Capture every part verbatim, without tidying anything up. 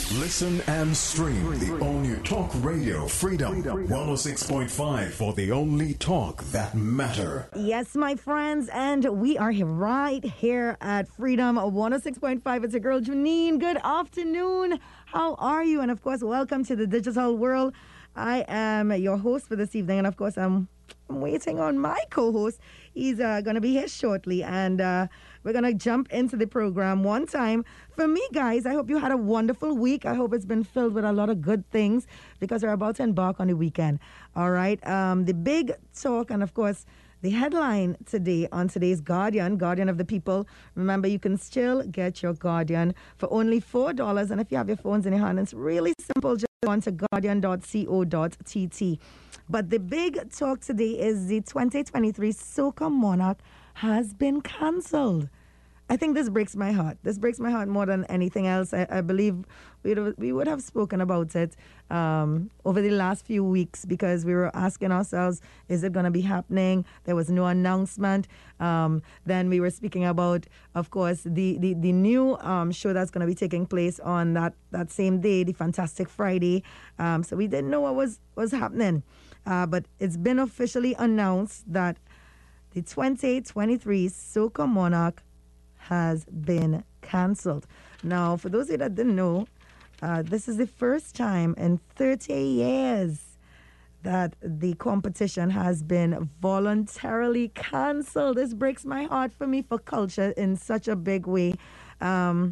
Listen and stream the all-new Talk Radio Freedom one oh six point five for the only talk that matter. Yes, my friends, and we are here right here at Freedom one oh six point five. It's your girl, Janine. Good afternoon. How are you? And, of course, welcome to the digital world. I am your host for this evening, and, of course, I'm, I'm waiting on my co-host. He's uh, going to be here shortly, and uh, we're going to jump into the program one time. For me, guys, I hope you had a wonderful week. I hope it's been filled with a lot of good things because we're about to embark on the weekend. All right. Um, the big talk, and of course, the headline today on today's Guardian, Guardian of the People. Remember, you can still get your Guardian for only four dollars. And if you have your phones in your hand, it's really simple. Just go on to guardian dot co dot t t. But the big talk today is the twenty twenty-three Soca Monarch has been cancelled. I think this breaks my heart. This breaks my heart more than anything else. I, I believe we we would have spoken about it um, over the last few weeks because we were asking ourselves, is it going to be happening? There was no announcement. Um, then we were speaking about, of course, the, the, the new um, show that's going to be taking place on that, that same day, the Fantastic Friday. Um, so we didn't know what was, was happening. Uh, but it's been officially announced that the twenty twenty-three Soca Monarch has been cancelled. Now, for those of you that didn't know, uh, this is the first time in thirty years that the competition has been voluntarily cancelled. This breaks my heart for me for culture in such a big way. Um,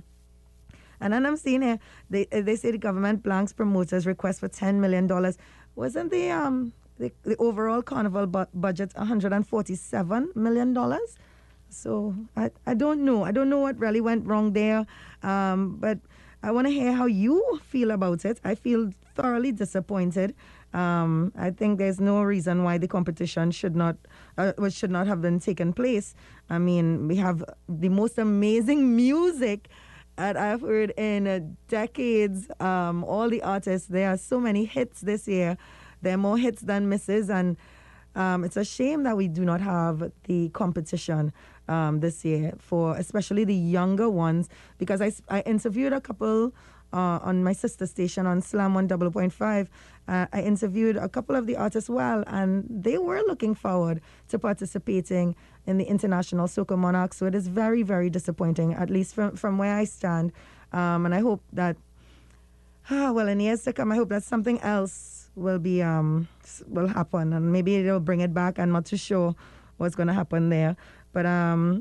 and then I'm seeing here, they, they say the government blanks promoters request for ten million dollars. Wasn't the, um, the, the overall carnival bu- budget one hundred forty-seven million dollars? So I, I don't know. I don't know what really went wrong there. Um, but I want to hear how you feel about it. I feel thoroughly disappointed. Um, I think there's no reason why the competition should not uh, should not have been taken place. I mean, we have the most amazing music that I've heard in uh, decades. Um, all the artists, there are so many hits this year. There are more hits than misses, and um, it's a shame that we do not have the competition um, this year for especially the younger ones, because I, I interviewed a couple uh, on my sister station on Slam one double point five. Uh, I interviewed a couple of the artists well, and they were looking forward to participating in the International Soca Monarch. So it is very, very disappointing, at least from, from where I stand. Um, and I hope that, ah, well, in years to come, I hope that something else will be um will happen, and maybe they'll bring it back. I'm not too sure what's going to happen there. But um,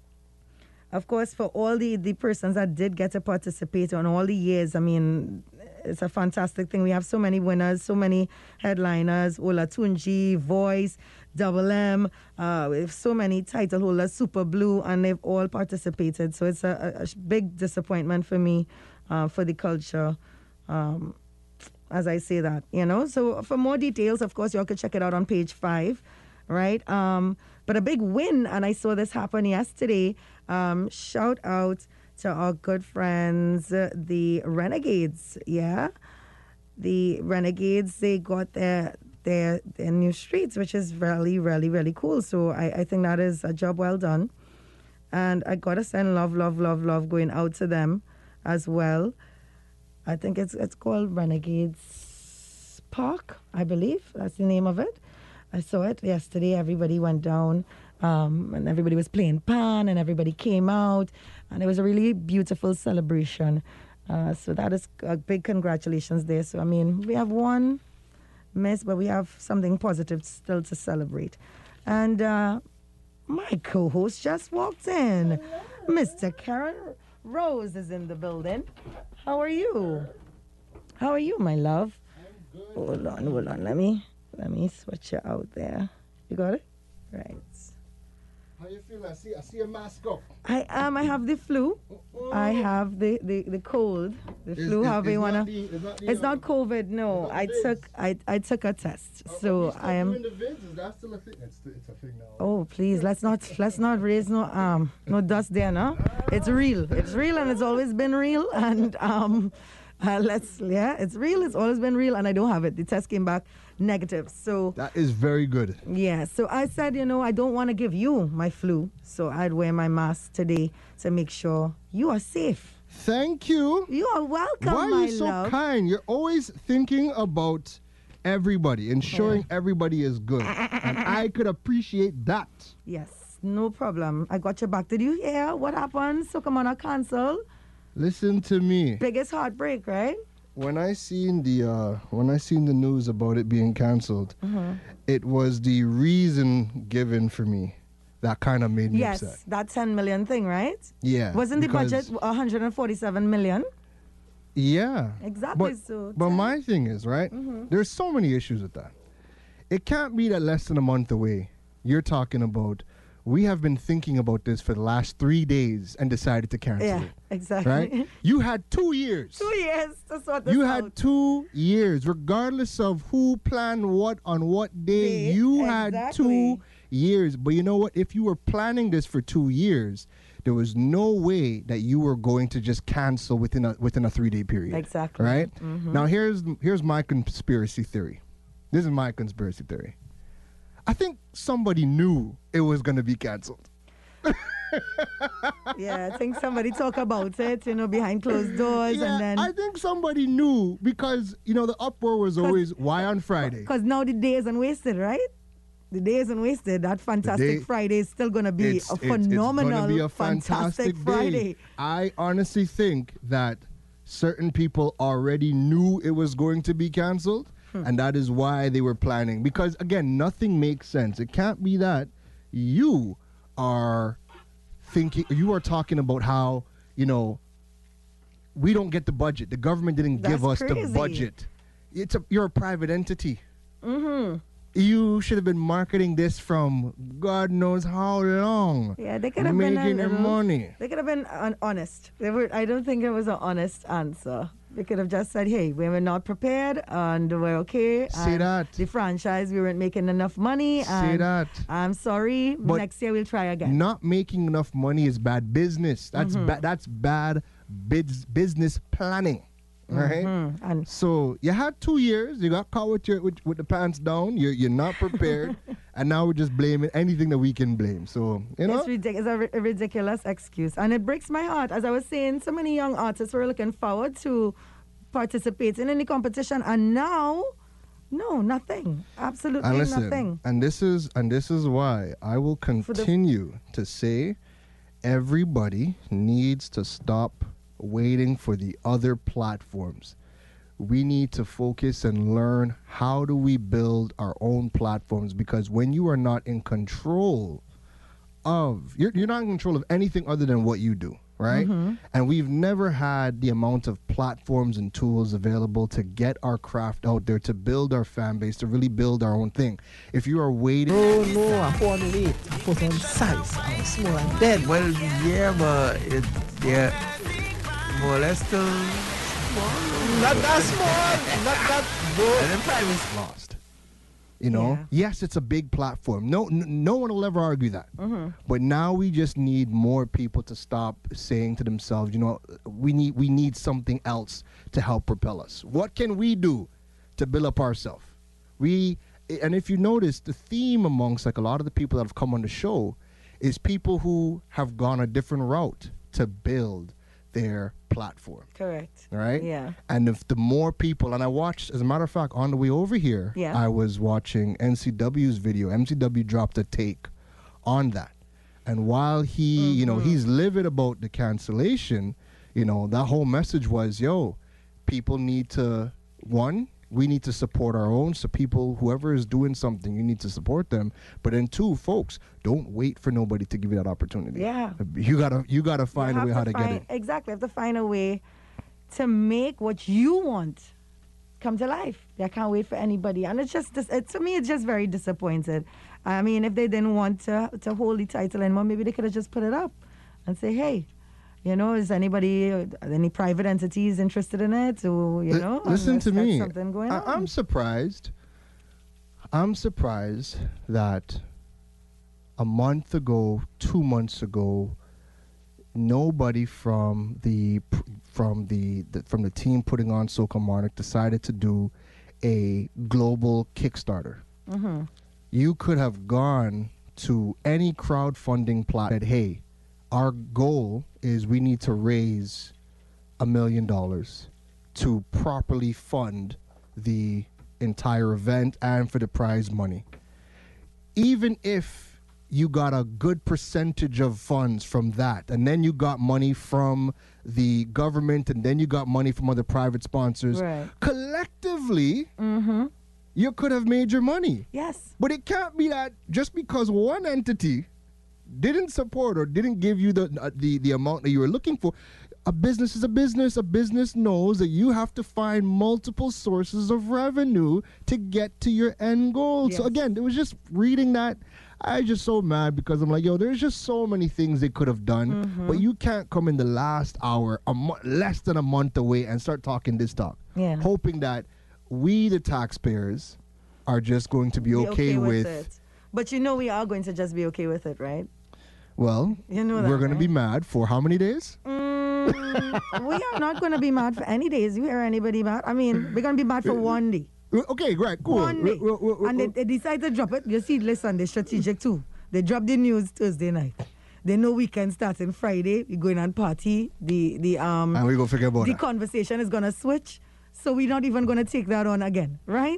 of course, for all the, the persons that did get to participate on all the years, I mean, it's a fantastic thing. We have so many winners, so many headliners, Olatunji, Voice, Double M, uh, we have so many title holders, Super Blue, and they've all participated. So it's a, a big disappointment for me, uh, for the culture, um, as I say that, you know. So for more details, of course, you all can check it out on page five, right? Um, but a big win, and I saw this happen yesterday. Um, shout out to our good friends, uh, the Renegades, yeah? The Renegades, they got their, their, their new streets, which is really, really, really cool. So I, I think that is a job well done. And I got to send love, love, love, love going out to them as well. I think it's it's called Renegades Park, I believe. That's the name of it. I saw it yesterday. Everybody went down, um, and everybody was playing pan, and everybody came out, and it was a really beautiful celebration. Uh, so that is a big congratulations there. So, I mean, we have one miss, but we have something positive still to celebrate. And uh, my co-host just walked in. Mister Karen Rose is in the building. How are you? How are you, my love? I'm good. Hold on, hold on. Let me let me switch you out there. You got it? Right. How you feel? I see I see a mask up. I am. I have the flu. Uh-oh. I have the, the, the cold. The Is- flu, is- however you is wanna. not the- is not the, It's not um, COVID. No, it's not I the took vids. I I took a test, Are- are so we still I am. doing the vids? Is that still a thing? It's, it's a thing now. Oh, please, let's not let's not raise no um no dust there, no. It's real. It's real, and it's always been real. And um, uh, let's yeah, it's real. It's always been real, and I don't have it. The test came back negative. So That is very good. yeah, so I said, you know, I don't want to give you my flu, so I'd wear my mask today to make sure you are safe. Thank you. You are welcome, Why are my you so love. kind? You're always thinking about everybody, ensuring everybody is good. And I could appreciate that. Yes, no problem. I got your back. Did you hear what happened? So come on, a cancel. Listen to me. Biggest heartbreak, right? When I seen the uh, when I seen the news about it being canceled, it was the reason given for me that kind of made me Yes, upset. that ten million thing, right? Yeah. Wasn't the because- budget one hundred forty-seven million? Yeah. Exactly. But, so but ten- my thing is, right, there's so many issues with that. It can't be that less than a month away. You're talking about, we have been thinking about this for the last three days and decided to cancel Yeah, it. exactly. Right? You had two years. Two years to sort this You out. had two years, regardless of who planned what on what day. Day, You had exactly. two years. But you know what? If you were planning this for two years, there was no way that you were going to just cancel within a within a three day period. Exactly. Right? Mhm. Now here's here's my conspiracy theory. This is my conspiracy theory. I think somebody knew it was going to be canceled. Yeah, I think somebody talk about it, you know, behind closed doors, Yeah, and then I think somebody knew because you know the uproar was always why on Friday. because now the day isn't wasted, right? The day isn't wasted. That fantastic day- Friday is still gonna be It's- a it's- phenomenal, it's gonna be a fantastic, fantastic Friday. day. I honestly think that certain people already knew it was going to be canceled, Hmm. and that is why they were planning. Because again, nothing makes sense. It can't be that you are thinking, you are talking about how you know we don't get the budget. The government didn't give That's us crazy. the budget. It's a you're a private entity. Mm-hmm. You should have been marketing this from God knows how long. Yeah, they could have been a making your little- money. They could have been un- honest. They were. I don't think it was an honest answer. They could have just said, "Hey, we were not prepared, and we're okay." Say and that. the franchise, we weren't making enough money. Say and that. I'm sorry. But Next year we'll try again. Not making enough money is bad business. That's Mm-hmm. ba- that's bad biz- business planning. Right? Mhm. And So you had two years. You got caught with your with, with the pants down. You're you're not prepared, and now we're just blaming anything that we can blame. So you know, it's, ridic- it's a, ri- a ridiculous excuse, and it breaks my heart. As I was saying, so many young artists were looking forward to participating in the competition, and now, no, nothing. Absolutely and listen, nothing. and this is and this is why I will the- continue to say, everybody needs to stop waiting for the other platforms. We need to focus and learn how do we build our own platforms, because when you are not in control of you're, you're not in control of anything other than what you do, right? And we've never had the amount of platforms and tools available to get our craft out there, to build our fan base, to really build our own thing. If you are waiting, Oh no, I found it. I put on size. I was small and dead. Well, yeah, but it, they're more or less still Not that small. Not that big. and then privacy. lost. You know, Yeah. yes, it's a big platform. No, n- no one will ever argue that. Mm-hmm. But now we just need more people to stop saying to themselves, you know, we need we need something else to help propel us. What can we do to build up ourselves? We and if you notice, the theme amongst like a lot of the people that have come on the show is people who have gone a different route to build their platform. Correct. Right? Yeah. And if the more people, and I watched, as a matter of fact, on the way over here, Yeah. I was watching N C W's video. M C W dropped a take on that. And while he, you know, Mm-hmm. he's livid about the cancellation, you know, that whole message was, yo, people need to, one, we need to support our own. So people, whoever is doing something, you need to support them. But then two, folks, don't wait for nobody to give you that opportunity. Yeah. You gotta, you gotta find You a way have how to find, get it. Exactly. You have to find a way to make what you want come to life. I can't wait for anybody. And it's just, this, it, to me, it's just very disappointed. I mean, if they didn't want to, to hold the title anymore, maybe they could have just put it up and say, hey, you know, is anybody, uh, any private entities interested in it? Or, you Li- know, listen unless to that's me. something going I, on. I'm surprised. I'm surprised that a month ago, two months ago, nobody from the pr- from the, the from the team putting on Soca Monarch decided to do a global Kickstarter. Mm-hmm. You could have gone to any crowdfunding platform. Hey, our goal is we need to raise a million dollars to properly fund the entire event and for the prize money. Even if you got a good percentage of funds from that, and then you got money from the government, and then you got money from other private sponsors, Right. collectively, Mm-hmm. you could have made your money. Yes. But it can't be that just because one entity didn't support or didn't give you the uh, the the amount that you were looking for. A business is a business. A business knows that you have to find multiple sources of revenue to get to your end goal. So Yes. again, it was just reading that. I was just so mad because I'm like, yo, there's just so many things they could have done, Mm-hmm. but you can't come in the last hour, a mo- less than a month away, and start talking this talk, Yeah. hoping that we, the taxpayers, are just going to be, Be okay, with. it. But you know we are going to just be okay with it, right? Well, You know that, we're going to be right? mad for how many days? Mm, we are not going to be mad for any days. You hear anybody mad? I mean, we're going to be mad for one day. Uh, Okay, great, cool. One day. Uh, uh, uh, And they, uh, they decide to drop it. You see, listen, they're strategic too. They drop the news Thursday night. They know weekend starting Friday. We're going on party. The the um and we go figure about the that. conversation is gonna switch. So we're not even gonna take that on again, right?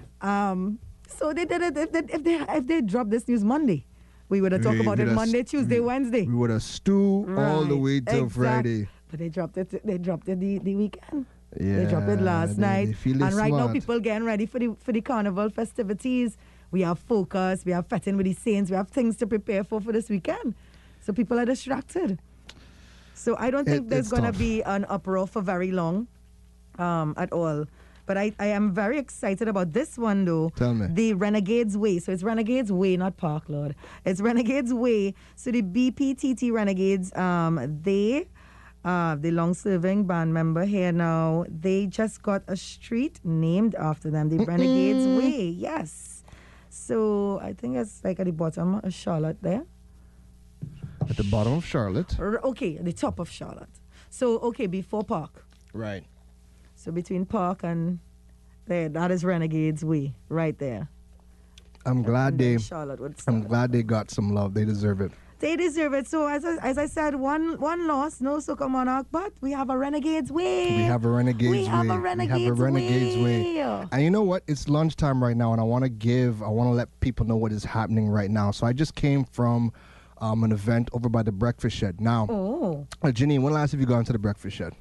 Um so they did it if they if they if they dropped this news Monday, we would have talked We about it would have Monday, st- Tuesday, we- Wednesday. We would have stew all the Right, way till exact- Friday. But they dropped it they dropped it the, the weekend. Yeah, They dropped it last they- night. they feel and it right now smart. people getting ready for the for the carnival festivities. We have focus, we have fetting with the saints, we have things to prepare for for this weekend. So people are distracted. So I don't think It- there's it's going to tough. be an uproar for very long um, at all. But I, I am very excited about this one, though. Tell me. The Renegades Way. So it's Renegades Way, not Park, Lord. It's Renegades Way. So the B P T T Renegades, um, they, uh, the long-serving band member here now, they just got a street named after them, the Renegades Way. Yes. So I think it's like at the bottom of Charlotte there. At the bottom of Charlotte. R- Okay, at the top of Charlotte. So, okay, before Park. Right. So between Park and there, that is Renegades Way, right there. I'm glad And then they. Charlotte would I'm start. glad they got some love. They deserve it. They deserve it. So as I, as I said, one one loss, no Soca Monarch, but we have a Renegades Way. We have a Renegades We way. have a we have a Renegades Renegades way. way. And you know what? It's lunchtime right now, and I want to give. I want to let people know what is happening right now. So I just came from um, an event over by the Breakfast Shed. Now, Oh. uh, Janine, when last have you gone to the Breakfast Shed?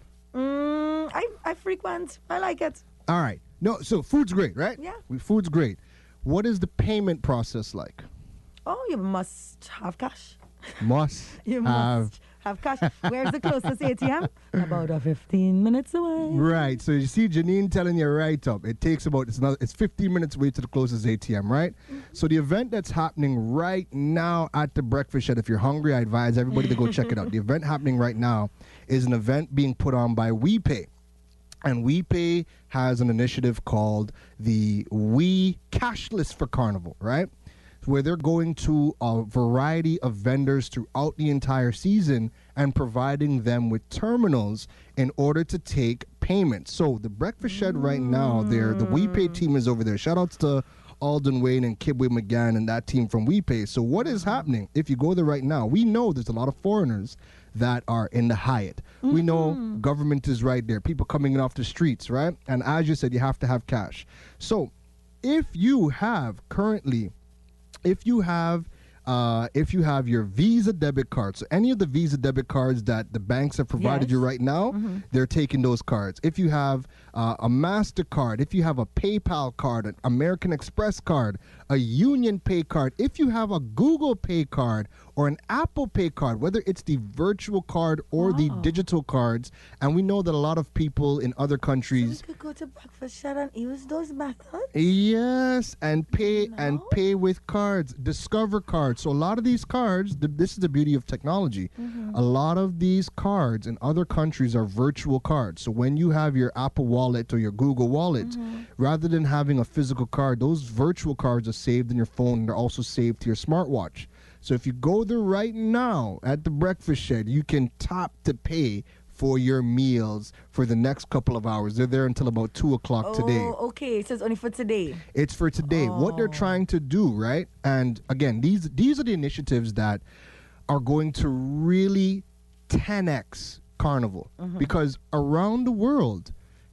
Mm, I, I frequent. I like it. All right. No, so food's great, right? Yeah. We- Food's great. What is the payment process like? Oh, you must have cash. Must You have. must have cash. Where's the closest A T M? About a fifteen minutes away. Right. So you see Janine telling you right up. It takes about it's another it's fifteen minutes away to the closest A T M, right? So the event that's happening right now at the Breakfast Shed, if you're hungry, I advise everybody to go check it out. The event happening right now is an event being put on by WePay. And WePay has an initiative called the We Cashless for Carnival, right? Where they're going to a variety of vendors throughout the entire season and providing them with terminals in order to take payments. So the Breakfast Shed right now, they're, the WePay team is over there. Shout outs to Alden Wayne and Kibwe McGann and that team from WePay. So what is happening? If you go there right now, we know there's a lot of foreigners that are in the Hyatt. We know government is right there. People coming in off the streets, right? And as you said, you have to have cash. So if you have currently if you have uh, if you have your Visa debit card, so any of the Visa debit cards that the banks have provided Yes. you right now, they're taking those cards. If you have uh, a MasterCard, if you have a PayPal card, an American Express card, a Union Pay card, if you have a Google Pay card or an Apple Pay card, whether it's the virtual card or the Wow. digital cards, and we know that a lot of people in other We countries could go to Breakfast Shed and use those methods. Yes, and pay and No. pay with cards, Discover cards. So a lot of these cards, th- this is the beauty of technology. A lot of these cards in other countries are virtual cards. So when you have your Apple Wallet or your Google Wallet, rather than having a physical card, those virtual cards are saved in your phone and they're also saved to your smartwatch. So if you go there right now at the Breakfast Shed, you can tap to pay for your meals for the next couple of hours. They're there until about two o'clock today. Oh, okay. So it's only for today. It's for today. What they're Oh. trying to do, right? And again, these these are the initiatives that are going to really ten x carnival because around the world,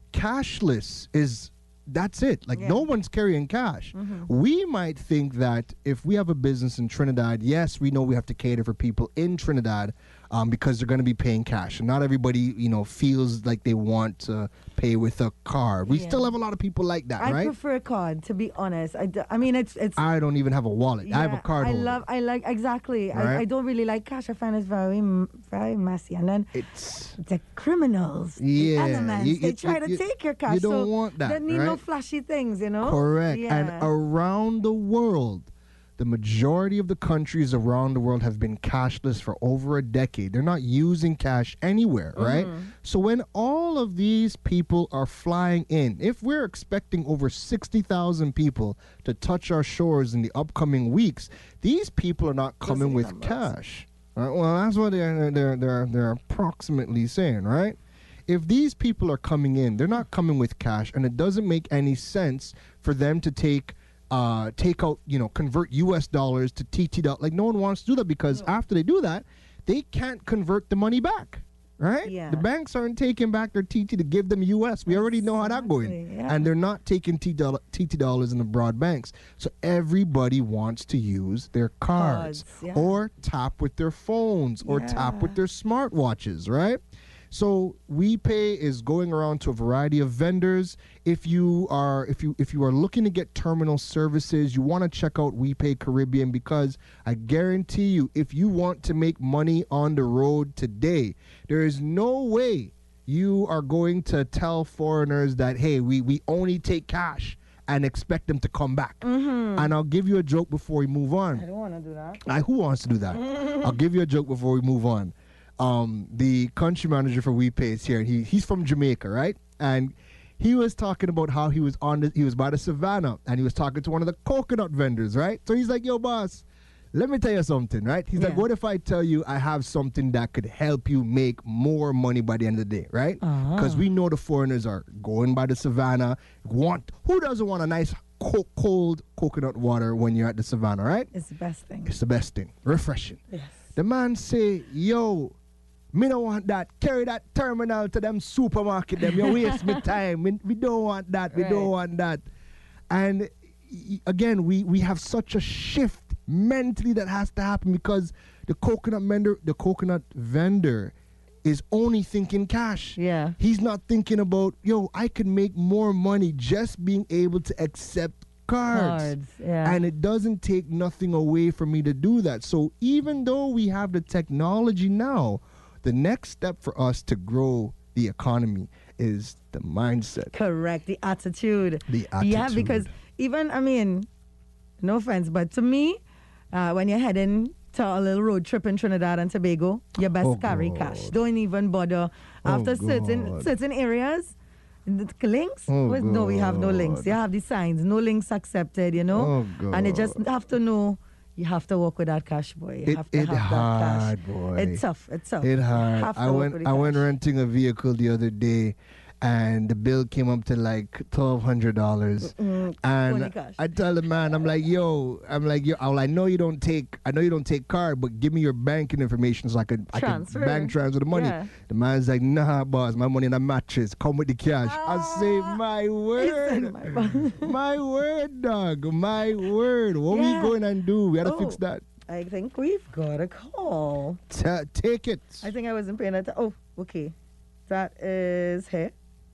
cashless is that's it. Like Yeah. no one's carrying cash. We might think that if we have a business in Trinidad, yes, we know we have to cater for people in Trinidad um, because they're going to be paying cash, and not everybody, you know, feels like they want to pay with a card. We Yeah. still have a lot of people like that, I right? prefer a card, to be honest. I, d- I mean, it's it's. I don't even have a wallet. I have a yeah, card I holder. love. I like exactly. Right? I, I don't really like cash. I find it's very m- very messy, and then It's the criminals, Yeah, the elements, you- they you- try to you- take your cash. you don't so want that, They need no right? flashy things, you know. correct. Yeah. And around the world, the majority of the countries around the world have been cashless for over a decade. They're not using cash anywhere, right? So when all of these people are flying in, if we're expecting over sixty thousand people to touch our shores in the upcoming weeks, these people are not coming the with numbers. cash. Right? Well, that's what they're, they're, they're, they're approximately saying, right? If these people are coming in, they're not coming with cash, and it doesn't make any sense for them to take uh, take out, you know, convert U S dollars to T T dollars. Like, no one wants to do that because after they do that, they can't convert the money back, right? Yeah. The banks aren't taking back their T T to give them U S. We already know how that's going. Exactly, yeah. And they're not taking T T dollars in the broad banks. So everybody wants to use their cards, Cards, yeah. or tap with their phones or tap Yeah. with their smartwatches, right? So WePay is going around to a variety of vendors. If you are if you if you are looking to get terminal services, you want to check out WePay Caribbean, because I guarantee you, if you want to make money on the road today, there is no way you are going to tell foreigners that, hey, we, we only take cash and expect them to come back. And I'll give you a joke before we move on. I don't want to do that. I, who wants to do that? I'll give you a joke before we move on. Um, the country manager for WePay is here, and he he's from Jamaica, right? And he was talking about how he was on the, he was by the savannah, and he was talking to one of the coconut vendors, right? So he's like, "Yo, boss, let me tell you something, right?" He's like, Yeah. "What if I tell you I have something that could help you make more money by the end of the day, right? Because we know the foreigners are going by the savannah. Want who doesn't want a nice co- cold coconut water when you're at the savannah, right? It's the best thing. It's the best thing, refreshing." Yes. The man say, "Yo, me don't want that. Carry that terminal to them supermarket. Them, you waste me time. We, we don't want that. We Right. don't want that." And y- again, we we have such a shift mentally that has to happen, because the coconut vendor, the coconut vendor, is only thinking cash. Yeah. He's not thinking about, yo, I could make more money just being able to accept cards. Cards, yeah. And it doesn't take nothing away from me to do that. So even though we have the technology now, the next step for us to grow the economy is the mindset. Correct. The attitude. The Yeah, attitude. because even, I mean, no offense, but to me, uh, when you're heading to a little road trip in Trinidad and Tobago, you best Oh, carry God. cash. Don't even bother. Oh, After certain God. certain areas, the links? Oh, Well, no, we have no God. links. You have the signs, no links accepted, you know? Oh, And you just God. have to know you have to work with that cash, boy. You It- have to it have hard, that cash. boy. It's tough. It's tough. It You hard. have to I work went with the I went cash. renting a vehicle the other day, and the bill came up to like twelve hundred dollars. only And cash. I tell the man, I'm like, yo, I'm like, yo, well, I know you don't take, I know you don't take card, but give me your banking information so I could, I Transfer. can bank transfer the money. Yeah. The man's like, nah, boss, my money in a mattress. Come with the cash. I say, my Listen, word, my bu- my word, dog, my word. What Yeah. we going and do? We gotta Oh. fix that. I think we've got a call. Ta take it. I think I wasn't paying attention. Oh, okay. That is here.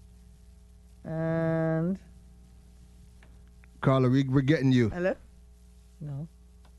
And Carla, we, we're getting you. hello? No.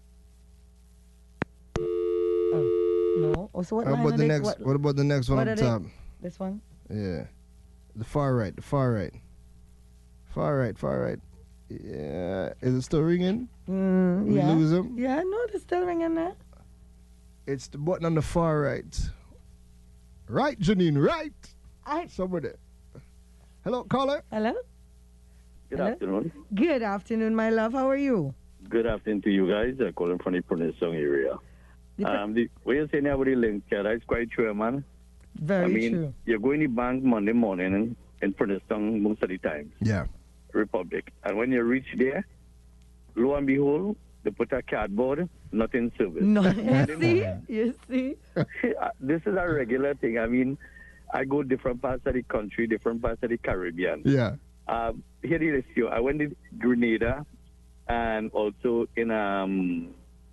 Oh, no. Oh, so what How line about are the they- next? what- What, about the next one what up are they- top? This one? Yeah, the far right, the far right, far right, far right. Yeah, is it still ringing? Mm, We yeah. lose him. Yeah, no, they're still ringing there. It's the button on the far right. Right, Janine, right. I, Somewhere there. Hello, caller. hello? Good Hello? afternoon. Good afternoon, my love. How are you? Good afternoon to you guys. I'm calling from the Princeton area. The pre- Um, the, what you're saying about the link, yeah, that's quite true, man. Very I mean, true. you're going to bank Monday morning in, in Princeton most of the time, Yeah. Republic. And when you reach there, lo and behold, they put a cardboard, not in service. No, you Monday see? morning. You see? Uh, this is a regular thing. I mean, I go different parts of the country, different parts of the Caribbean. Yeah. Um, here it is, you. I went to Grenada and also in um,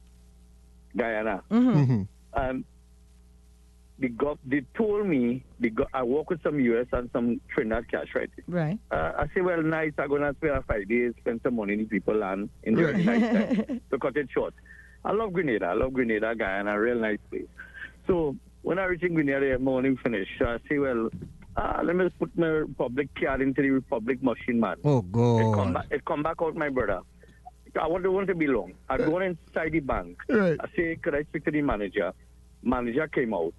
Guyana. Mm-hmm. Um, the gov- they told me, the go- I work with some U S and some Trinidad cash, right? Right. Uh, I say, well, nice, I'm going to spend five days, spend some money in the people land, enjoy the nice time. To cut it short. I love Grenada. I love Grenada, Guyana, a real nice place. So when I reach in Grenada, the morning finish, I say, well, uh, let me just put my Republic card into the Republic machine, man. Oh, It come, God. back, it come back out, my brother. I want, want to be long. I go inside the bank. Right. I say, could I speak to the manager? Manager came out.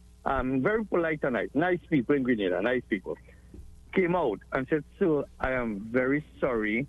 Um, very polite and nice. Nice people in Grenada, nice people. Came out and said, sir, I am very sorry.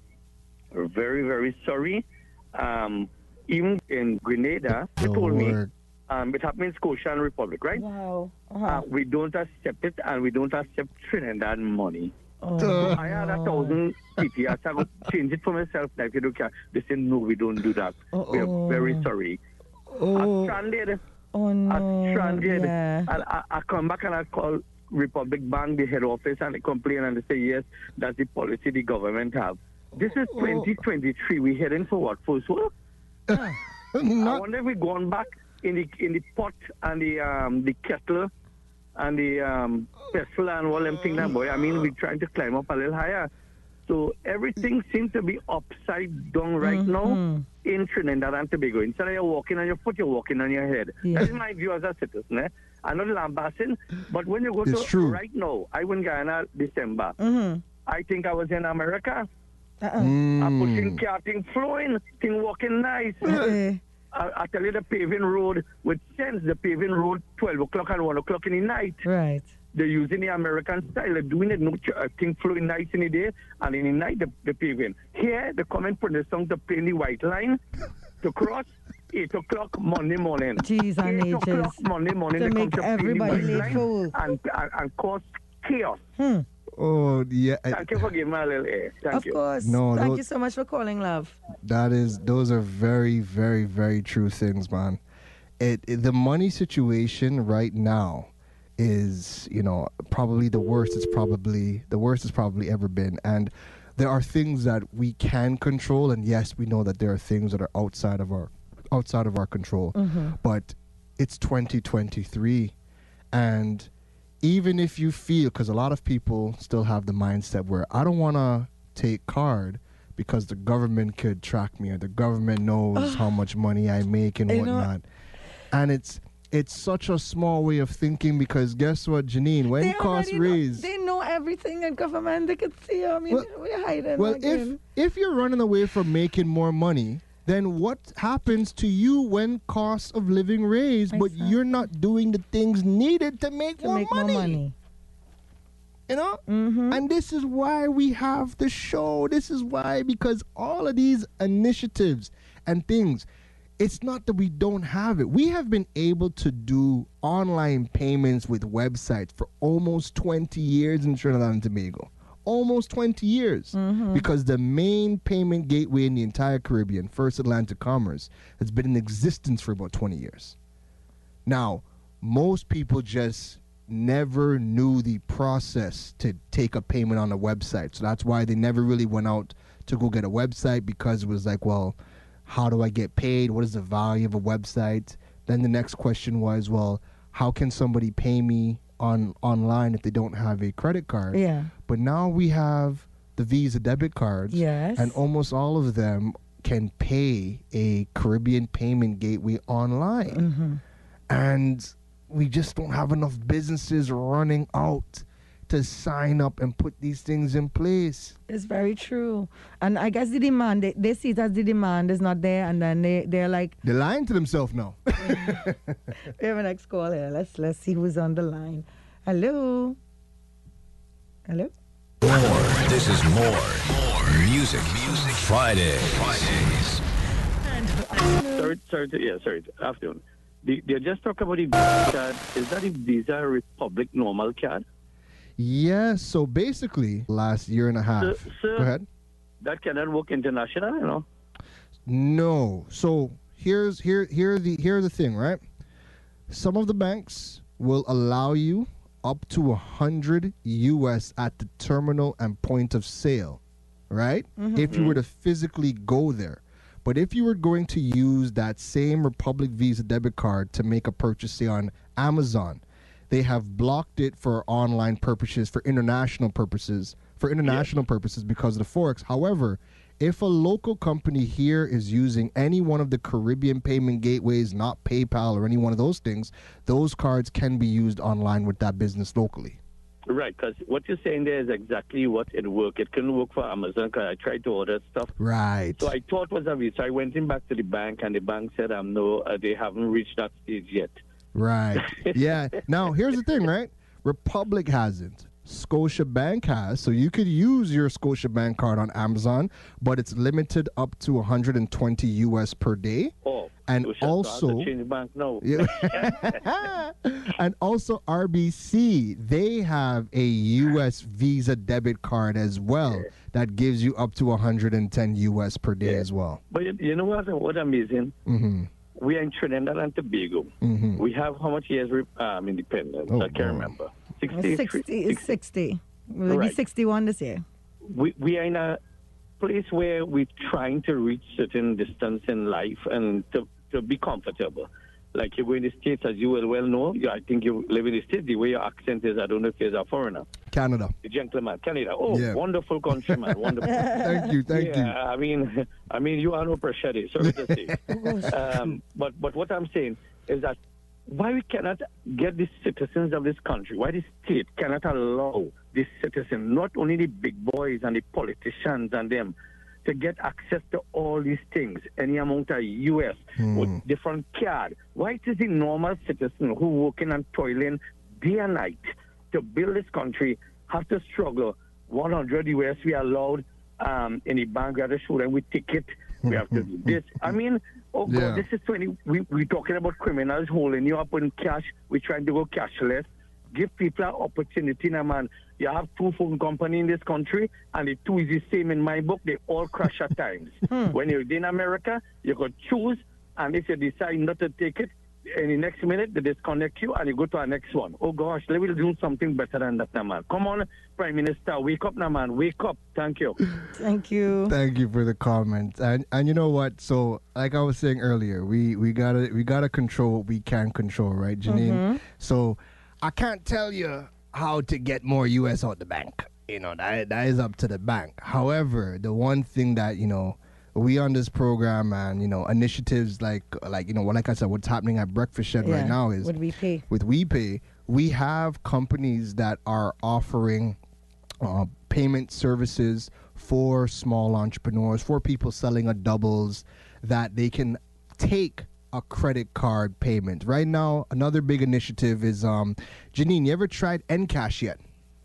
Very, very sorry. Um, even in Grenada, they Oh, told me, Lord. um, it happened in Scotian Republic, right? Wow. Uh-huh. Uh, we don't accept it, and we don't accept Trinidad money. Oh, So I had a thousand P T. I said, I would change it for myself. Like, you don't care. They said, no, we don't do that. We Uh-oh. are very sorry. oh, I stranded. oh I no. stranded. Yeah. And I, I come back and I call Republic Bank, the head office, and they complain and they say, yes, that's the policy the government have. This is twenty twenty-three. We're heading for what? First world? I Not, wonder if we're going back in the in the pot and the um the kettle and the um pestle and all them things, that boy. I mean, we're trying to climb up a little higher. So everything seems to be upside down right now in Trinidad and Tobago. Instead of you walking on your foot, you're walking on your head. Yeah. That is my view as a citizen. Eh? I'm not lambasting, but when you go It's to true. right now, I went Guyana December. Mm-hmm. I think I was in America. Uh-uh. I'm pushing mm, car, thing flowing, thing walking nice. Eh, I, I tell you, the paving road with sense, the paving road, twelve o'clock and one o'clock in the night. right. They're using the American style. They're doing it, no ch- uh, thing flowing nice in the day, and in the night, the, the paving. Here, they come and put the song to play in the white line to cross eight o'clock Monday morning. Jeez and eight o'clock ages. Monday morning, To they come make to play in the everybody white late line for work. and, and, and cause chaos. Hmm. oh, yeah. I- Thank you for giving me a little air. Thank Of you. course. No, Thank those- you so much for calling, love. That is, those are very, very, very true things, man. It, it the money situation right now is, you know, probably the worst. It's probably the worst it's probably ever been, and there are things that we can control, and yes, we know that there are things that are outside of our outside of our control. Mm-hmm. But it's twenty twenty-three, and even if you feel, because a lot of people still have the mindset where I don't want to take card because the government could track me or the government knows how much money I make and You know- whatnot. And it's it's such a small way of thinking, because guess what, Janine? When They costs already know- raise, They know everything in government. They could see. I mean, Well- we're hiding well, if again. if you're running away from making more money, then what happens to you when costs of living raise, but Exactly. you're not doing the things needed to make, to more, make money, more money. You know? Mm-hmm. And this is why we have the show. This is why, because all of these initiatives and things, it's not that we don't have it. We have been able to do online payments with websites for almost twenty years in Trinidad and Tobago. Almost twenty years. Mm-hmm. Because the main payment gateway in the entire Caribbean, First Atlantic Commerce, has been in existence for about twenty years. Now, most people just never knew the process to take a payment on a website. So that's why they never really went out to go get a website, because it was like, well, how do I get paid? What is the value of a website? Then the next question was, well, how can somebody pay me on online if they don't have a credit card? Yeah. But now we have the Visa debit cards. Yes. And almost all of them can pay a Caribbean payment gateway online. Mm-hmm. And we just don't have enough businesses running out to sign up and put these things in place. It's very true. And I guess the demand, they, they see it as the demand is not there, and then they, they're like, They're lying to themselves now. we have a next call here. Let's let's see who's on the line. Hello? Hello? More. This is more. More music. Music Friday. Fridays. Sorry, sorry, to, yeah, sorry. Afternoon. They, they just talk about the Visa card. Is that the Visa Republic normal card? Yes, so basically, last year and a half. Sir, sir, Go ahead. That cannot work international, you know? No. So here's here here the here the thing, right? Some of the banks will allow you up to one hundred U S at the terminal and point of sale, right? If you were to physically go there. But if you were going to use that same Republic Visa debit card to make a purchase, say, on Amazon, they have blocked it for online purposes, for international purposes, for international purposes because of the Forex. However, if a local company here is using any one of the Caribbean payment gateways, not PayPal or any one of those things, those cards can be used online with that business locally. Right, because what you're saying there is exactly what it work. It couldn't work for Amazon because I tried to order stuff. Right. So I thought it was a visa. I went in back to the bank, and the bank said, um, no, uh, they haven't reached that stage yet. Right. Yeah. Now, here's the thing, right? Republic hasn't. Scotiabank has. So you could use your Scotiabank card on Amazon, but it's limited up to one hundred twenty U S per day. Oh, and so shall I also, have to change bank now. yeah. And also R B C, they have a U S Visa debit card as well Yeah. that gives you up to one hundred ten U S per day Yeah. as well. But you, you know what? What amazing? Mm-hmm. We are in Trinidad and Tobago. Mm-hmm. We have how much years re- um, independence? Oh, I can't boy. remember. It's sixty. It's sixty. We'll Right. be sixty-one this year. we, we are in a place where we're trying to reach certain distance in life and to, to be comfortable. Like you go in the States, as you will well know, you, I think you live in the States, the way your accent is, I don't know if you're a foreigner. Canada. The gentleman, Canada. Oh, Yeah. wonderful country, man. Wonderful. Thank you. Thank yeah, you. I mean, I mean, you are no pressure, sorry to say. um, but, but what I'm saying is that why we cannot get the citizens of this country, why the state cannot allow the citizens, not only the big boys and the politicians and them, to get access to all these things, any amount of U S with different card. Why it is the normal citizen who working and toiling day and night to build this country have to struggle one hundred U S we are allowed um, in the bank, we have to show them we ticket, we have to do this. I mean, oh God, Yeah. this is twenty. We we talking about criminals holding you up in cash. We're trying to go cashless. Give people an opportunity, now, man. You have two phone companies in this country, and the two is the same in my book. They all crash at times. When you're in America, you could choose, and if you decide not to take it, in the next minute, they disconnect you, and you go to our next one. Oh, gosh, they will do something better than that, now, man. Come on, Prime Minister, wake up now, man. Wake up. Thank you. Thank you. Thank you for the comments. And and you know what? So like I was saying earlier, we, we gotta we gotta control what we can control, right, Janine? So I can't tell you how to get more U S out the bank. You know, that that is up to the bank. However, the one thing that, you know, we on this program and, you know, initiatives like like, you know, like I said, what's happening at Breakfast Shed right now is Would we pay? with WePay, we have companies that are offering uh, payment services for small entrepreneurs, for people selling a doubles, that they can take a credit card payment. Right now, another big initiative is, um, Janine, you ever tried Encash yet?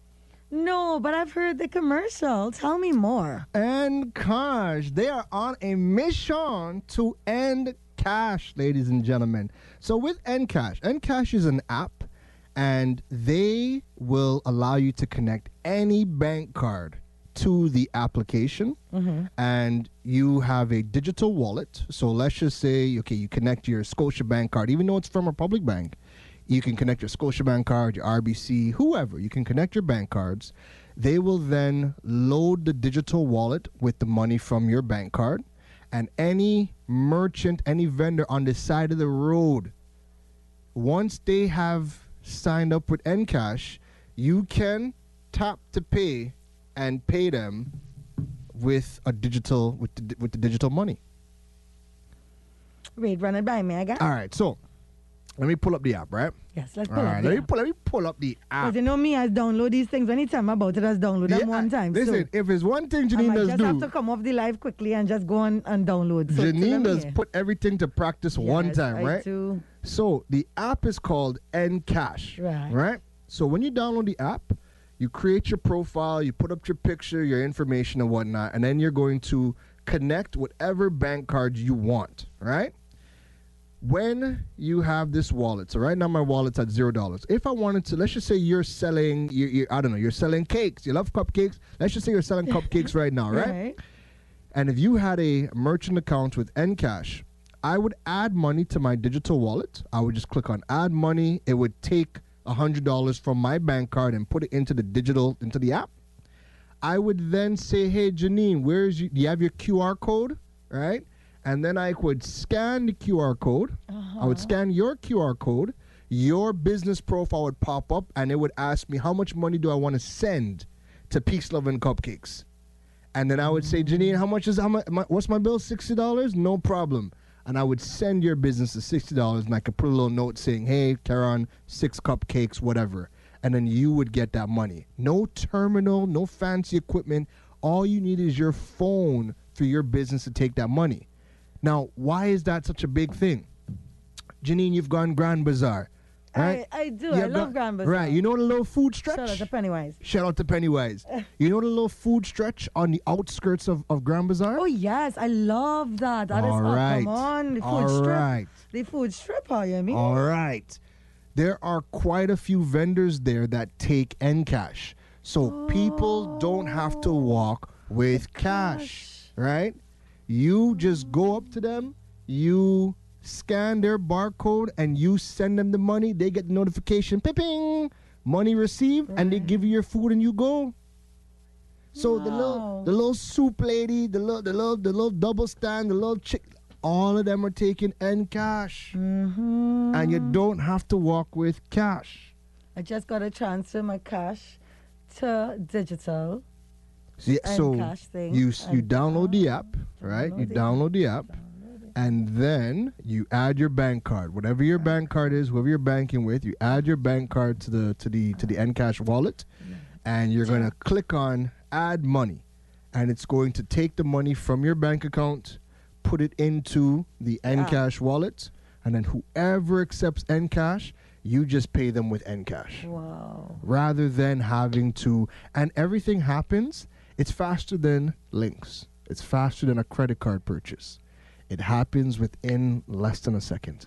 No, but I've heard the commercial. Tell me more. Encash, they are on a mission to end cash, ladies and gentlemen. So with Encash, Encash is an app, and they will allow you to connect any bank card to the application, and you have a digital wallet. So let's just say, okay, you connect your Scotiabank card, even though it's from Republic Bank. You can connect your Scotiabank card, your R B C, whoever. You can connect your bank cards. They will then load the digital wallet with the money from your bank card, and any merchant, any vendor on the side of the road, once they have signed up with Encash, you can tap to pay and pay them with a digital with the, with the digital money. Wait, run it by me, I got. All right, so let me pull up the app, right? Yes, let's All pull right, up let me there. pull, let me pull up the app. Because you know me, I download these things anytime about it. I download them Yeah, one time. Listen, so if it's one thing I Janine might does just do, have to come off the live quickly and just go on and download. So Janine does yeah. put everything to practice one Yes, time, I right? do. So the app is called Encash, Right. right? So when you download the app, you create your profile, you put up your picture, your information and whatnot, and then you're going to connect whatever bank card you want, right? When you have this wallet, so right now my wallet's at zero dollars. If I wanted to, let's just say you're selling, you, you, I don't know, you're selling cakes. You love cupcakes. Let's just say you're selling cupcakes right now, right? Right. And if you had a merchant account with Encash, I would add money to my digital wallet. I would just click on add money. It would take one hundred dollars from my bank card and put it into the digital, into the app, I would then say, hey, Janine, where's you, do you have your Q R code, right? And then I would scan the Q R code. Uh-huh. I would scan your Q R code. Your business profile would pop up, and it would ask me, how much money do I want to send to Peace, Love, and Cupcakes? And then I would say, Janine, how much is, how much, what's my bill? sixty dollars? No problem. And I would send your business to sixty dollars, and I could put a little note saying, hey, Karan, six cupcakes, whatever. And then you would get that money. No terminal, no fancy equipment. All you need is your phone for your business to take that money. Now, why is that such a big thing? Janine, you've gone Grand Bazaar. Right? I, I do. You I have love got- Grand Bazaar. Right. You know the little food stretch? Shout out to Pennywise. Shout out to Pennywise. You know the little food stretch on the outskirts of, of Grand Bazaar? Oh, yes. I love that. That is All oh, right. come on. The food All strip. right. The food strip, how you mean? All right. There are quite a few vendors there that take Encash. So people don't have to walk with cash, right? You just go up to them, you scan their barcode, and you send them the money. They get the notification, ping, money received, and they give you your food and you go. So the little the little soup lady, the little the little the little double stand, the little chick, all of them are taking Encash. Mm-hmm. And you don't have to walk with cash. I just got to transfer my cash to digital. See, so Encash thing. you s- you And- download the app, right? You download the download the app, and then you add your bank card, whatever your bank card is, whoever you're banking with. You add your bank card to the to the to the Encash wallet, and you're gonna click on Add Money, and it's going to take the money from your bank account, put it into the Encash wallet, and then whoever accepts Encash, you just pay them with Encash. Wow. Rather than having to, and everything happens, it's faster than links. It's faster than a credit card purchase. It happens within less than a second.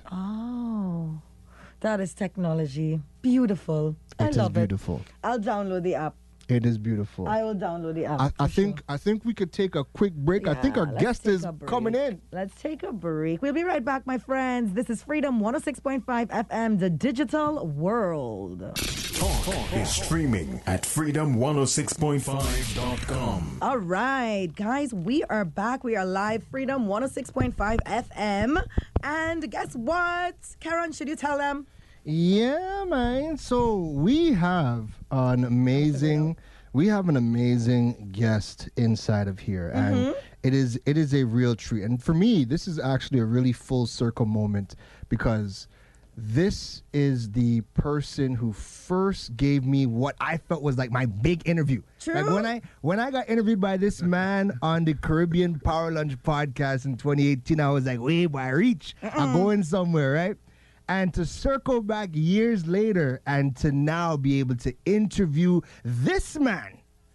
Oh, that is technology. Beautiful. I It is love beautiful. it. I'll download the app. It is beautiful. I will download the app. I, I for think sure. I think we could take a quick break. I think Yeah, our let's guest take is a break. coming in. Let's take a break. We'll be right back, my friends. This is Freedom one oh six point five F M, the digital world. Talk is streaming at freedom one oh six point five dot com. All right, guys, we are back. We are live, Freedom one oh six point five F M. And guess what? Karen, should you tell them? Yeah, man. So we have an amazing, we have an amazing guest inside of here, and it is it is a real treat. And for me, this is actually a really full circle moment because this is the person who first gave me what I felt was like my big interview. True. Like when I when I got interviewed by this man on the Caribbean Power Lunch podcast in twenty eighteen, I was like, wait, by reach, I'm going somewhere, right? And to circle back years later and to now be able to interview this man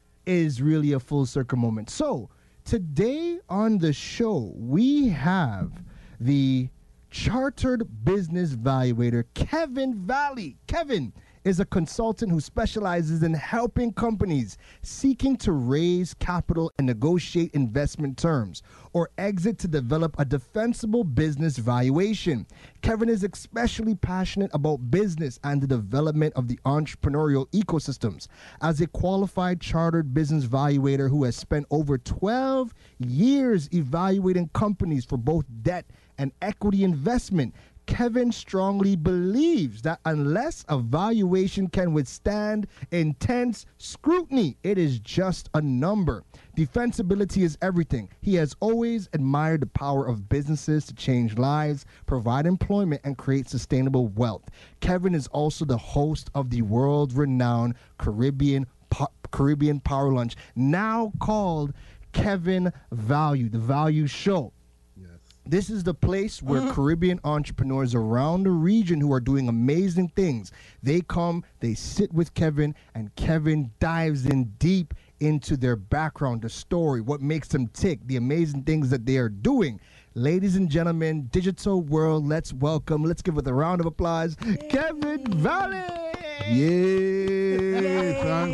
is really a full circle moment. So today on the show, we have the Chartered Business Valuator, Kevin Valley. Kevin is a consultant who specializes in helping companies seeking to raise capital and negotiate investment terms or exit to develop a defensible business valuation. Kevin is especially passionate about business and the development of the entrepreneurial ecosystems. As a qualified chartered business valuator who has spent over twelve years evaluating companies for both debt and equity investment, Kevin strongly believes that unless a valuation can withstand intense scrutiny, it is just a number. Defensibility is everything. He has always admired the power of businesses to change lives, provide employment, and create sustainable wealth. Kevin is also the host of the world-renowned Caribbean Po- Caribbean Power Lunch, now called Kevin Value, the Value Show. This is the place where Caribbean entrepreneurs around the region who are doing amazing things, they come, they sit with Kevin, and Kevin dives in deep into their background, the story, what makes them tick, the amazing things that they are doing. Ladies and gentlemen, digital world, let's welcome, let's give it a round of applause, Kevin Valley! Yeah, thanks guys.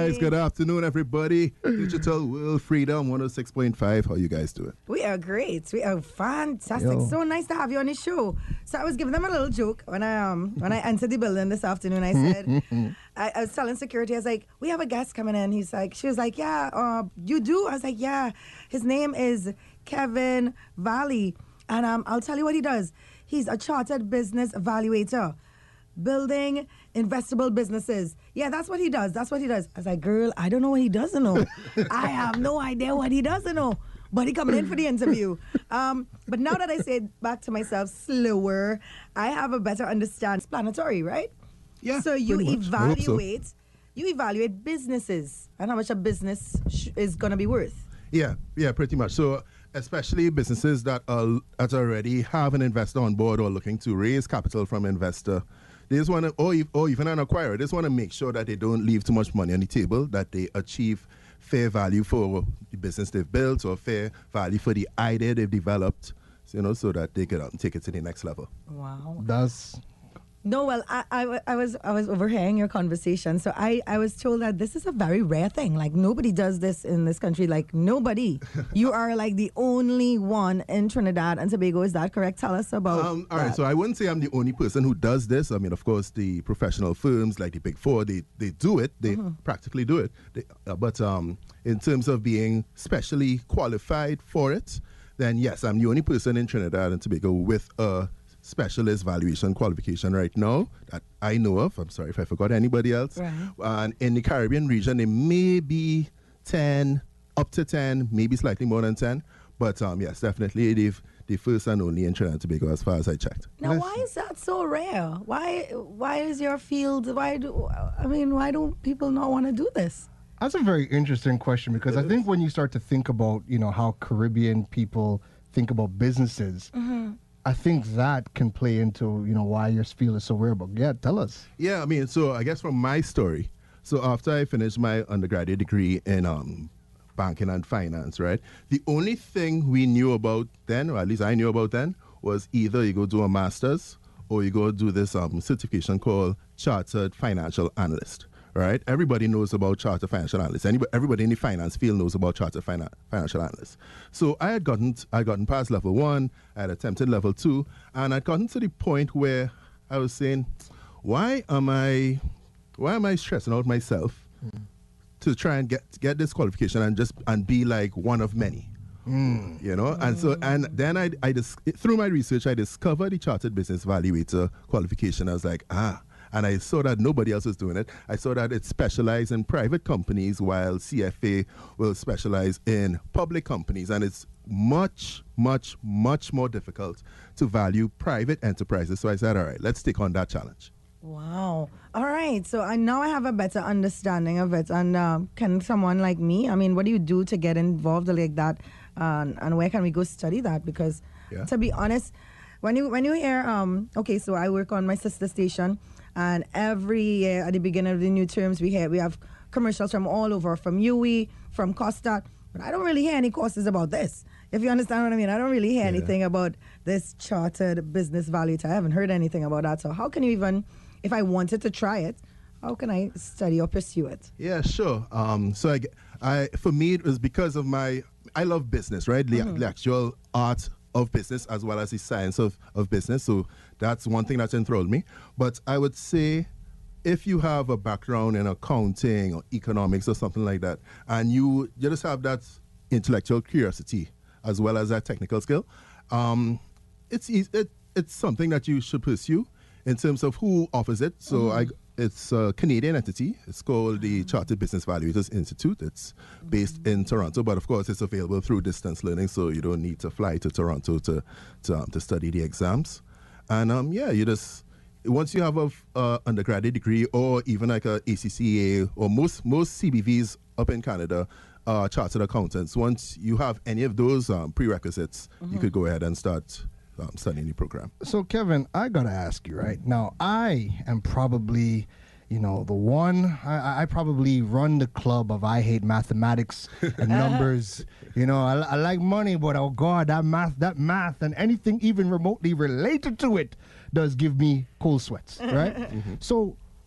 guys. Good afternoon, everybody. Digital World Freedom one oh six point five. How you guys doing? We are great. We are fantastic. Yo. So nice to have you on the show. So I was giving them a little joke when I um when I entered the building this afternoon. I said, I, I was telling security, I was like, we have a guest coming in. He's like, she was like, yeah, uh, you do? I was like, yeah. His name is Kevin Valley. And um, I'll tell you what he does. He's a chartered business evaluator. Building investable businesses. Yeah, that's what he does. That's what he does. I was like, girl, I don't know what he doesn't know. I have no idea what he doesn't know. But he coming in for the interview. Um, but now that I say it back to myself slower, I have a better understanding. It's planetary, right? Yeah. So you pretty much. I hope so. evaluate, you evaluate businesses and how much a business sh- is going to be worth. Yeah, yeah, pretty much. So especially businesses that are that already have an investor on board or looking to raise capital from investor. They just want to, or, or even an acquirer, they just want to make sure that they don't leave too much money on the table, that they achieve fair value for the business they've built or fair value for the idea they've developed, you know, so that they get out and take it to the next level. Wow. That's No, well, I, I, I was I was overhearing your conversation. So I, I was told that this is a very rare thing. Like, nobody does this in this country. Like, nobody. You are, like, the only one in Trinidad and Tobago. Is that correct? Tell us about Um, all right, that. so I wouldn't say I'm the only person who does this. I mean, of course, the professional firms like the Big Four, they, they do it. They Mm-hmm. practically do it. They, uh, but um, in terms of being specially qualified for it, then yes, I'm the only person in Trinidad and Tobago with a specialist valuation qualification right now that I know of. I'm sorry if I forgot anybody else. Right. And in the Caribbean region, it may be ten, up to ten, maybe slightly more than ten. But um, yes, definitely they've the first and only in Trinidad and Tobago as far as I checked. Now, why is that so rare? Why why is your field, why do, I mean, why do people not want to do this? That's a very interesting question, because I think when you start to think about, you know, how Caribbean people think about businesses, I think that can play into, you know, why your field is so rare. But yeah, tell us. Yeah, I mean, so I guess from my story, so after I finished my undergraduate degree in um, banking and finance, right, the only thing we knew about then, or at least I knew about then, was either you go do a master's or you go do this um, certification called Chartered Financial Analyst. Right, everybody knows about chartered financial analysts. Anybody, everybody in the finance field knows about chartered fina- financial analysts. So I had gotten, I had gotten past level one, I had attempted level two, and I'd gotten to the point where I was saying, why am I, why am I stressing out myself mm. to try and get get this qualification and just and be like one of many, mm. you know? Mm. And so and then I, I dis- through my research, I discovered the Chartered Business Valuator qualification. I was like, ah. And I saw that nobody else was doing it. I saw that it specialized in private companies, while C F A will specialize in public companies. And it's much, much, much more difficult to value private enterprises. So I said, all right, let's take on that challenge. Wow. All right. So I now I have a better understanding of it. And um, can someone like me, I mean, what do you do to get involved like that? Um, and where can we go study that? Because yeah. to be honest, when you when you hear, um, okay, so I work on my sister station. And every year at the beginning of the new terms, we have, we have commercials from all over, from U E, from Costa. But I don't really hear any courses about this. If you understand what I mean, I don't really hear yeah. anything about this chartered business value. I haven't heard anything about that. So how can you even, if I wanted to try it, how can I study or pursue it? Yeah, sure. Um, so I, I, for me, it was because of my, I love business, right? The, mm-hmm. the actual art of business as well as the science of, of business. So that's one thing that's enthralled me. But I would say if you have a background in accounting or economics or something like that, and you, you just have that intellectual curiosity as well as that technical skill, um, it's easy, it, it's something that you should pursue in terms of who offers it. So mm-hmm. I, it's a Canadian entity. It's called the Chartered Business Valuators Institute. It's based in Toronto, but of course it's available through distance learning, so you don't need to fly to Toronto to to, um, to study the exams. And um, yeah, you just, once you have a uh, undergraduate degree or even like a A C C A or most most C B Vs up in Canada, uh, chartered accountants, once you have any of those um, prerequisites, mm-hmm. you could go ahead and start Um, studying the program. So, Kevin, I gotta ask you, right now, I am probably, you know, the one. I, I probably run the club of I hate mathematics and numbers. You know, I, I like money, but oh God, that math, that math, and anything even remotely related to it does give me cold sweats, right? Mm-hmm. So,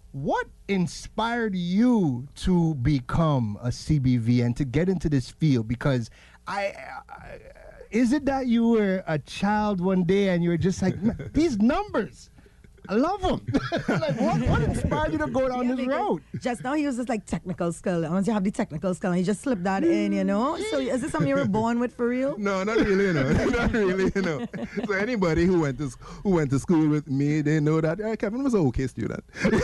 what inspired you to become a C B V and to get into this field? Because I, I is it that you were a child one day and you were just like, "Man, these numbers, I love them." Like, what, what inspired you to go down Yeah, this because road? Just now he uses like technical skill. And once you have the technical skill, and you just slip that in, you know. So is this something you were born with for real? No, not really, you know. Not really, you know. So anybody who went to s- who went to school with me, they know that uh, Kevin was an okay student.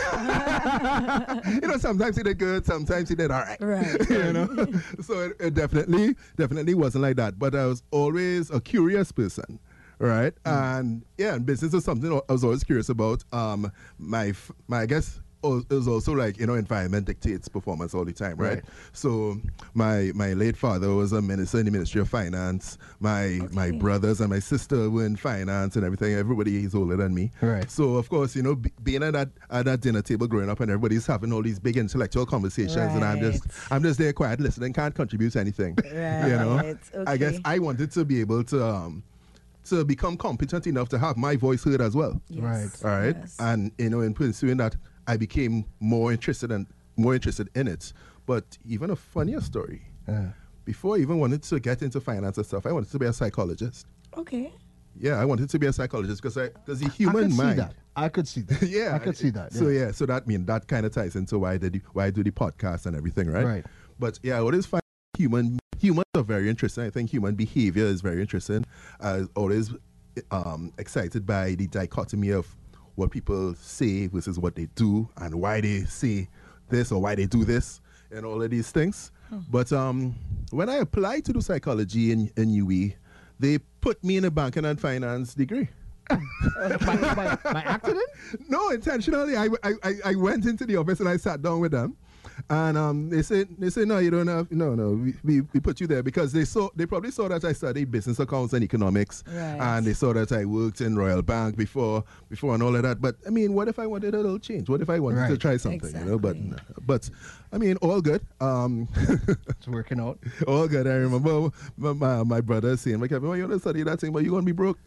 You know, sometimes he did good, sometimes he did all right. Right. You know. So it, it definitely, definitely wasn't like that. But I was always a curious person. Right, and yeah, and business is something I was always curious about. Um, my, f- my, I guess al- it was also like, you know, environment dictates performance all the time, right? Right. So my my late father was a minister in the Ministry of Finance. My my brothers and my sister were in finance and everything. Everybody is older than me, Right. So of course, you know, b- being at that at that dinner table growing up, and everybody's having all these big intellectual conversations, and I'm just Right. I'm just there quiet listening, can't contribute to anything, you know. Right, I guess okay. I wanted to be able to. Um, to become competent enough to have my voice heard as well. Yes, Right. All right. yes. And you know, in pursuing that, I became more interested and more interested in it. But even a funnier story. Uh, Before I even wanted to get into finance and stuff, I wanted to be a psychologist. Okay. Yeah, I wanted to be a psychologist because I because the I human could see mind. that. I could see that. Yeah, I could see that. So yeah. yeah, so that mean that kind of ties into why I did the, why I do the podcast and everything, right? Right. But yeah, I always find human humans are very interesting. I think human behavior is very interesting. I was always um, excited by the dichotomy of what people say versus what they do and why they say this or why they do this and all of these things. But um, when I applied to do psychology in, in U E, they put me in a banking and finance degree. by, by, by accident? No, intentionally. I, I, I- I went into the office and I sat down with them. And um, they said, they said, no, you don't have, no, no, we, we, we put you there because they saw, they probably saw that I studied business accounts and economics, Right. and they saw that I worked in Royal Bank before, before and all of that. But I mean, what if I wanted a little change? What if I wanted to Right. try something, you know? But, Exactly. but I mean, all good. Um, It's working out. all good. I remember my, my, my brother saying, "My Kevin, why you want to study that thing? But you're gonna be broke.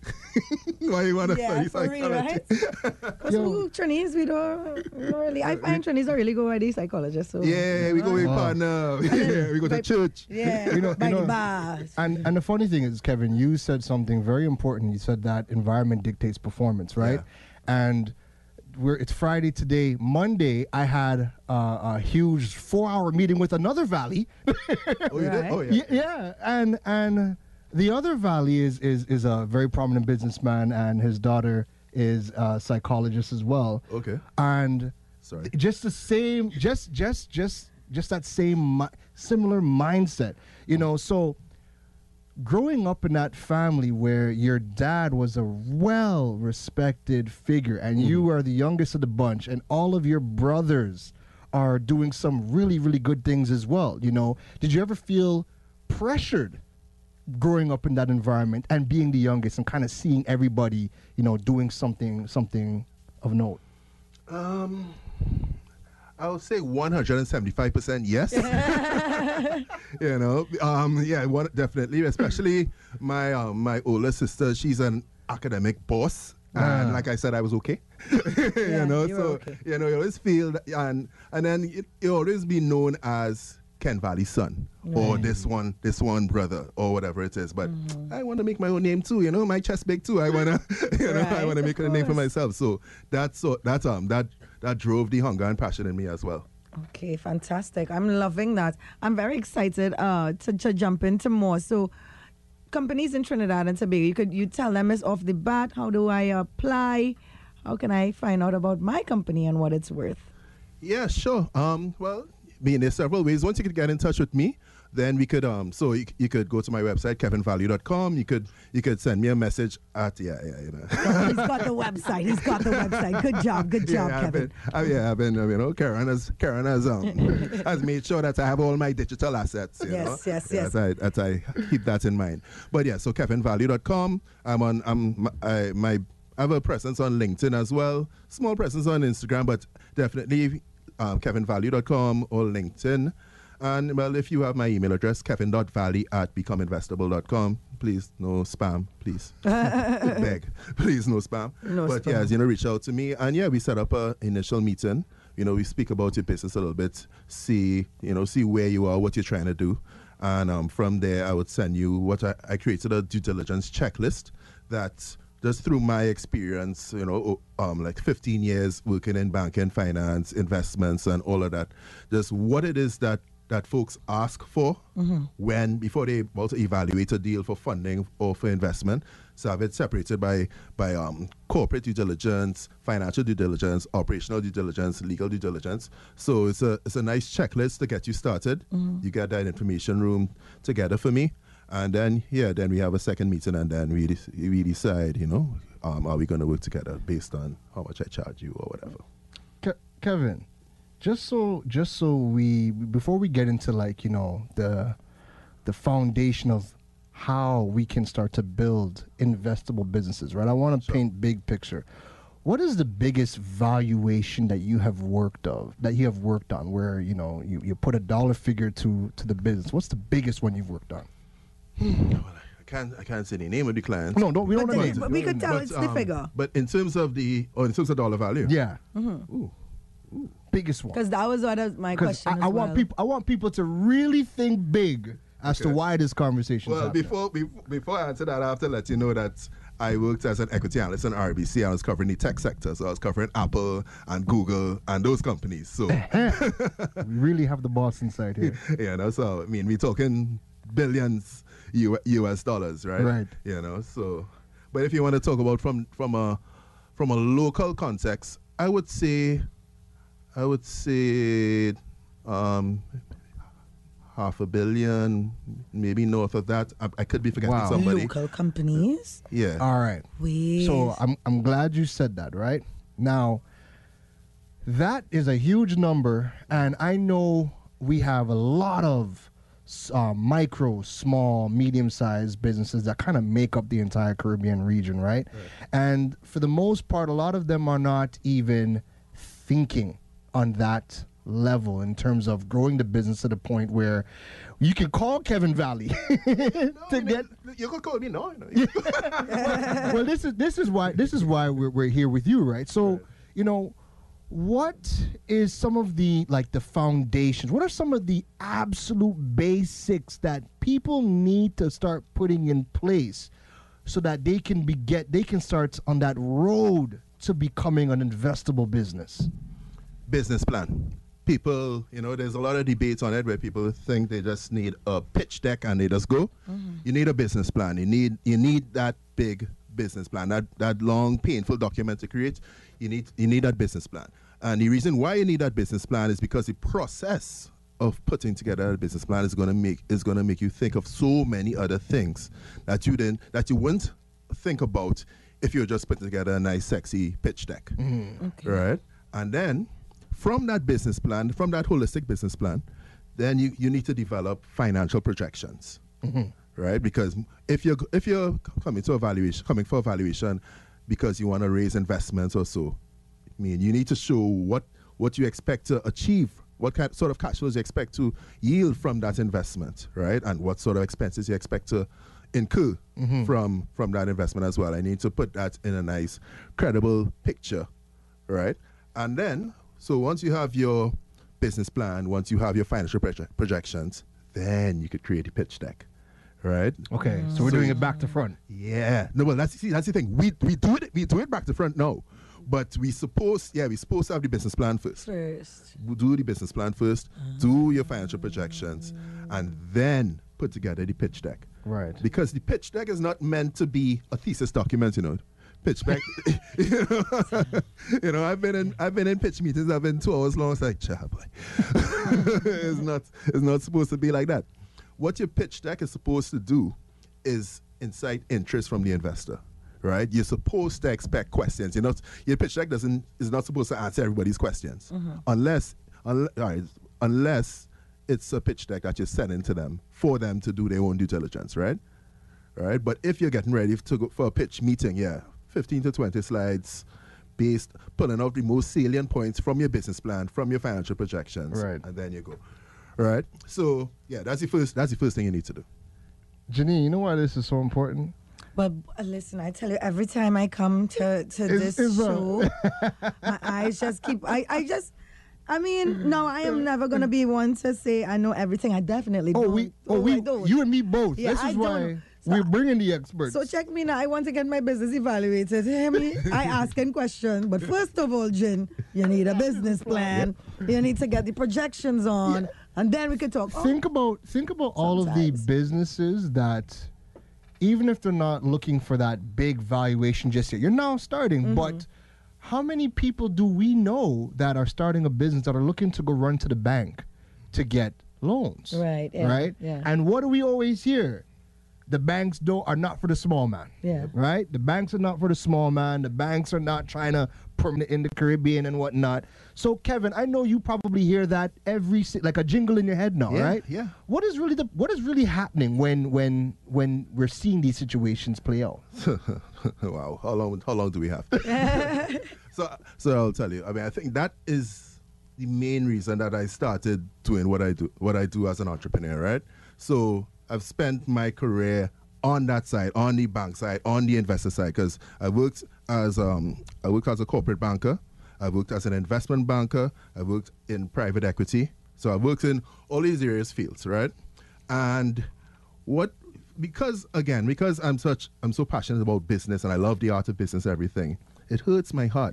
Why you want to Yeah, study for real, psychology?" right? Because Yo. who Chinese, we don't, we don't really. I find Chinese are really good at these psychologists. So. Yeah, we go with Wow. partner. Yeah, we go to But- church. Yeah, You know- by you the know- bars. And and the funny thing is, Kevin, you said something very important. You said that environment dictates performance, right? And we're it's Friday today. Monday, I had uh, a huge four-hour meeting with another valley. Oh, you did? Right. Oh, yeah. yeah, yeah, and and the other valley is is is a very prominent businessman, and his daughter is a psychologist as well. Okay. And Sorry. just the same, just just just just that same mi- similar mindset, you know. So growing up in that family where your dad was a well-respected figure and you are the youngest of the bunch and all of your brothers are doing some really really good things as well, you know, did you ever feel pressured growing up in that environment and being the youngest and kind of seeing everybody, you know, doing something something of note? Um, I would say one hundred seventy-five percent yes. You know, um, yeah, one, definitely. Especially my um, my older sister, she's an academic boss. And Ah. like I said, I was okay. you Yeah, know, you were so okay. you know, you always feel that, and and then it, you always be known as Ken Valley's son, or this one, this one brother, or whatever it is. But Mm-hmm. I want to make my own name too. You know, my chest big too. I wanna, you know, I Right, want to of make a name for course. myself. So that's so that um that that drove the hunger and passion in me as well. Okay, fantastic. I'm loving that. I'm very excited uh, to, to jump into more. So, companies in Trinidad and Tobago, you could you tell them it's off the bat. How do I apply? How can I find out about my company and what it's worth? Yeah, sure. Um, well, I mean, there's several ways. Once you could get in touch with me, then we could um, so you, you could go to my website kevin value dot com. You could you could send me a message at yeah yeah you know. He's got the website. He's got the website. Good job. Good job, yeah, I've Kevin. been, uh, yeah, I've been, uh, you know, Karen has, Karen has, um, has made sure that I have all my digital assets. You Yes, know? yes, Yeah, yes. As I, as I keep that in mind. But yeah, so kevin value dot com. I'm on, I'm, I, my, I have a presence on LinkedIn as well. Small presence on Instagram, but definitely um, kevin value dot com or LinkedIn. And well, if you have my email address, kevin dot valley at become investable dot com. Please, no spam, please. Beg. Please, no spam. No but spam. yeah, as you know, reach out to me. And yeah, we set up a initial meeting. you know, we speak about your business a little bit, see, you know, see where you are, what you're trying to do. And um, from there, I would send you what I, I created a due diligence checklist that just through my experience, you know, um, like fifteen years working in banking, finance, investments, and all of that, just what it is that that folks ask for Mm-hmm. when before they about to evaluate a deal for funding or for investment. So have it separated by by um, corporate due diligence, financial due diligence, operational due diligence, legal due diligence. So it's a it's a nice checklist to get you started. Mm-hmm. You get that information room together for me, and then yeah, then we have a second meeting, and then we de- we decide, you know, um, are we going to work together based on how much I charge you or whatever. Ke- Kevin, just so just so we before we get into like you know the the foundation of how we can start to build investable businesses, right? I want to Sure. paint big picture. What is the biggest valuation that you have worked of that you have worked on where you know you, you put a dollar figure to to the business? What's the biggest one you've worked on? Well, I can't I can't say the name of the client. No, don't we don't But, know. the- names. but we could tell But, it's the um, figure. But in terms of the or in terms of dollar value, Yeah, Ooh. biggest one. Because that was one of my Because questions. I, I as want well. people I want people to really think big as to Okay. why this conversation. Well, before be- before I answer that, I have to let you know that I worked as an equity analyst in R B C. I was covering the tech sector, so I was covering Apple and Google and those companies. So we really have the boss inside here. you know, so I mean, we're talking billions U- U.S. dollars, right? Right. You know, so but if you want to talk about from from a from a local context, I would say, I would say, um, half a billion, maybe north of that. I, I could be forgetting Wow. somebody. Local companies. Yeah. All right. Wait. So I'm I'm glad you said that, right? Now that is a huge number, and I know we have a lot of uh, micro, small, medium-sized businesses that kind of make up the entire Caribbean region, right? And for the most part, a lot of them are not even thinking on that level in terms of growing the business to the point where you can call Kevin Valley to get. You could call me no. no. Well, this is this is why this is why we're we're here with you, right? So, you know, what is some of the like the foundations? What are some of the absolute basics that people need to start putting in place so that they can be get they can start on that road to becoming an investable business? Business plan. People, you know, there's a lot of debates on it where people think they just need a pitch deck and they just go. You need a business plan. You need you need that big business plan, that that long, painful document to create. You need you need that business plan. And the reason why you need that business plan is because the process of putting together a business plan is gonna make is gonna make you think of so many other things that you didn't that you wouldn't think about if you were just putting together a nice, sexy pitch deck. Okay. Right? And then from that business plan, from that holistic business plan, then you, you need to develop financial projections, right? Because if you're if you're coming to evaluation, coming for evaluation, because you want to raise investments or so, I mean, you need to show what what you expect to achieve, what kind, sort of cash flows you expect to yield from that investment, right? And what sort of expenses you expect to incur from from that investment as well. I need to put that in a nice, credible picture, right? And then, so once you have your business plan, once you have your financial proje- projections, then you could create a pitch deck, right? Okay, so we're doing it back to front. Yeah. No, well, that's see, that's the thing. We we do it we do it back to front now, but we suppose yeah we supposed to have the business plan first. First. We do the business plan first, do your financial projections, and then put together the pitch deck. Right. Because the pitch deck is not meant to be a thesis document, you know. Pitch deck, you know, you know, I've been in I've been in pitch meetings. I've been two hours long. It's like, child, boy. it's not it's not supposed to be like that. What your pitch deck is supposed to do is incite interest from the investor, right? You're supposed to expect questions. You know, your pitch deck doesn't is not supposed to answer everybody's questions, unless unless all right, unless it's a pitch deck that you're sending to them for them to do their own due diligence, right? Right. But if you're getting ready to go for a pitch meeting, yeah, fifteen to twenty slides based, pulling out the most salient points from your business plan, from your financial projections, Right. and then you go. Right. So yeah, that's the first. That's the first thing you need to do. Janine, you know why this is so important? But uh, listen, I tell you, every time I come to, to Is- this is, uh, show, my eyes just keep. I, I just I mean, no, I am never gonna be one to say I know everything. I definitely Oh, don't. we, oh, I we, don't. you and me both. Yeah, this I is don't. why So- we're bringing the experts. So check me now. I want to get my business evaluated. Hear me? I asking questions, but first of all, Jin, you need a business plan. You need to get the projections on, and then we can talk. Oh, think about think about all of the Sometimes. businesses that, even if they're not looking for that big valuation just yet, you're now starting. Mm-hmm. But how many people do we know that are starting a business that are looking to go run to the bank to get loans? Right, yeah, right. yeah. And what do we always hear? The banks don't are not for the small man. Yeah. Right? The banks are not for the small man. The banks are not trying to permanent in the Caribbean and whatnot. So Kevin, I know you probably hear that every si- like a jingle in your head now, Yeah, right? yeah. What is really the what is really happening when when when we're seeing these situations play out? Wow, how long how long do we have? so so I'll tell you. I mean, I think that is the main reason that I started doing what I do what I do as an entrepreneur, right? So I've spent my career on that side, on the bank side, on the investor side, because I worked as um I worked as a corporate banker, I worked as an investment banker, I worked in private equity. So I worked in all these various fields, right? And what because again, because I'm such I'm so passionate about business and I love the art of business, everything, it hurts my heart.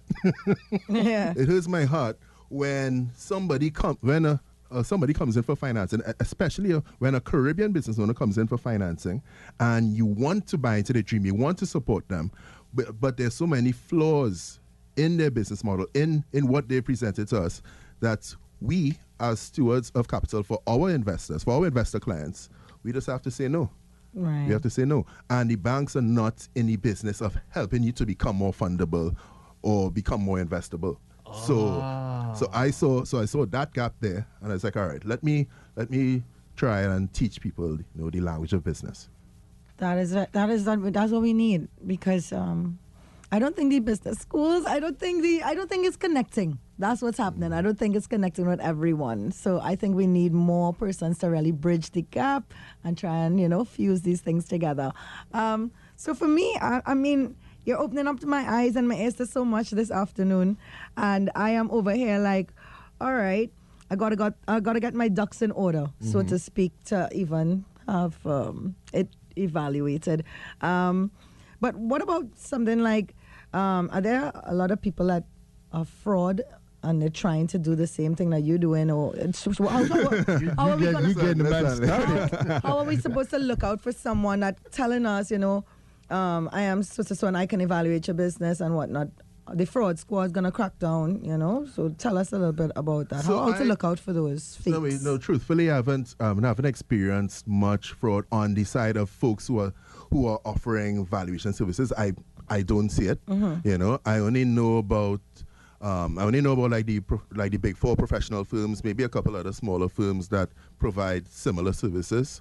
yeah. It hurts my heart when somebody come when a uh, somebody comes in for financing, e- especially uh, when a Caribbean business owner comes in for financing, and you want to buy into the dream, you want to support them, but, but there's so many flaws in their business model, in in what they presented to us, that we as stewards of capital for our investors, for our investor clients, we just have to say no. Right. You have to say no. And the banks are not in the business of helping you to become more fundable or become more investable. So so I saw so I saw that gap there, and I was like, all right, let me let me try and teach people, you know, the language of business. That is that is that's what we need, because um, I don't think the business schools. I don't think the I don't think it's connecting. That's what's happening. I don't think it's connecting with everyone. So I think we need more persons to really bridge the gap and try and you know fuse these things together. Um, so for me, I, I mean. You're opening up my eyes and my ears to so much this afternoon, and I am over here like, all right, I gotta got I gotta get my ducks in order, so to speak, to even have um, it evaluated. Um, but what about something like, um, are there a lot of people that are fraud and they're trying to do the same thing that you're doing, or it's, how, how, how are we get- gonna, you getting the man started. how, how are we supposed to look out for someone that telling us, you know? Um, I am so so so and I can evaluate your business and whatnot. The fraud squad is gonna crack down, you know. So tell us a little bit about that. So How, how to I- look out for those fakes. No, I mean, no, truthfully, I haven't um, I haven't experienced much fraud on the side of folks who are who are offering valuation services. I I don't see it. You know, I only know about um, I only know about like the pro- like the big four professional firms, maybe a couple other smaller firms that provide similar services.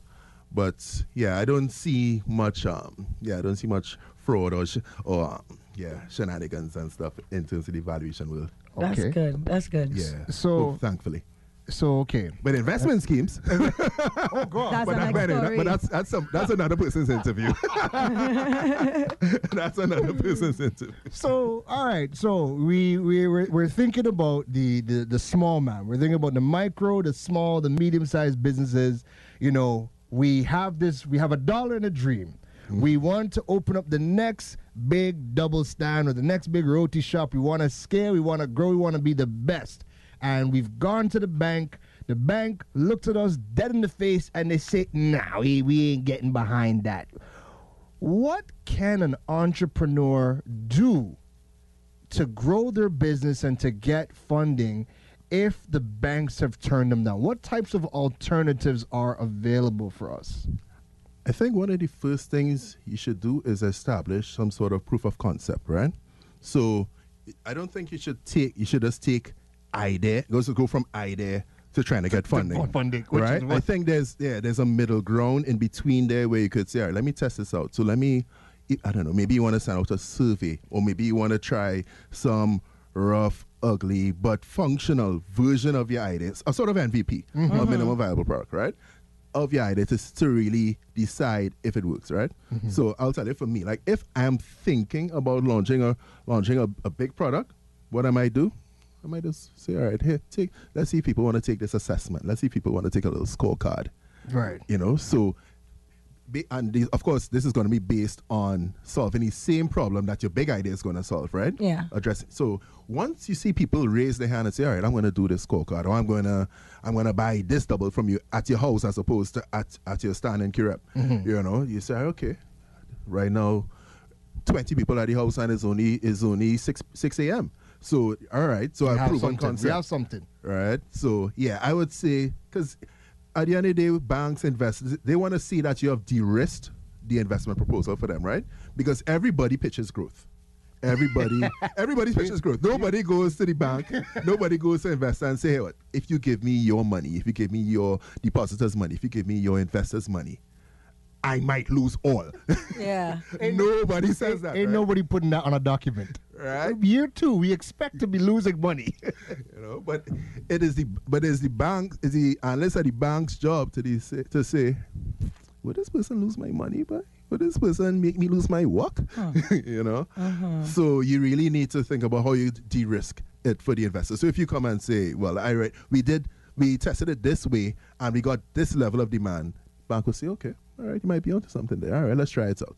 But yeah, I don't see much. Um, yeah, I don't see much fraud or sh- or um, yeah shenanigans and stuff in terms of the valuation world. That's Okay. good. That's good. Yeah. So- well, thankfully, So okay. but investment schemes. Oh God. That's but, the that, next but, that- story. but that's that's some, that's another person's interview. That's another person's interview. So all right, so we we we're, we're thinking about the, the the small man. We're thinking about the micro, the small, the medium sized businesses. You know, we have this. We have a dollar and a dream. We want to open up the next big double stand or the next big roti shop. We want to scale. We want to grow. We want to be the best. And we've gone to the bank. The bank looked at us dead in the face and they say, "Nah, we we ain't getting behind that." What can an entrepreneur do to grow their business and to get funding if the banks have turned them down? What types of alternatives are available for us? I think one of the first things you should do is establish some sort of proof of concept, right? So I don't think you should take you should just take idea, go go from idea to trying to get funding. funding, which right? is I what- think there's yeah, there's a middle ground in between there where you could say, all right, let me test this out. So let me I don't know, maybe you want to send out a survey, or maybe you want to try some rough, ugly, but functional version of your idea, a sort of M V P, a minimum viable product, right? Of your idea to, to really decide if it works, right? So I'll tell you, for me, like if I'm thinking about launching a launching a, a big product, what I might do, I might just say, all right, here, take. Let's see if people want to take this assessment. Let's see if people want to take a little scorecard. Right. You know, so, be, and the, of course, this is going to be based on solving the same problem that your big idea is going to solve, right? Yeah. Addressing. So once you see people raise their hand and say, all right, I'm going to do this scorecard, or I'm going to, I'm going to buy this double from you at your house as opposed to at, at your stand in Kirep. Mhm. You know, you say, okay, right now, twenty people at the house and it's only is only six six a m. So all right, so We I've have proven something. concept. We have something. Right. So yeah, I would say because at the end of the day, banks, investors, they want to see that you have de-risked the investment proposal for them, right? Because everybody pitches growth. Everybody, everybody pitches growth. Nobody goes to the bank. Nobody goes to investor and say, hey, what, if you give me your money, if you give me your depositors' money, if you give me your investors' money, I might lose all. Yeah. Nobody says that. Ain't right? nobody putting that on a document. Right. Year two, we expect to be losing money. You know, but it is the but it's the bank is the analyst at the bank's job to the, say, to say, would this person lose my money, but would this person make me lose my work? Huh. You know, Mhm. so you really need to think about how you de-risk it for the investor. So if you come and say, well, I right, we did we tested it this way and we got this level of demand, bank will say, okay, all right, you might be onto something there. All right, let's try it out.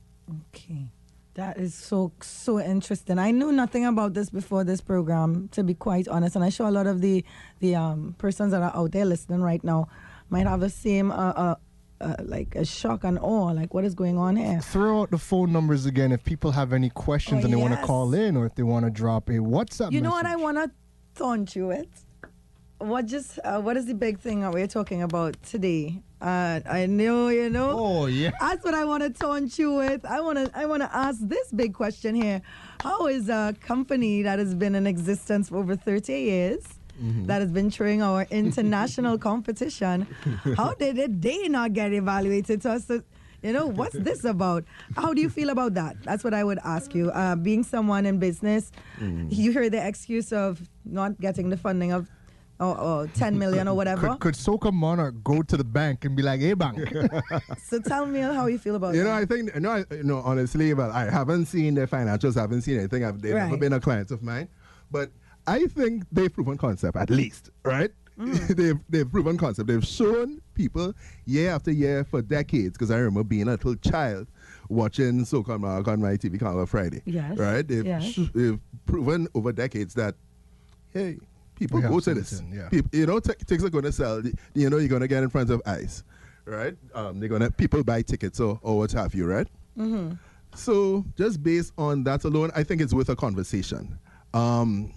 Okay. That is so, so interesting. I knew nothing about this before this program, to be quite honest. And I'm sure a lot of the, the um, persons that are out there listening right now might have the same, uh, uh, uh, like, a shock and awe, like, what is going on here? Throw out the phone numbers again if people have any questions Oh, and they want to yes. call in, or if they want to drop a WhatsApp You know what I message. want to taunt you with? What just, uh, what is the big thing that we're talking about today? Uh, I know, you know. Oh, yeah. That's what I want to taunt you with. I want to, I want to ask this big question here. How is a company that has been in existence for over thirty years, that has been throwing our international competition, how did it, they not get evaluated to us? To, you know, what's this about? How do you feel about that? That's what I would ask you. Uh, being someone in business, you hear the excuse of not getting the funding of oh, oh, ten million or whatever. Could, could Soca Monarch go to the bank and be like, hey, bank? So tell me how you feel about You that. know, I think, no, I, no, honestly, well, I haven't seen their financials, haven't seen anything. I've, they've never Right. been a client of mine. But I think they've proven concept, at least, right? they've, they've proven concept. They've shown people year after year for decades, because I remember being a little child watching Soca Monarch on my T V Carnival Friday. Yes, Right? They've, yes. sh- they've proven over decades that, hey, people We have go to this. something, yeah. People, you know, t- tickets are going to sell. You know, you're going to get in front of eyes, right? Um, they're going to, people buy tickets or, or what have you, right? Mm-hmm. So just based on that alone, I think it's worth a conversation. Um,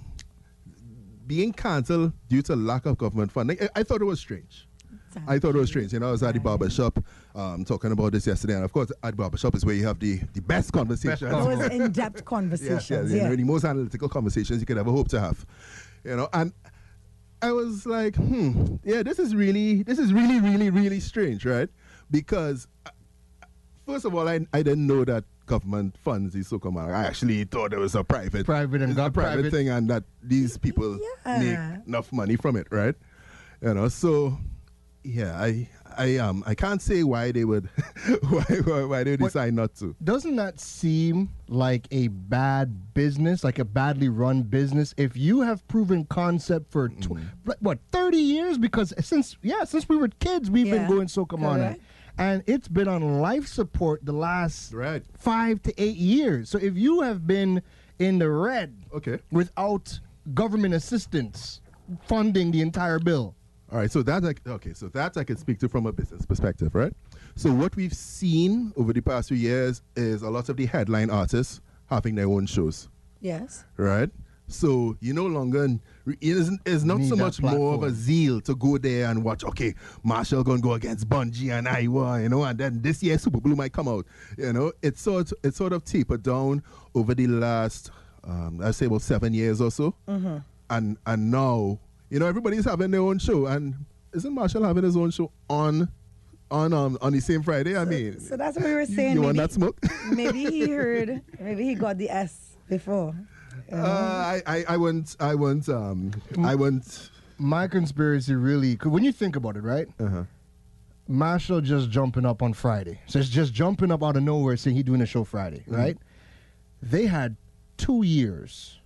being cancelled due to lack of government funding, I, I thought it was strange. I thought it was strange. You know, I was at the barber shop um, talking about this yesterday, and of course, at the barber shop is where you have the, the best conversations. Those in-depth Yes, conversations. yes, you yeah. know, the most analytical conversations you could ever hope to have. You know, and I was like, hmm, yeah, this is really, this is really, really, really strange, right? Because uh, first of all, I, I didn't know that government funds the Soca Monarch. I actually thought it was a private, Private and it's a got private, private. thing, and that these people Yeah. make enough money from it, right? You know, so yeah, I. I um I can't say why they would why, why why they would But- decide not to. Doesn't that seem like a bad business, like a badly run business? If you have proven concept for tw- like, what thirty years, because since yeah, since we were kids, we've Yeah, been going Soca Monarch, correct. and it's been on life support the last Right. five to eight years. So if you have been in the red, Okay. without government assistance funding the entire bill. All right, so that I, okay, so that I can speak to from a business perspective, right? So what we've seen over the past few years is a lot of the headline artists having their own shows, Yes. right? So you no longer it isn't it's not Need so that much more of a platform. zeal to go there and watch. Okay, Marshall gonna go against Bungie and Iowa, you know, and then this year Super Blue might come out. You know, it's sort it's sort of tapered down over the last um, I'd say about seven years or so, Mm-hmm. and and now. You know, everybody's having their own show, and isn't Marshall having his own show on, on um on the same Friday? I mean, So that's what we were you, saying. you want maybe, that smoke? maybe he heard, maybe he got the S before. uh, I, I I wouldn't I wouldn't um I wouldn't. My conspiracy really, cause when you think about it, right? Uh-huh. Marshall just jumping up on Friday. So it's just jumping up out of nowhere saying he doing a show Friday, right? They had two years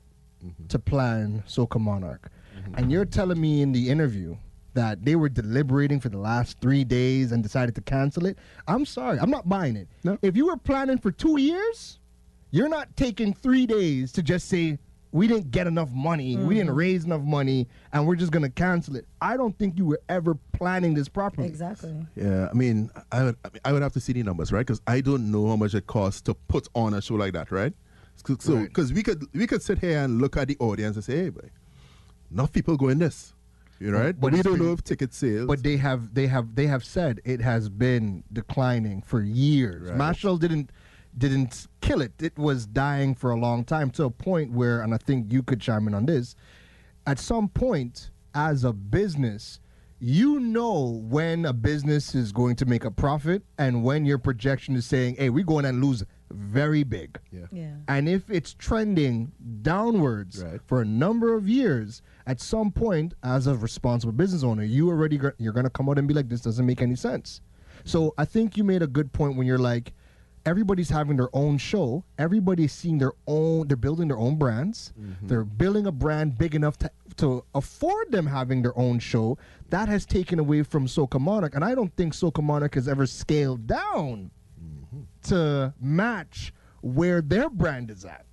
to plan Soca Monarch. And you're telling me in the interview that they were deliberating for the last three days and decided to cancel it. I'm sorry, I'm not buying it. No. If you were planning for two years, you're not taking three days to just say, we didn't get enough money, we didn't raise enough money, and we're just going to cancel it. I don't think you were ever planning this properly. Exactly. Yeah, I mean, I would, I, mean, I would have to see the numbers, right? Because I don't know how much it costs to put on a show like that, right? So, Right. because we could we could sit here and look at the audience and say, hey, boy, enough people go in this, you know, right? But But we it's don't been- know if ticket sales. But they have they have they have said it has been declining for years. Right. Mashal didn't didn't kill it. It was dying for a long time to a point where, and I think you could chime in on this, at some point as a business, you know when a business is going to make a profit and when your projection is saying, hey, we're going to lose very big. yeah. Yeah. And if it's trending downwards Right. for a number of years, at some point, as a responsible business owner, you already gr- you're gonna come out and be like, this doesn't make any sense. So I think you made a good point when you're like, everybody's having their own show, everybody's seeing their own, they're building their own brands, they're building a brand big enough to to afford them having their own show. That has taken away from Soca Monarch, and I don't think Soca Monarch has ever scaled down to match where their brand is at.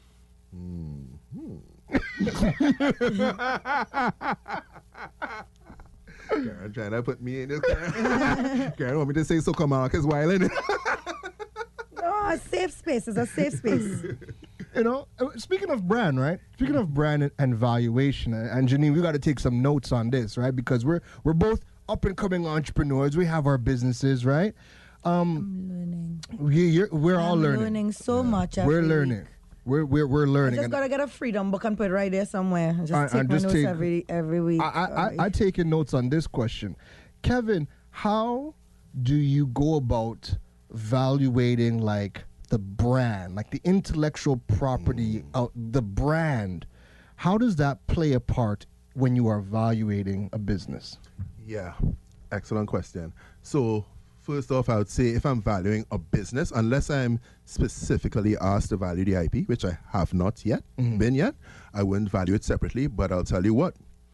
Karen trying to put me in this. Karen, Karen want me to say so come on, because while in it. No, a safe space. It's a safe space. You know, uh, speaking of brand, right? Speaking of brand and, and valuation, uh, and Janine, we got to take some notes on this, right? Because we're we're both up and coming entrepreneurs. We have our businesses, right? Um, I'm learning. we, you're, we're all I'm learning. learning so much. We're every learning. week. We're we're we're I learning. just And gotta get a freedom book and put it right there somewhere. And just I- take and my just notes take- every every week. I, I, Sorry. I, I taking notes on this question. Kevin, how do you go about evaluating like the brand, like the intellectual property, of the brand? How does that play a part when you are evaluating a business? Yeah, excellent question. So, first off, I would say if I'm valuing a business, unless I'm specifically asked to value the I P, which I have not yet been yet, I wouldn't value it separately. But I'll tell you what,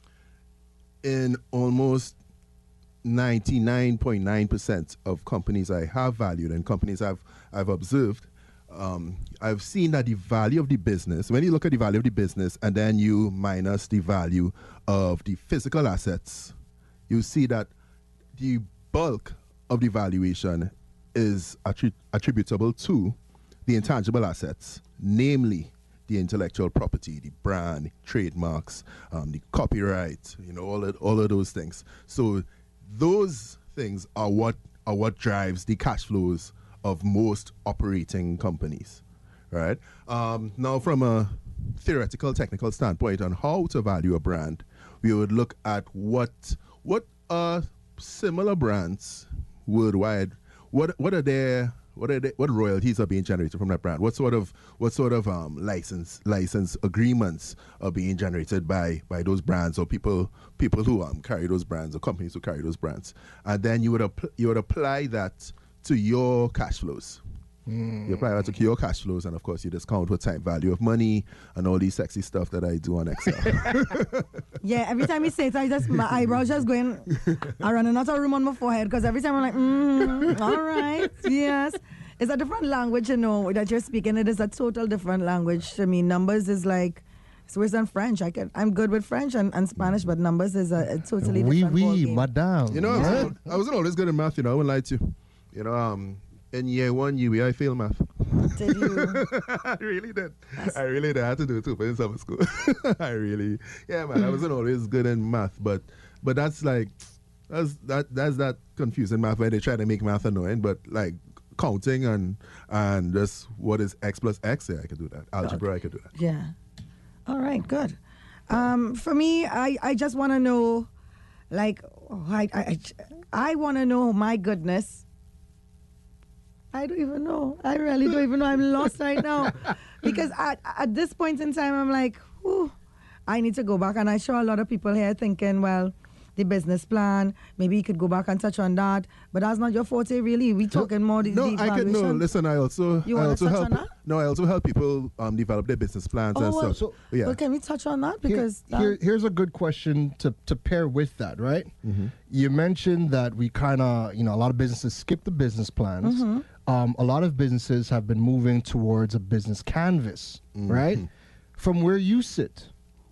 in almost ninety-nine point nine percent of companies I have valued and companies I've I've observed, um, I've seen that the value of the business, when you look at the value of the business and then you minus the value of the physical assets, you see that the bulk of the valuation is attri- attributable to the intangible assets, namely the intellectual property, the brand, trademarks, um, the copyright, you know, all of, all of those things. So those things are what are what drives the cash flows of most operating companies, right? Um, now, from a theoretical, technical standpoint on how to value a brand, we would look at what what are similar brands worldwide. What what are their what are they, what royalties are being generated from that brand? What sort of what sort of um, license license agreements are being generated by by those brands or people people who um, carry those brands or companies who carry those brands? And then you would app- you would apply that to your cash flows. You apply that to your cash flows, and of course, you discount with time value of money and all these sexy stuff that I do on Excel. Yeah, every time you say it, I just my eyebrows just going, I running out of room on my forehead because every time I'm like, mm, all right, yes. It's a different language, you know, that you're speaking. It is a total different language to me. Numbers is like, it's worse than French. I can, I'm good with French and, and Spanish, but numbers is a, a totally Oui, different oui, ballgame. madame. You know, I wasn't, I wasn't always good at math, you know, I wouldn't lie to you. You know, um, in year one, U B, I failed math. Did you? I really did. I really did. I had to do it too, but in summer school. I really, yeah, man, I wasn't always good in math, but but that's like, that's that that's that confusing math where they try to make math annoying, but like counting and and just what is X plus X, yeah, I could do that. Algebra, I could do that. Yeah. All right, good. Um, for me, I, I just want to know, like, oh, I, I, I want to know, my goodness. I don't even know. I really don't even know. I'm lost right now. Because at, at this point in time, I'm like, whew, I need to go back. And I'm sure a lot of people here thinking, well, the business plan. Maybe you could go back and touch on that. But that's not your forte, really. We talking more the, No, the I can no. evaluation. Listen, I also You I wanna also touch help. on that? No, I also help people um, develop their business plans and Oh, well, stuff. so- yeah. Well, can we touch on that? Here- Because that- here, here's a good question to, to pair with that, right? Mm-hmm. You mentioned that we kind of, you know, a lot of businesses skip the business plans. Mm-hmm. Um, a lot of businesses have been moving towards a business canvas, Mm-hmm. right? From where you sit,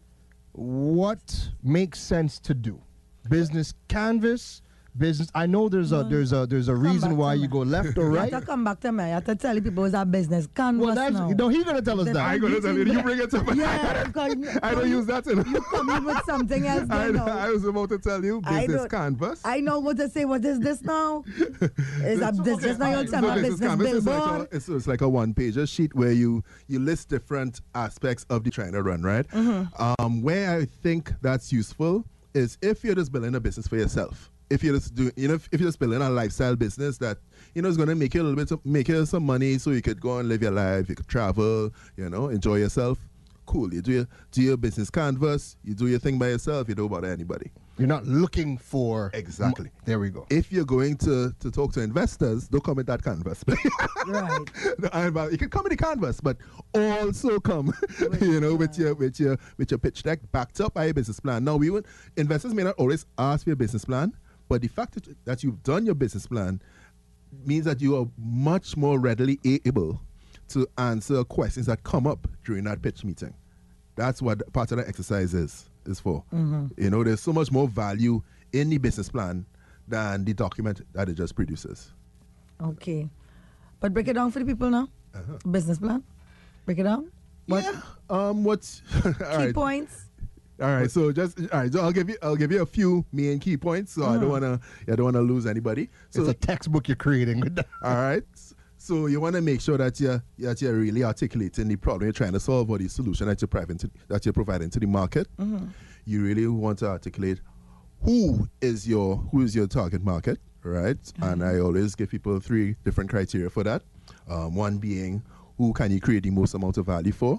what makes sense to do? Business canvas, business. I know there's a there's a there's a reason back why to you me. go left or You right. have to come back to me. You have to tell the people it's a business canvas Well, that's now. no, he's gonna tell us The- that. I ain't gonna tell you. You bring it up. Yeah, because I don't use that. In you come in with something else. I, Then, I was about to tell you I business don't- canvas. I know what to say. What is this now? Is a So, this okay, just now? You'll so tell me a business business canvas is like billboard. a, it's, it's like a one-pager sheet where you you list different aspects of the trying to run, right? Mm-hmm. Um, where I think that's useful is if you're just building a business for yourself. If you're just doing, you know, if, if you're just building a lifestyle business that you know is going to make you a little bit, of, make you some money, so you could go and live your life, you could travel, you know, enjoy yourself. Cool. You do your do your business canvas. You do your thing by yourself. You don't bother anybody. You're not looking for Exactly. mo- there we go. If you're going to, to talk to investors, don't come with that canvas. Right. The canvas- you can come with the canvas, but also come, you know, with your with your with your pitch deck backed up by your business plan. Now, we would investors may not always ask for your business plan, but the fact that, that you've done your business plan means that you are much more readily able to answer questions that come up during that pitch meeting. That's what part of that exercise is is for. You know, there's so much more value in the business plan than the document that it just produces. Okay. But break it down for the people now. Business plan. Break it down. What Yeah. Um. What's all key right? points? All right. So just all right. So I'll give you I'll give you a few main key points. So I don't wanna I don't wanna lose anybody. So It's a textbook you're creating with that. all right. So you want to make sure that you're that you're really articulating the problem you're trying to solve or the solution that you're providing to, that you're providing to the market. You really want to articulate who is your who is your target market, right? And I always give people three different criteria for that. Um, one being who can you create the most amount of value for?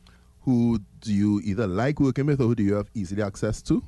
Who do you either like working with or who do you have easily access to?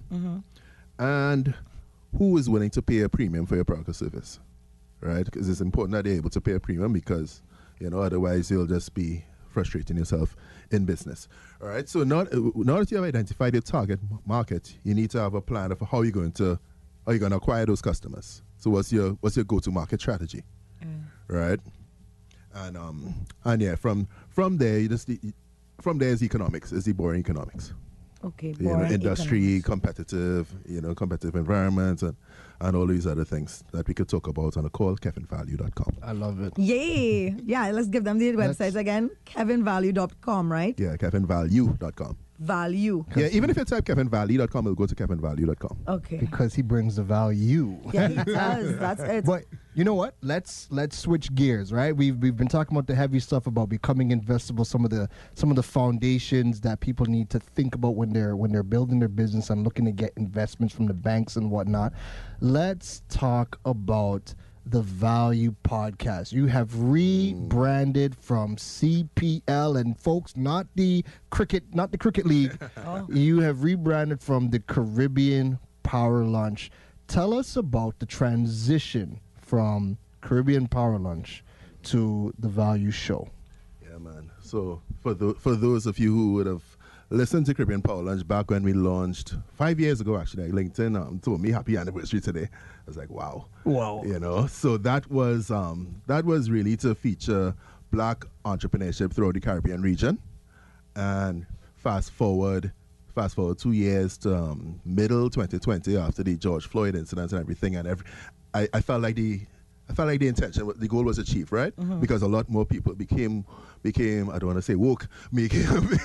And who is willing to pay a premium for your product or service? Right, because it's important that they're able to pay a premium because, you know, otherwise you'll just be frustrating yourself in business. All right, so now, now that you have identified your target m- market, you need to have a plan of how you're going to how you're going to acquire those customers. So what's your what's your go-to-market strategy, right? And um and yeah, from from there you just you- from there is economics, is the boring economics. Okay. You know, boring industry, economics. competitive, you know, competitive environments, and, and all these other things that we could talk about on a call, kevin value dot com. I love it. Yay. Yeah, let's give them the That's- websites again. kevin value dot com, right? Yeah, kevin value dot com. Value. Yeah, even if you type kevin value dot com, it'll go to kevin value dot com. Okay. Because he brings the value. Yeah, he does. That's it. But you know what? Let's let's switch gears, right? We've we've been talking about the heavy stuff about becoming investable, some of the some of the foundations that people need to think about when they're when they're building their business and looking to get investments from the banks and whatnot. Let's talk about the Value Podcast. You have rebranded from C P L, and folks, not the cricket, not the cricket league. You have rebranded from the Caribbean Power Lunch. Tell us about the transition from Caribbean Power Lunch to the Value Show. Yeah, man. So for tho- for those of you who would have listened to Caribbean Power Lunch back when we launched five years ago, actually, like LinkedIn um, told me happy anniversary today. I was like, wow. Wow. You know, so that was um, that was really to feature black entrepreneurship throughout the Caribbean region. And fast forward, fast forward two years to um, middle twenty twenty after the George Floyd incident and everything, and every, I, I felt like the I felt like the intention, the goal was achieved, right? Because a lot more people became became I don't want to say woke, became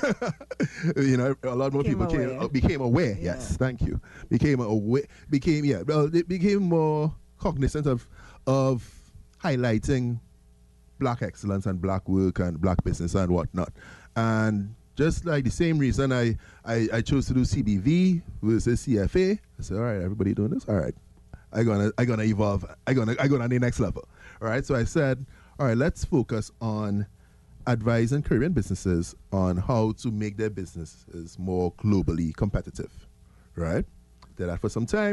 you know a lot more Became people came, aware. uh, became aware. Yeah. Yes, thank you. Became aware. Became yeah. Well, they became more cognizant of of highlighting black excellence and black work and black business and whatnot. And just like the same reason I, I, I chose to do C B V versus C F A, I said, all right, everybody doing this? All right. I gonna I gonna evolve. I gonna I go on the next level. All right. So I said, all right, let's focus on advising Caribbean businesses on how to make their businesses more globally competitive. Right? Did that for some time.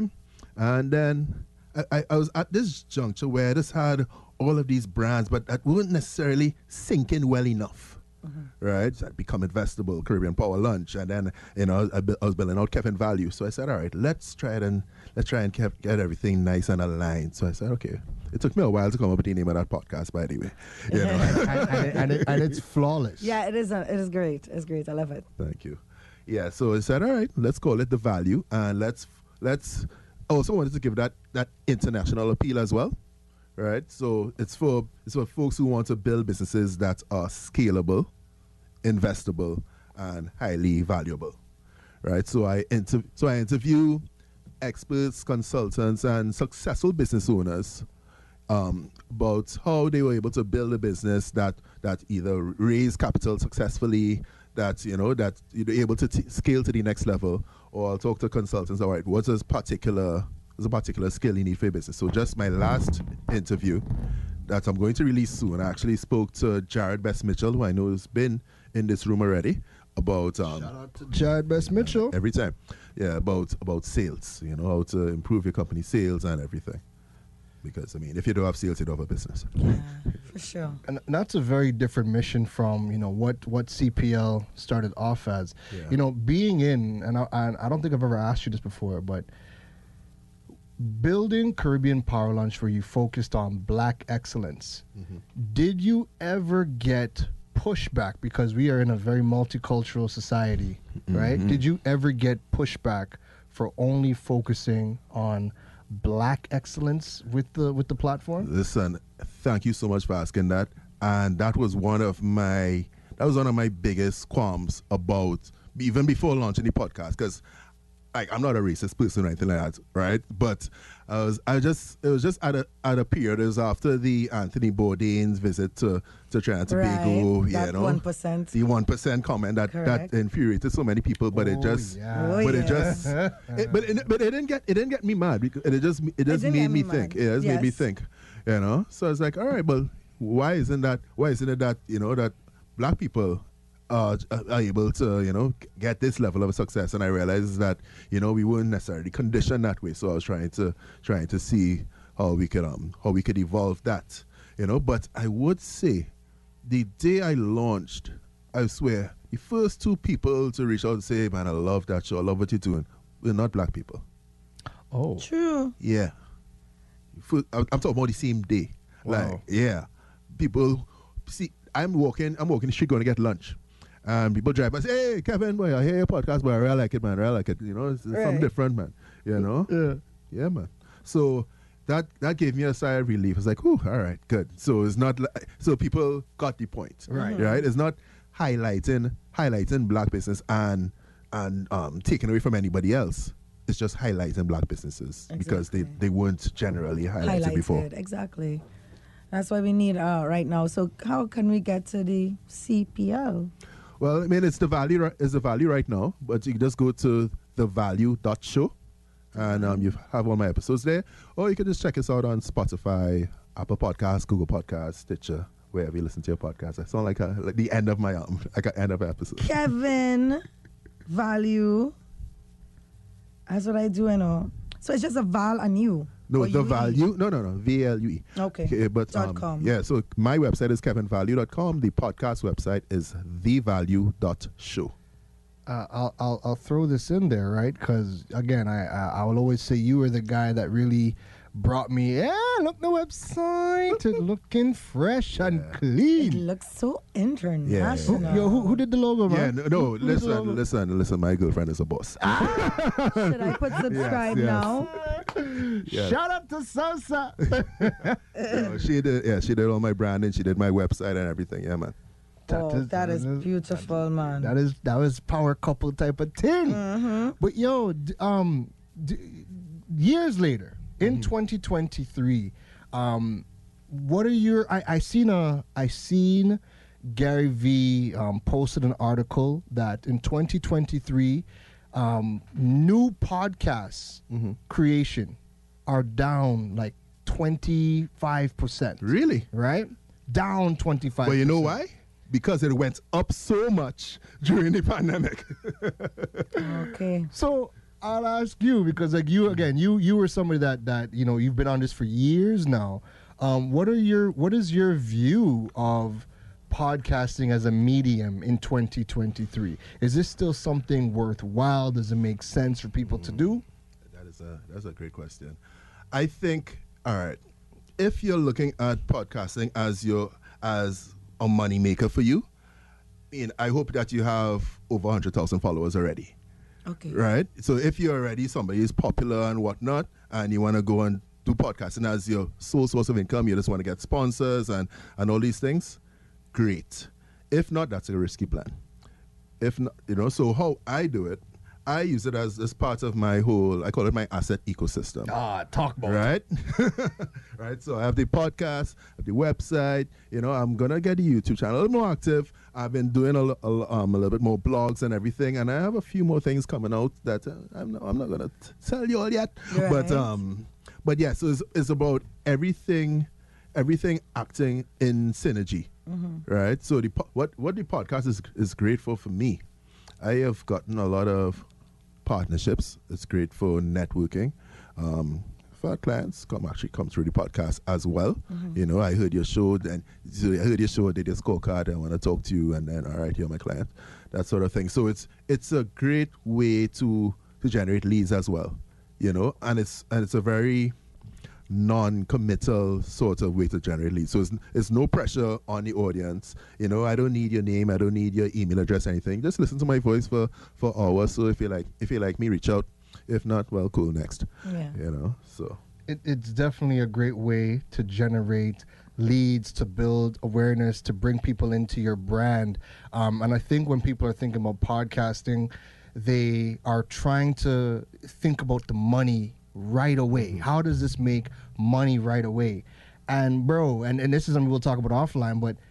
And then I, I, I was at this juncture where I just had all of these brands, but that weren't necessarily sinking well enough. Mm-hmm. Right, so I'd become Investable, Caribbean Power Lunch, and then you know I, bu- I was building out Kevin Value. So I said, all right, let's try it and let's try and keep, get everything nice and aligned. So I said, okay. It took me a while to come up with the name of that podcast, by the way. You know? and, and, it, and, it, and it's flawless. Yeah, it is. A, it is great. It's great. I love it. Thank you. Yeah, so I said, all right, let's call it The Value, and let's let's. I also wanted to give that that international appeal as well. Right, so it's for it's for folks who want to build businesses that are scalable, investable, and highly valuable. Right, so I inter- so I interview experts, consultants, and successful business owners um, about how they were able to build a business that that either raise capital successfully, that you know that you're able to t- scale to the next level, or I'll talk to consultants. All right, what's a particular There's a particular skill you need for your business. So just my last interview that I'm going to release soon, I actually spoke to Jared Best Mitchell, who I know has been in this room already, about um, shout out to Jared Best Mitchell every time. Yeah, about about sales. You know how to improve your company sales and everything. Because I mean, if you don't have sales, you don't have a business. Yeah, for sure. And that's a very different mission from you know what what C P L started off as. Yeah. You know, being in, and I, and I don't think I've ever asked you this before, but building Caribbean Power Lunch where you focused on black excellence, mm-hmm. did you ever get pushback? Because we are in a very multicultural society, mm-hmm. right? Did you ever get pushback for only focusing on black excellence with the with the platform? Listen, thank you so much for asking that. And that was one of my that was one of my biggest qualms about even before launching the podcast, because like I'm not a racist person or anything like that, right? But I was, I just, it was just at a at a period. It was after the Anthony Bourdain's visit to to Trinidad and Tobago, right. you that know, one percent, the one percent comment that, that infuriated so many people. But oh, it just, yeah. oh, but yeah. it just, it, but it, but it didn't get it didn't get me mad because it just it just it made me me think. mad. Yeah, it just yes. made me think, you know. So I was like, all right, but why isn't that? Why isn't it that you know that black people Uh, are able to, you know, get this level of success? And I realized that, you know, we weren't necessarily conditioned that way. So I was trying to trying to see how we could um how we could evolve that, you know. But I would say, the day I launched, I swear, the first two people to reach out and say, "Man, I love that show. I love what you're doing," we're not black people. Oh, true. Yeah, First, I'm I'm talking about the same day. Wow. Like, yeah, people see. I'm walking. I'm walking the street going to get lunch. And people drive by and say, "Hey, Kevin, boy, I hear your podcast, but I really like it, man. I really like it. You know, it's, it's right. something different, man. You know? yeah. Yeah, man." So that that gave me a sigh of relief. It's like, "Ooh, all right, good." So it's not like, so people got the point. Right. Right? It's not highlighting highlighting black business and and um taking away from anybody else. It's just highlighting black businesses Exactly. because they, they weren't generally highlighted, Highlighted, before. exactly. That's why we need uh, right now. So how can we get to the C P L? Well, I mean, it's the value. ri- It's the value right now, but you can just go to the value dot show, and um, you have all my episodes there, or you can just check us out on Spotify, Apple Podcasts, Google Podcasts, Stitcher, wherever you listen to your podcast. I sound like a, like the end of my um, like an end of an episode. Kevin Value. That's what I do, you know. So it's just a Val and you. No, or the U E? value. No, no, no. V L U E. Okay. Okay, but Dot um, com. yeah. So my website is kevin value dot com. The podcast website is the value dot show. Uh, I'll, I'll I'll throw this in there, right? Because again, I, I I will always say you were the guy that really brought me. Yeah, look the website, it's looking fresh and It clean. looks so international. Who, yo, who, who did the logo, Yeah, man? no, no Who- who did the logo? listen, listen, listen. My girlfriend is a boss. Should I put subscribe yes. now? Yeah. Shout out to Sosa. No, she did. Yeah, she did all my branding. She did my website and everything. Yeah, man. Oh, that is beautiful, man. That is that was power couple type of thing. Mm-hmm. But yo, d- um, d- years later in twenty twenty-three, um, what are your? I I seen a I seen Gary V um, posted an article that in twenty twenty-three, um, new podcasts creation are down like twenty-five percent. Really? Right? Down twenty-five. But you know why? Because it went up so much during the pandemic. Okay. So I'll ask you because, like, you again, you you were somebody that that you know you've been on this for years now. Um, what are your what is your view of podcasting as a medium in twenty twenty-three? Is this still something worthwhile? Does it make sense for people to do? That is a that's a great question. I think, all right, if you're looking at podcasting as your as a money maker for you, I mean, I hope that you have over one hundred thousand followers already. Okay. Right? So if you're already somebody is popular and whatnot, and you want to go and do podcasting as your sole source of income, you just want to get sponsors and, and all these things, great. If not, that's a risky plan. If not, you know, so how I do it, I use it as, as part of my whole, I call it my asset ecosystem. Ah, talk about Right? Right? So I have the podcast, I have the website, you know, I'm going to get the YouTube channel a little more active. I've been doing a, a, um, a little bit more blogs and everything, and I have a few more things coming out that uh, I'm not, I'm not going to tell you all yet. Right. But, um, but yeah, so it's, it's about everything, everything acting in synergy. Mm-hmm. Right? So the po- what, what the podcast is, is great for for me, I have gotten a lot of partnerships. It's great for networking. Um, for our clients, come actually come through the podcast as well. Mm-hmm. You know, I heard your show, and so I heard your show. Did your scorecard? I want to talk to you, and then all right, you're my client. That sort of thing. So it's it's a great way to to generate leads as well. You know, and it's and it's a very non-committal sort of way to generate leads. So it's, it's no pressure on the audience. You know, I don't need your name, I don't need your email address, anything. Just listen to my voice for, for hours. So if you like, if you like me, reach out. If not, well, cool, next. Yeah. You know, so it, it's definitely a great way to generate leads, to build awareness, to bring people into your brand. Um, and I think when people are thinking about podcasting, they are trying to think about the money right away. How does this make money right away? And bro, and, and this is something we'll talk about offline, but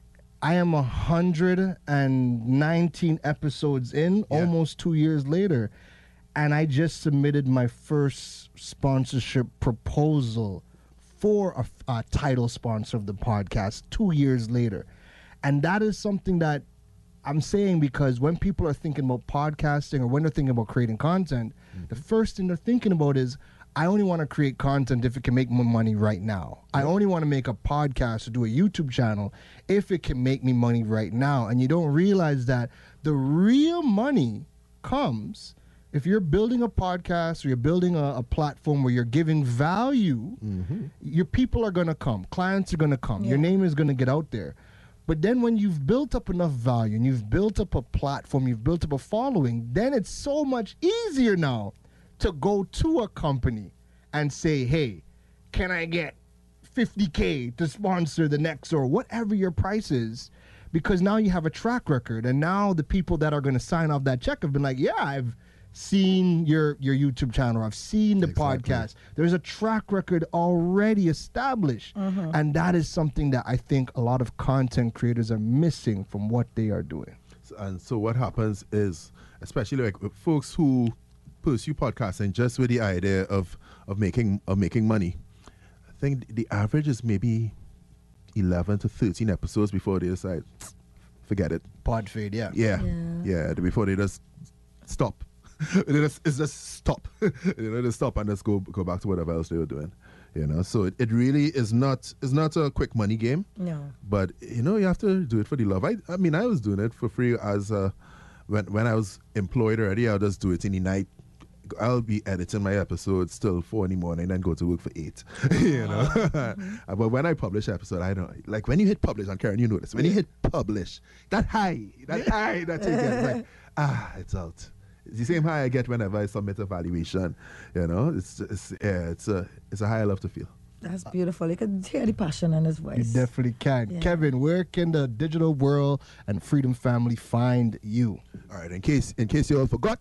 I am one hundred nineteen episodes in, Yeah. almost two years later, and I just submitted my first sponsorship proposal for a, a title sponsor of the podcast two years later. And that is something that I'm saying because when people are thinking about podcasting or when they're thinking about creating content, mm-hmm. the first thing they're thinking about is, I only want to create content if it can make me money right now. Yep. I only want to make a podcast or do a YouTube channel if it can make me money right now. And you don't realize that the real money comes if you're building a podcast or you're building a, a platform where you're giving value. Mm-hmm. Your people are going to come. Clients are going to come. Yeah. Your name is going to get out there. But then when you've built up enough value and you've built up a platform, you've built up a following, then it's so much easier now to go to a company and say, hey, can I get fifty K to sponsor the next or whatever your price is? Because now you have a track record. And now the people that are going to sign off that check have been like, yeah, I've seen your, your YouTube channel. I've seen the exactly. podcast. There's a track record already established. Mm-hmm. And that is something that I think a lot of content creators are missing from what they are doing. So, and so what happens is, especially like with folks who pursue podcasting just with the idea of, of making of making money, I think the average is maybe eleven to thirteen episodes before they decide, forget it. Pod fade, yeah. Yeah, yeah, yeah before they just stop. It's just, it's just stop. You know, just stop and just go go back to whatever else they were doing. You know, so it, it really is not it's not a quick money game. No. But you know, you have to do it for the love. I I mean, I was doing it for free as uh, when when I was employed already. I'll just do it in the night. I'll be editing my episodes till four in the morning, then go to work for eight. You know, mm-hmm. But when I publish episode, I don't like when you hit publish. And Karen, you know this. When you hit publish, that high, that high, that you get like ah, it's out. It's the same high I get whenever I submit a valuation. You know, it's it's yeah, it's a it's a high I love to feel. That's beautiful. You can hear the passion in his voice. You definitely can. Yeah. Kevin, where can the Digital World and Freedom family find you? All right, in case in case you all forgot,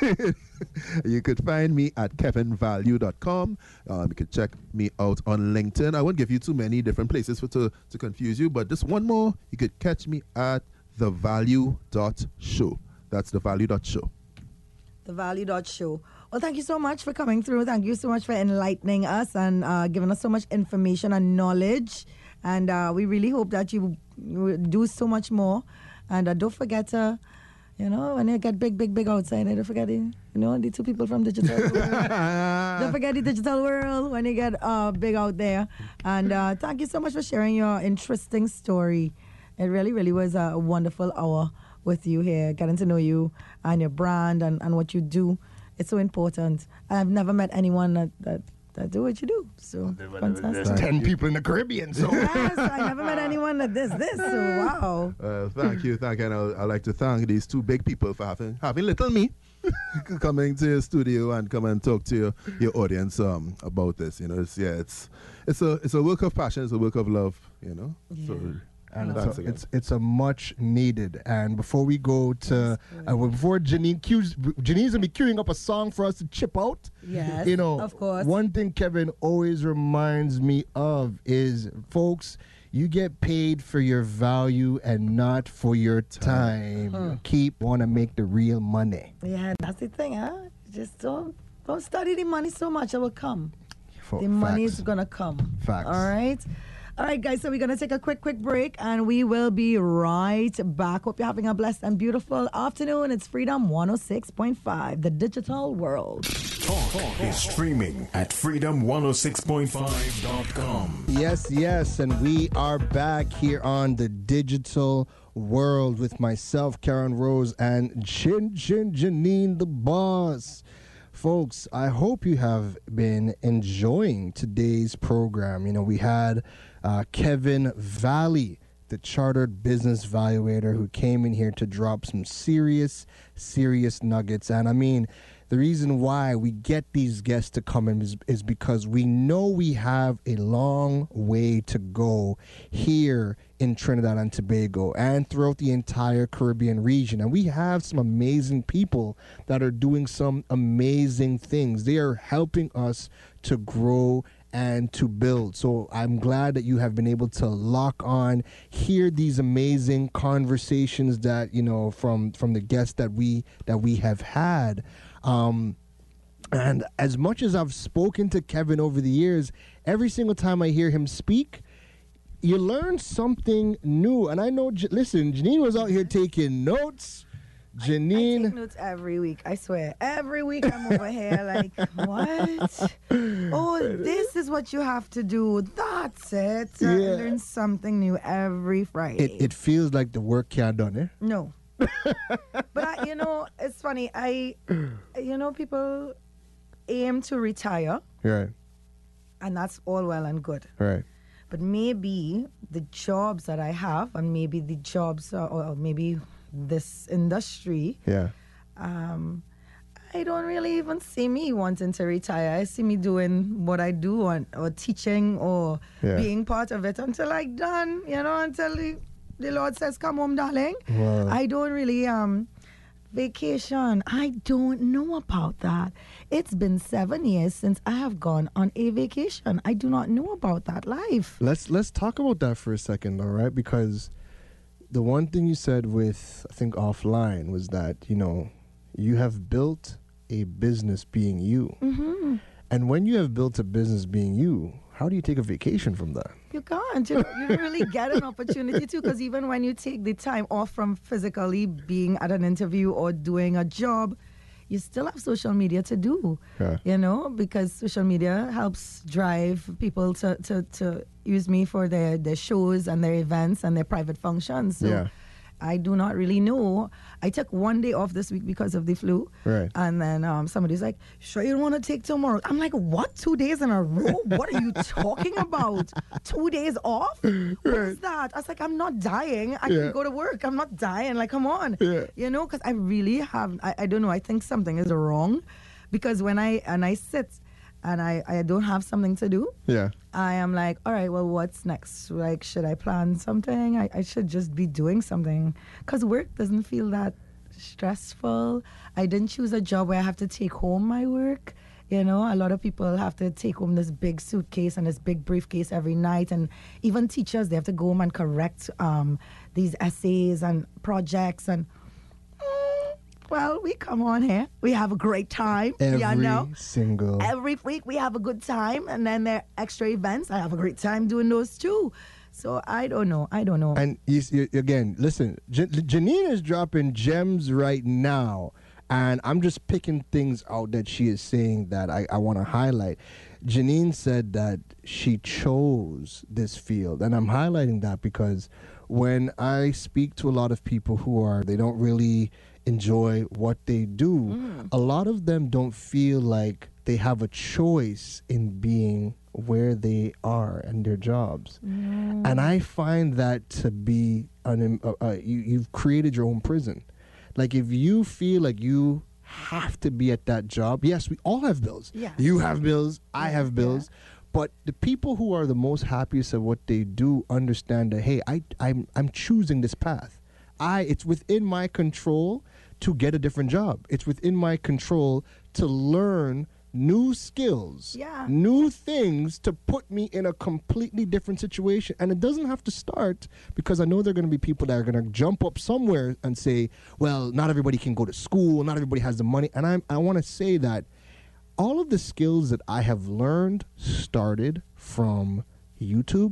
you could find me at kevin value dot com. Um, you could check me out on LinkedIn. I won't give you too many different places for to, to confuse you, but just one more. You could catch me at the value dot show. That's the value dot show. The value dot show. Well, thank you so much for coming through. Thank you so much for enlightening us and uh, giving us so much information and knowledge. And uh, we really hope that you, you do so much more. And uh, don't forget to, You know, when you get big, big, big outside, don't forget it. You know, the two people from digital world. Don't forget the digital world when you get uh, big out there. And uh, thank you so much for sharing your interesting story. It really, really was a wonderful hour with you here, getting to know you and your brand and, and what you do. It's so important. I've never met anyone that, that, that do what you do. So fantastic. There's ten people in the Caribbean, so. Yes, I never met anyone that does this. So wow. Uh, thank you, thank you. And I'd like to thank these two big people for having having little me coming to your studio and come and talk to your, your audience um, about this. You know, it's yeah, it's it's a it's a work of passion, it's a work of love. You know, Yeah. so. And Thanks it's a, again. it's it's a much needed. And before we go to, uh, before Janine cues, Janine's gonna be queuing up a song for us to chip out. Yes, You know, of course. One thing Kevin always reminds me of is, folks, you get paid for your value and not for your time. Hmm. Keep want to make the real money. Yeah, that's the thing, huh? Just don't don't study the money so much, it will come. For The money facts. is gonna come. Facts. All right. All right, guys, so we're going to take a quick, quick break, and we will be right back. Hope you're having a blessed and beautiful afternoon. It's Freedom one oh six point five, the digital world. Talk is streaming at freedom one oh six point five dot com. Yes, yes, and we are back here on the digital world with myself, Karen Rose, and Chin Chin Janine the boss. Folks, I hope you have been enjoying today's program. You know, we had uh, Kevin Valley, the Chartered Business Valuator, who came in here to drop some serious, serious nuggets. And I mean, the reason why we get these guests to come in is, is because we know we have a long way to go here in Trinidad and Tobago and throughout the entire Caribbean region. And we have some amazing people that are doing some amazing things. They are helping us to grow and to build. So I'm glad that you have been able to lock on, hear these amazing conversations that, you know, from from the guests that we that we have had. Um, and as much as I've spoken to Kevin over the years, every single time I hear him speak, you learn something new. And I know, J- listen, Janine was out here taking notes. Janine. I take notes every week, I swear. Every week I'm over here like, what? Oh, this is what you have to do. That's it. I Yeah. learn something new every Friday. It, it feels like the work can't done, eh? No. But, I, you know, it's funny. I, you know, people aim to retire, Right, and that's all well and good. right. But maybe the jobs that I have, and maybe the jobs, uh, or maybe this industry, Yeah. um, I don't really even see me wanting to retire. I see me doing what I do, and, or teaching, or Yeah. being part of it until I'm done, you know, until the, the Lord says, come home, darling. Wow. I don't really, um, vacation, I don't know about that. It's been seven years since I have gone on a vacation. I do not know about that life. Let's let's talk about that for a second, all right? Because the one thing you said with, I think, offline was that, you know, you have built a business being you. Mm-hmm. And when you have built a business being you, how do you take a vacation from that? You can't. You, you don't really get an opportunity to, because even when you take the time off from physically being at an interview or doing a job, you still have social media to do. Yeah. You know, because social media helps drive people to, to, to use me for their, their shows and their events and their private functions. So Yeah. I do not really know. I took one day off this week because of the flu. Right. And then um, somebody's like, sure you don't want to take tomorrow? I'm like, what? Two days in a row? What are you talking about? Two days off? What is that? I was like, I'm not dying. I Yeah. can go to work. I'm not dying. Like, come on. Yeah. You know, because I really have, I, I don't know, I think something is wrong. Because when I, and I sit and I, I don't have something to do, Yeah. I am like, all right, well, what's next? Like, should I plan something? I, I should just be doing something. Because work doesn't feel that stressful. I didn't choose a job where I have to take home my work. You know, a lot of people have to take home this big suitcase and this big briefcase every night. And even teachers, they have to go home and correct um, these essays and projects. And, mm, well, we come on here. We have a great time. Every you know? single. Every week we have a good time, and then there are extra events. I have a great time doing those too. So I don't know. I don't know. And you, you, again, listen, J- Janine is dropping gems right now, and I'm just picking things out that she is saying that I, I want to highlight. Janine said that she chose this field, and I'm highlighting that because when I speak to a lot of people who are, they don't really enjoy what they do, mm. a lot of them don't feel like they have a choice in being where they are and their jobs. Mm. And I find that to be, an, uh, uh, you, you've created your own prison. Like if you feel like you have to be at that job, yes, we all have bills. Yes. You have bills, I yeah, have bills. Yeah. But the people who are the most happiest at what they do understand that, hey, I, I'm, I'm choosing this path. I, it's within my control to get a different job. It's within my control to learn new skills, yeah. new things to put me in a completely different situation. And it doesn't have to start, because I know there are going to be people that are going to jump up somewhere and say, well, not everybody can go to school, not everybody has the money. And I'm, I want to say that all of the skills that I have learned started from YouTube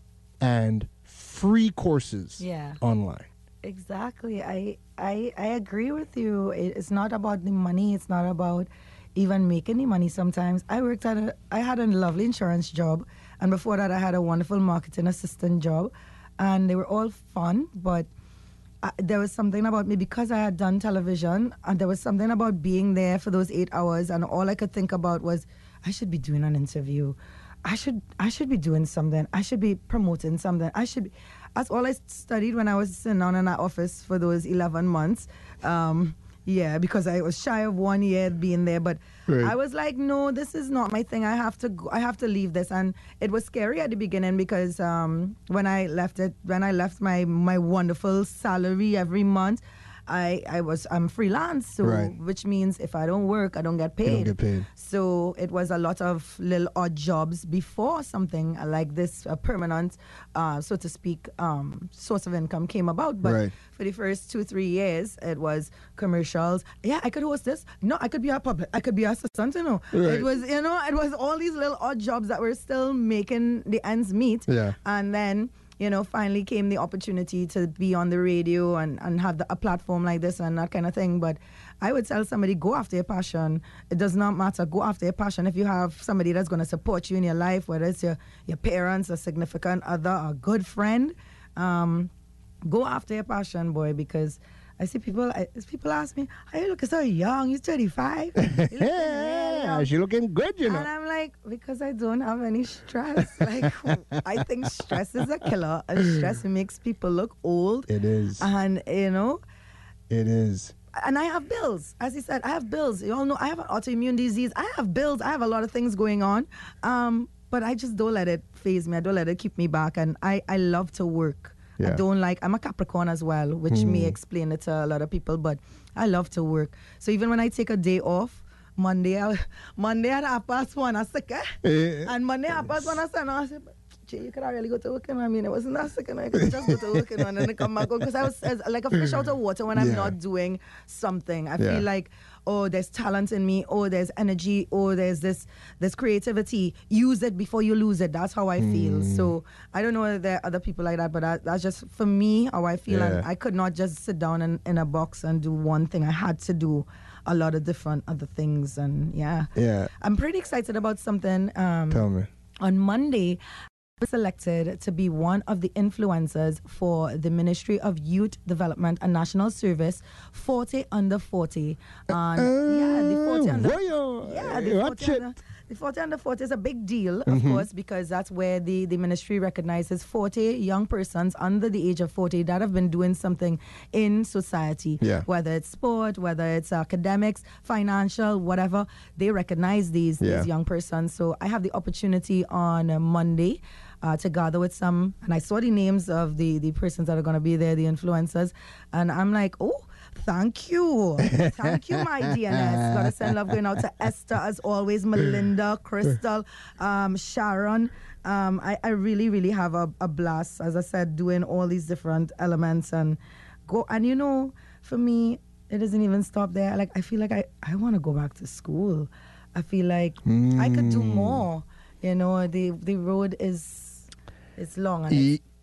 and free courses yeah. online. Exactly. I, I I agree with you. It's not about the money. It's not about even making the money sometimes. I worked at a, I had a lovely insurance job. And before that, I had a wonderful marketing assistant job. And they were all fun, but I, there was something about me, because I had done television, and there was something about being there for those eight hours. And all I could think about was, I should be doing an interview. I should I should be doing something. I should be promoting something. I should be. That's all I studied when I was sitting down in that office for those eleven months. Um, yeah, because I was shy of one year being there. But right. I was like, no, this is not my thing. I have to go, I have to leave this. And it was scary at the beginning, because um, when I left it, when I left my, my wonderful salary every month, I, I was I'm freelance, so right. which means if I don't work, I don't get paid. You don't get paid. So it was a lot of little odd jobs before something like this, a permanent, uh, so to speak, um, source of income came about. But right. for the first two, three years, it was commercials. Yeah, I could host this. No, I could be a public. I could be an assistant. You know, right. it was you know, it was all these little odd jobs that were still making the ends meet. Yeah, and then. You know, finally came the opportunity to be on the radio and, and have the, a platform like this and that kind of thing. But I would tell somebody, go after your passion. It does not matter. Go after your passion. If you have somebody that's going to support you in your life, whether it's your, your parents, a significant other, a good friend, um, go after your passion, boy, because I see people, I, people ask me, "Are you looking so young? You're thirty-five. You're looking really young." She's looking good, you know. And I'm like, because I don't have any stress. Like, I think stress is a killer, and stress makes people look old. It is. And, you know. It is. And I have bills. As he said, I have bills. You all know I have an autoimmune disease. I have bills. I have a lot of things going on. Um, but I just don't let it faze me. I don't let it keep me back. And I, I love to work. Yeah. I don't like, I'm a Capricorn as well, which mm. may explain it to a lot of people, but I love to work. So even when I take a day off, Monday, I, Monday at half past one, I sick, eh? Yeah. And Monday at half past one, I said, no, I said, gee, you could have really go to work, and I mean, it wasn't that sick, and I could just go to work, and then come back, because I was as, like a fish out of water when I'm yeah. not doing something. I yeah. feel like, oh, there's talent in me, oh, there's energy, oh, there's this this creativity. Use it before you lose it. That's how I feel. Mm. So I don't know if there are other people like that, but that, that's just, for me, how I feel. Yeah. And I could not just sit down in, in a box and do one thing. I had to do a lot of different other things. And yeah. Yeah. I'm pretty excited about something. Um, Tell me. On Monday, was selected to be one of the influencers for the Ministry of Youth Development and National Service, forty under forty. And uh, yeah, the forty under, boy, yeah, the forty under, the forty under forty is a big deal, of mm-hmm. course, because that's where the, the ministry recognizes forty young persons under the age of forty that have been doing something in society, yeah. whether it's sport, whether it's academics, financial, whatever. They recognize these, yeah. these young persons. So I have the opportunity on uh, Monday Uh, to gather with some, and I saw the names of the, the persons that are going to be there, the influencers, and I'm like, oh, thank you. Thank you, my D N S. Got to send love going out to Esther, as always, Melinda, Crystal, um, Sharon. Um, I, I really, really have a, a blast, as I said, doing all these different elements, and go, and you know, for me, it doesn't even stop there. Like, I feel like I, I want to go back to school. I feel like mm. I could do more. You know, the the road is it's long. And E-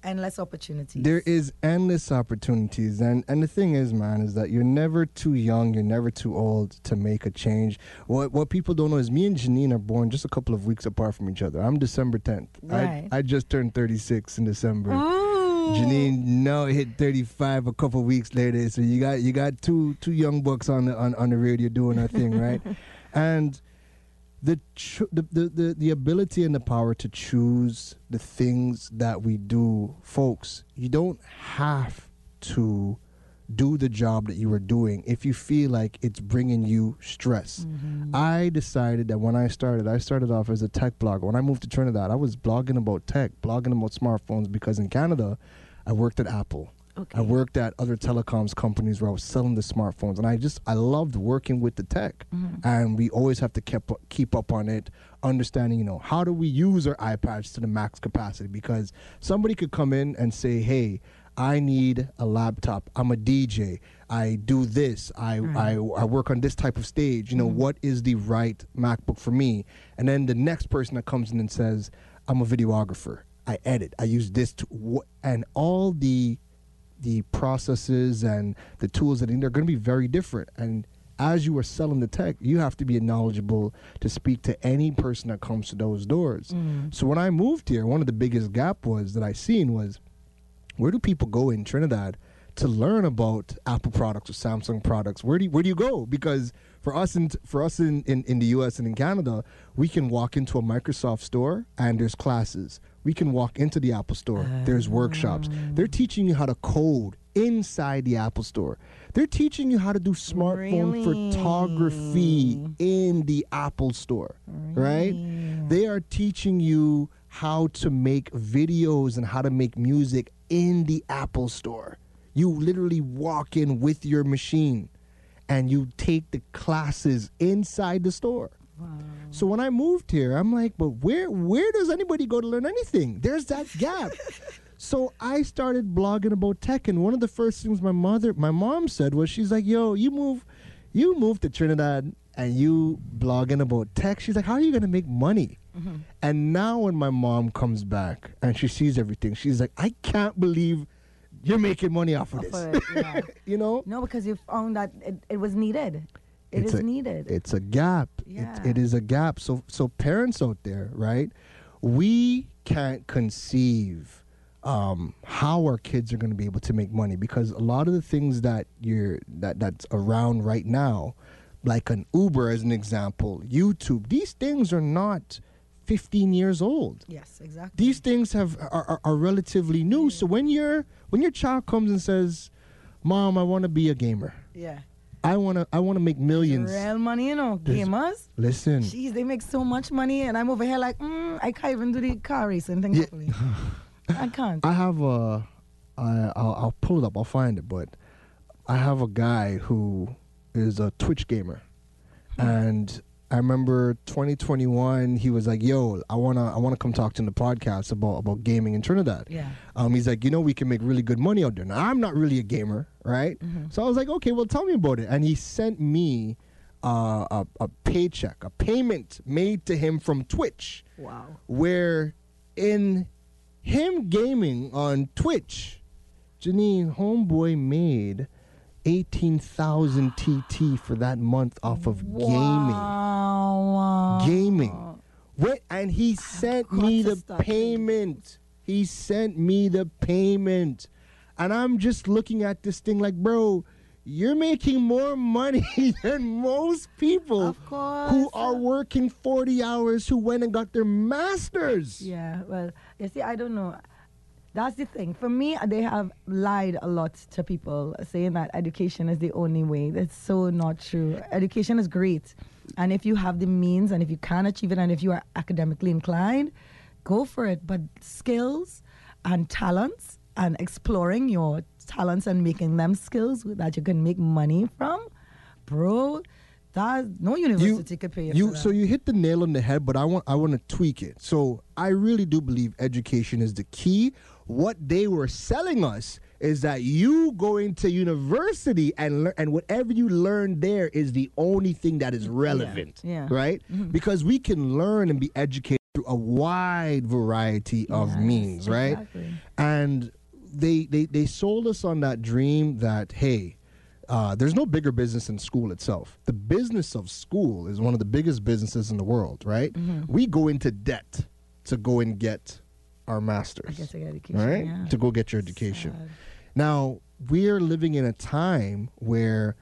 endless opportunities. There is endless opportunities, and and the thing is, man, is that you're never too young, you're never too old to make a change. What what people don't know is me and Janine are born just a couple of weeks apart from each other. I'm December tenth. Right. I I just turned thirty-six in December. Ooh. Janine now hit thirty-five a couple of weeks later. So you got you got two two young bucks on the on, on the radio doing their thing, right? And The, cho- the, the, the, the ability and the power to choose the things that we do, folks, you don't have to do the job that you are doing if you feel like it's bringing you stress. Mm-hmm. I decided that when I started, I started off as a tech blogger. When I moved to Trinidad, I was blogging about tech, blogging about smartphones, because in Canada, I worked at Apple. Okay. I worked at other telecoms companies where I was selling the smartphones, and I just I loved working with the tech. Mhm. And we always have to keep keep up on it, understanding, you know, how do we use our iPads to the max capacity? Because somebody could come in and say, hey, I need a laptop. I'm a D J. I do this. I I, I work on this type of stage. You know, what is the right MacBook for me? And then the next person that comes in and says, I'm a videographer. I edit. I use this to wh- and all the the processes and the tools that they're going to be very different. And as you are selling the tech, you have to be knowledgeable to speak to any person that comes to those doors. Mm. So when I moved here, one of the biggest gap was that I seen was, where do people go in Trinidad to learn about Apple products or Samsung products? Where do you, where do you go? Because for us in for us in, in, in the U S and in Canada, we can walk into a Microsoft store and there's classes. We can walk into the Apple store. There's workshops. They're teaching you how to code inside the Apple store. They're teaching you how to do smartphone Really? photography in the Apple store, right? They are teaching you how to make videos and how to make music in the Apple store. You literally walk in with your machine and you take the classes inside the store. Wow. So when I moved here, I'm like, but where where does anybody go to learn anything? There's that gap. So I started blogging about tech, and one of the first things my mother, my mom said was, she's like, yo, you move, you moved to Trinidad and you blogging about tech. She's like, how are you gonna make money? Mm-hmm. And now when my mom comes back and she sees everything, she's like, I can't believe you're making money off of Off this. of it, yeah. You know? No, because you found that it, it was needed. It It's is a- needed. It's a gap. Yeah. It, it is a gap. So so parents out there, right? We can't conceive um, how our kids are going to be able to make money, because a lot of the things that you're that that's around right now, like an Uber as an example, YouTube, these things are not fifteen years old. Yes, exactly. These things have are, are, are relatively new. So when your when your child comes and says, "Mom, I want to be a gamer. Yeah. I want to I want to make millions." Real money, you know, There's- gamers. Listen. Jeez, they make so much money, and I'm over here like, mm, I can't even do the car racing thing Yeah. properly. I can't. I have a, I, I'll, I'll pull it up. I'll find it. But I have a guy who is a Twitch gamer, and I remember twenty twenty-one. He was like, "Yo, I wanna, I wanna come talk to you in the podcast about about gaming in Trinidad." Yeah. Um, he's like, "You know, we can make really good money out there." Now, I'm not really a gamer, right? So I was like, "Okay, well, tell me about it." And he sent me uh, a a paycheck, a payment made to him from Twitch, Wow. where in him gaming on Twitch, Janine, homeboy made eighteen thousand T T for that month off of gaming. Wow. Gaming. What? And he sent got me to the start payment. He sent me the payment. And I'm just looking at this thing like, bro, you're making more money than most people Of course. who are working forty hours, who went and got their masters. Yeah, well, you see, I don't know. That's the thing. For me, they have lied a lot to people, saying that education is the only way. That's so not true. Education is great. And if you have the means and if you can achieve it and if you are academically inclined, go for it. But skills and talents and exploring your talents and making them skills that you can make money from, bro, that no university could pay you, you for that. so you hit the nail on the head, but I want I want to tweak it. So I really do believe education is the key. What they were selling us is that you going to university and learn, and whatever you learn there is the only thing that is relevant, yeah. right? Because we can learn and be educated through a wide variety of Yes, means, right? exactly. And they, they they sold us on that dream that, hey, uh, there's no bigger business than school itself. The business of school is one of the biggest businesses in the world, right? Mm-hmm. We go into debt to go and get our I masters, guess I got education. right? Yeah. To go get your education. Sad. Now, we're living in a time where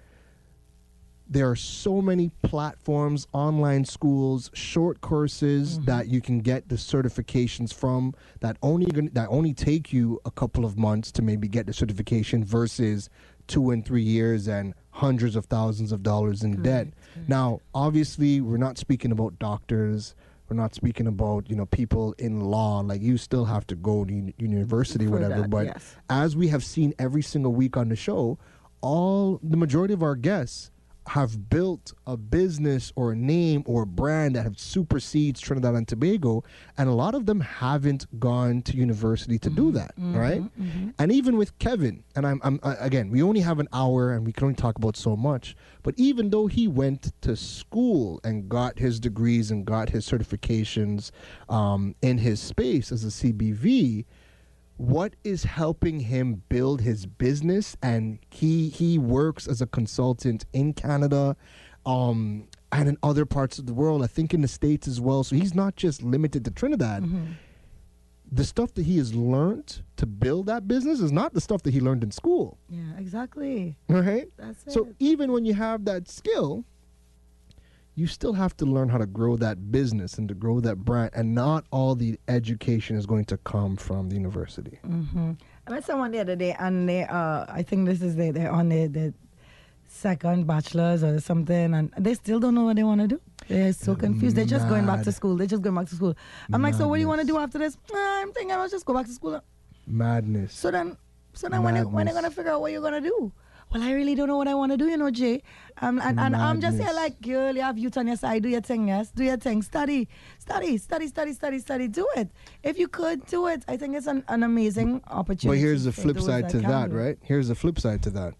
there are so many platforms, online schools, short courses Mm-hmm. that you can get the certifications from that only gon- that only take you a couple of months to maybe get the certification versus two and three years and hundreds of thousands of dollars in debt. Correct. Now, obviously, we're not speaking about doctors. We're not speaking about, you know, people in law. Like, you still have to go to uni- university, For whatever. that, But yes. as we have seen every single week on the show, all the majority of our guests have built a business or a name or a brand that have supersedes Trinidad and Tobago, and a lot of them haven't gone to university to do that, right? And even with Kevin, and I'm, I'm uh, again, we only have an hour and we can only talk about so much, but even though he went to school and got his degrees and got his certifications um, in his space as a C B V, what is helping him build his business? And he he works as a consultant in Canada um and in other parts of the world, I think in the States as well. So he's not just limited to Trinidad. The stuff that he has learned to build that business is not the stuff that he learned in school, Yeah, exactly. right? That's So it. even when you have that skill, you still have to learn how to grow that business and to grow that brand, and not all the education is going to come from the university. Mm-hmm. I met someone the other day, and they, uh, I think this is they, they're on the, the second bachelor's or something, and they still don't know what they want to do. They're so confused. They're just going back to Mad. school. They're just going back to school. I'm like, so what do you want to Madness. do after this? "Ah, I'm thinking I'll just go back to school. Madness. So then, so then when they, when they're Madness. gonna figure out what you're gonna do? Well, I really don't know what I want to do, you know, Jay. Um, and and I'm just here Madness. like, girl, you have youth on your side. Do your thing, yes. Do your thing. Study, study, study, study, study, study. Do it. If you could do it, I think it's an, an amazing opportunity. But here's the for flip those side to can that, do it. right? Here's the flip side to that.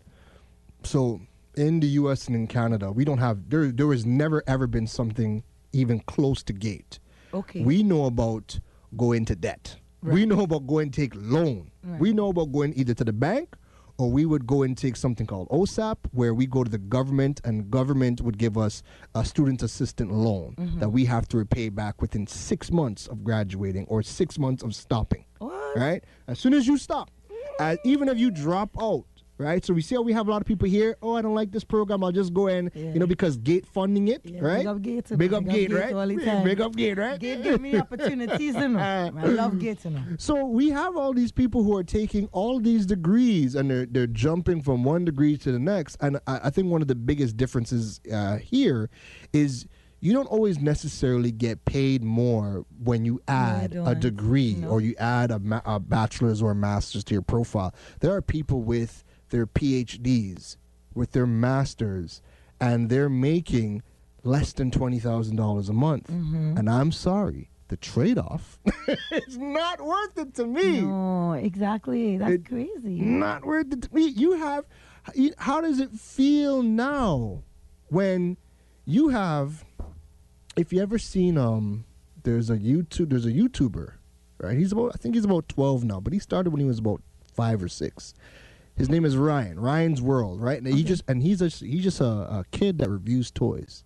So in the U S and in Canada, we don't have there. There has never ever been something even close to gate. Okay. We know about going to debt. We know about going to take loan. We know about going either to the bank, or we would go and take something called O S A P, where we go to the government and government would give us a student assistant loan that we have to repay back within six months of graduating or six months of stopping. What? Right? As soon as you stop, uh, even if you drop out, right? So we see how we have a lot of people here. Oh, I don't like this program. I'll just go in, Yeah. you know, because Gate funding it, Yeah, right? Big up Gate. you know. Big up Gate, right? all the Big- time. Big up Gate, right? Gate give me opportunities, you know. I love Gate, you know. So we have all these people who are taking all these degrees and they're they're jumping from one degree to the next. And I, I think one of the biggest differences uh, here is you don't always necessarily get paid more when you add a don't. degree No. or you add a, ma- a bachelor's or a master's to your profile. There are people with their P H Ds, with their masters, and they're making less than twenty thousand dollars a month. Mm-hmm. And I'm sorry, the trade-off is not worth it to me. No, exactly. That's It- crazy. Not worth it to me. You have, you- how does it feel now when you have, if you ever seen, um, there's a YouTube, there's a YouTuber, right? He's about, I think he's about twelve now, but he started when he was about five or six. His name is Ryan, Ryan's World, right? And he just, and he's a, he's just a, a kid that reviews toys.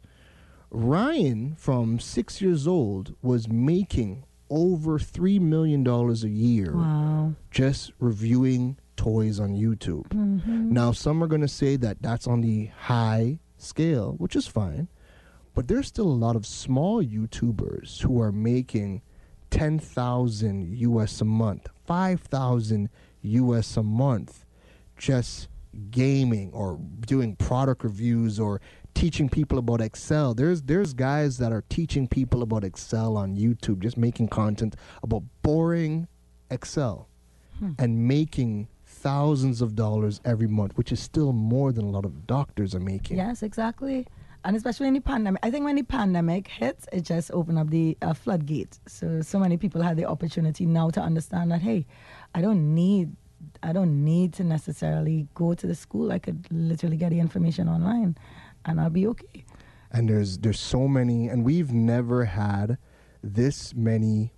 Ryan, from six years old, was making over three million dollars a year Wow. just reviewing toys on YouTube. Now, some are going to say that that's on the high scale, which is fine, but there's still a lot of small YouTubers who are making ten thousand U S a month, five thousand U S a month, just gaming or doing product reviews or teaching people about Excel. There's there's guys that are teaching people about Excel on YouTube, just making content about boring Excel and making thousands of dollars every month, which is still more than a lot of doctors are making. Yes, exactly. And especially in the pandemic. I think when the pandemic hits, it just opened up the uh, floodgate. So, so many people had the opportunity now to understand that, hey, I don't need, I don't need to necessarily go to the school. I could literally get the information online and I'll be okay. And there's there's so many, and we've never had this many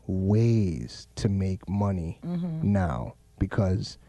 ways to make money now, because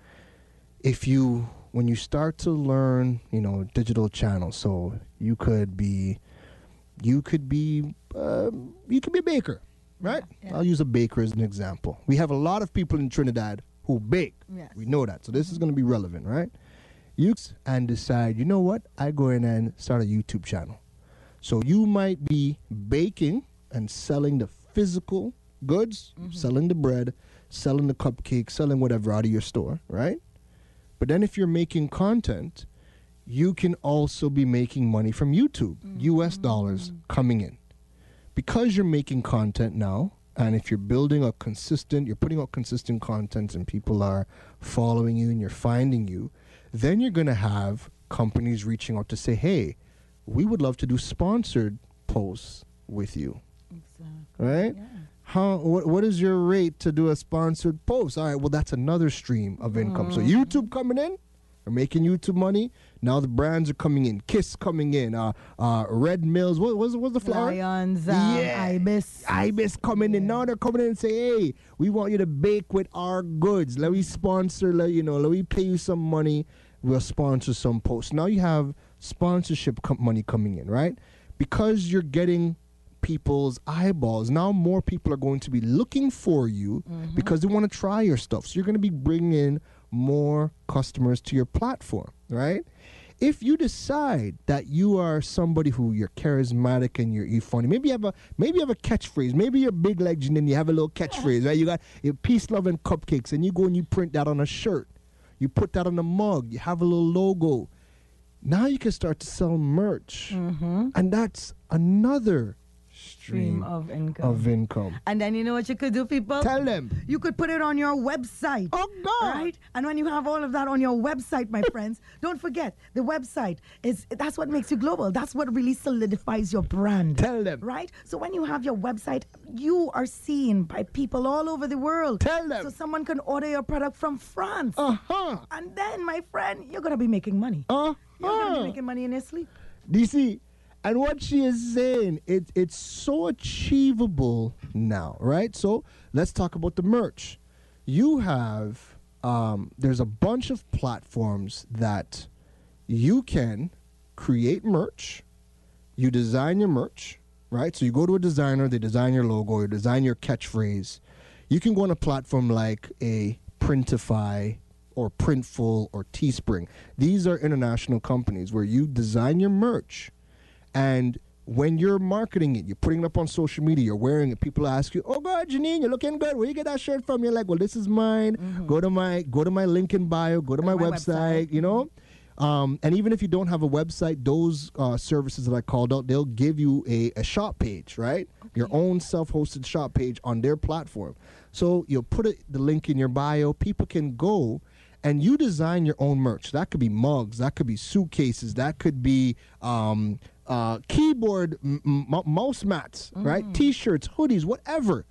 if you when you start to learn, you know, digital channels, so you could be you could be um, you could be a baker, right? Yeah. I'll use a baker as an example. We have a lot of people in Trinidad who bake. Yes. We know that. So this is going to be relevant, right? You s- and decide, you know what? I go in and start a YouTube channel. So you might be baking and selling the physical goods, selling the bread, selling the cupcakes, selling whatever out of your store, right? But then if you're making content, you can also be making money from YouTube, U S dollars coming in. Because you're making content now, and if you're building a consistent, you're putting out consistent content and people are following you and you're finding you, then you're going to have companies reaching out to say, hey, we would love to do sponsored posts with you. Exactly. Right? Yeah. How what what is your rate to do a sponsored post? All right, well that's another stream of income. So YouTube coming in, we're making YouTube money. Now the brands are coming in. Kiss coming in. Uh, uh, Red Mills. What was what's the flower? Lions, um, Yeah. Ibis. Ibis coming in. Now they're coming in and say, hey, we want you to bake with our goods. Let me sponsor, let you know, let me pay you some money. We'll sponsor some posts. Now you have sponsorship com- money coming in, right? Because you're getting people's eyeballs. Now more people are going to be looking for you because they want to try your stuff. So you're going to be bringing in more customers to your platform, right? If you decide that you are somebody who you're charismatic and you're, you're funny, maybe you have a maybe you have a catchphrase. Maybe you're big legend and you have a little catchphrase, right? You got your peace, love, and cupcakes, and you go and you print that on a shirt. You put that on a mug. You have a little logo. Now you can start to sell merch, and that's another Stream stream of income. of income. And then you know what you could do, people? Tell them. You could put it on your website. Oh, God. Right? And when you have all of that on your website, my friends, don't forget the website is that's what makes you global. That's what really solidifies your brand. Tell them. Right? So when you have your website, you are seen by people all over the world. Tell them. So someone can order your product from France. Uh-huh. And then, my friend, you're going to be making money. Uh-huh. You're going to be making money in your sleep. Do you see? And what she is saying, it, it's so achievable now, right? So let's talk about the merch. You have, um, there's a bunch of platforms that you can create merch. You design your merch, right? So you go to a designer, they design your logo, you design your catchphrase. You can go on a platform like a Printify or Printful or Teespring. These are international companies where you design your merch. And when you're marketing it, you're putting it up on social media, you're wearing it, people ask you, oh God, Janine, you're looking good. Where you get that shirt from? You're like, well, this is mine. Go to my go to my link in bio, go to my, my website, website. you know? Um, and even if you don't have a website, those uh, services that I called out, they'll give you a, a shop page, right? Your own self-hosted shop page on their platform. So you'll put it, the link in your bio. People can go and you design your own merch. That could be mugs. That could be suitcases. That could be um, uh, keyboard m- m- mouse mats, right? T-shirts, hoodies, whatever.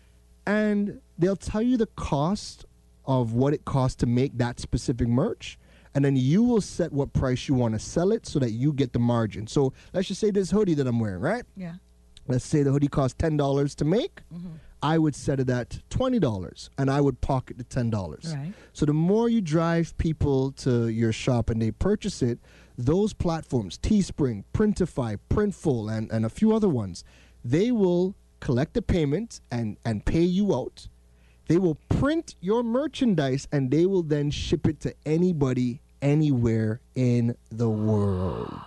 And they'll tell you the cost of what it costs to make that specific merch. And then you will set what price you want to sell it so that you get the margin. So let's just say this hoodie that I'm wearing, right? Yeah. Let's say the hoodie costs ten dollars to make. I would set it at twenty dollars and I would pocket the ten dollars. Right. So the more you drive people to your shop and they purchase it, those platforms, Teespring, Printify, Printful, and, and a few other ones, they will collect the payment and, and pay you out. They will print your merchandise and they will then ship it to anybody, anywhere in the world.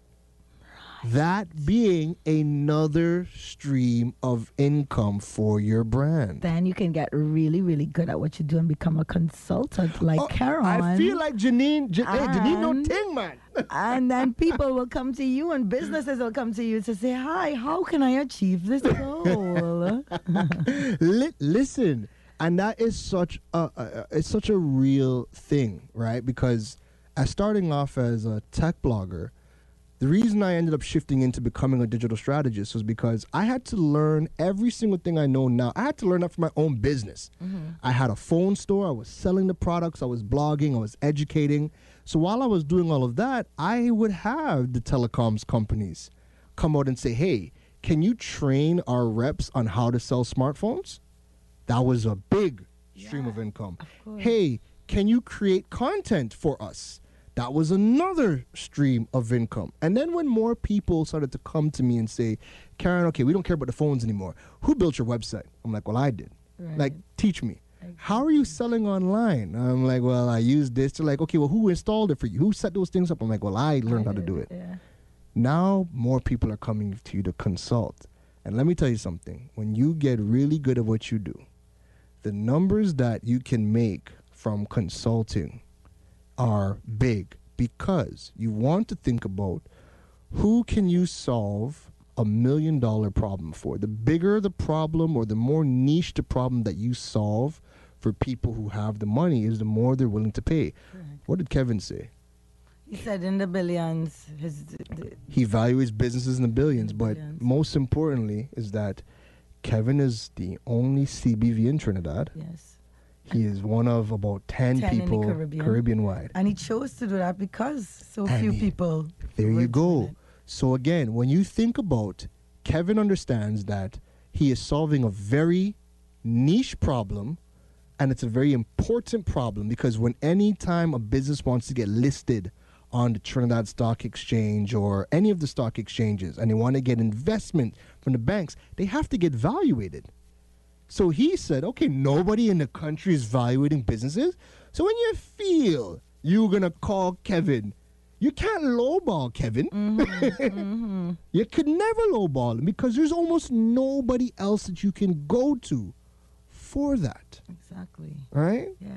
That being another stream of income for your brand. Then you can get really, really good at what you do and become a consultant like Oh, Caron. I feel like Janine, Jan- hey, Janine no And- ting, man. And then people will come to you and businesses will come to you to say, hi, how can I achieve this goal? Li- listen, and that is such a, a it's such a real thing, right? Because as starting off as a tech blogger, the reason I ended up shifting into becoming a digital strategist was because I had to learn every single thing I know now. I had to learn that for my own business. I had a phone store. I was selling the products. I was blogging. I was educating. So while I was doing all of that, I would have the telecoms companies come out and say, hey, can you train our reps on how to sell smartphones? That was a big stream Yeah, of income. of course. Hey, can you create content for us? That was another stream of income. And then when more people started to come to me and say, Karen, okay, we don't care about the phones anymore. Who built your website? I'm like, well, I did. Right. Like, teach me. How are you selling online? I'm like, well, I use this. They're like, okay, well, who installed it for you? Who set those things up? I'm like, well, I learned how to do it. Yeah. Now more people are coming to you to consult. And let me tell you something. When you get really good at what you do, the numbers that you can make from consulting are big, because you want to think about who can you solve a million dollar problem for. The bigger the problem, or the more niche the problem that you solve for people who have the money, is the more they're willing to pay. Correct. What did Kevin say? He said in the billions. His, the, He values businesses in the billions, but Billions. most importantly is that Kevin is the only C B V in Trinidad. yes. He is one of about ten, ten in the people Caribbean. Caribbean-wide. And he chose to do that because so And few he- people. There were you go. doing it. So again, when you think about, Kevin understands that he is solving a very niche problem, and it's a very important problem, because when any time a business wants to get listed on the Trinidad Stock Exchange or any of the stock exchanges, and they want to get investment from the banks, they have to get valuated. So he said, okay, nobody in the country is valuating businesses. So when you feel you're going to call Kevin, you can't lowball Kevin. Mm-hmm. You could never lowball him, because there's almost nobody else that you can go to for that. Exactly. Right? Yeah.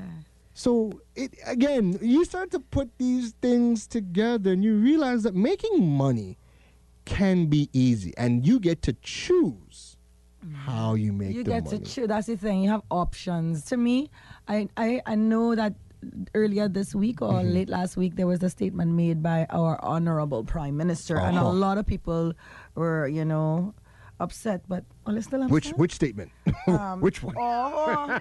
So it again, you start to put these things together and you realize that making money can be easy, and you get to choose how you make You the get money. to choose. That's the thing. You have options. To me, I, I, I know that earlier this week or Mm-hmm. late last week, there was a statement made by our honorable prime minister, and a Uh-huh. lot of people were, you know, upset. But well, it's still upset. Which which statement? Um, which one? Oh,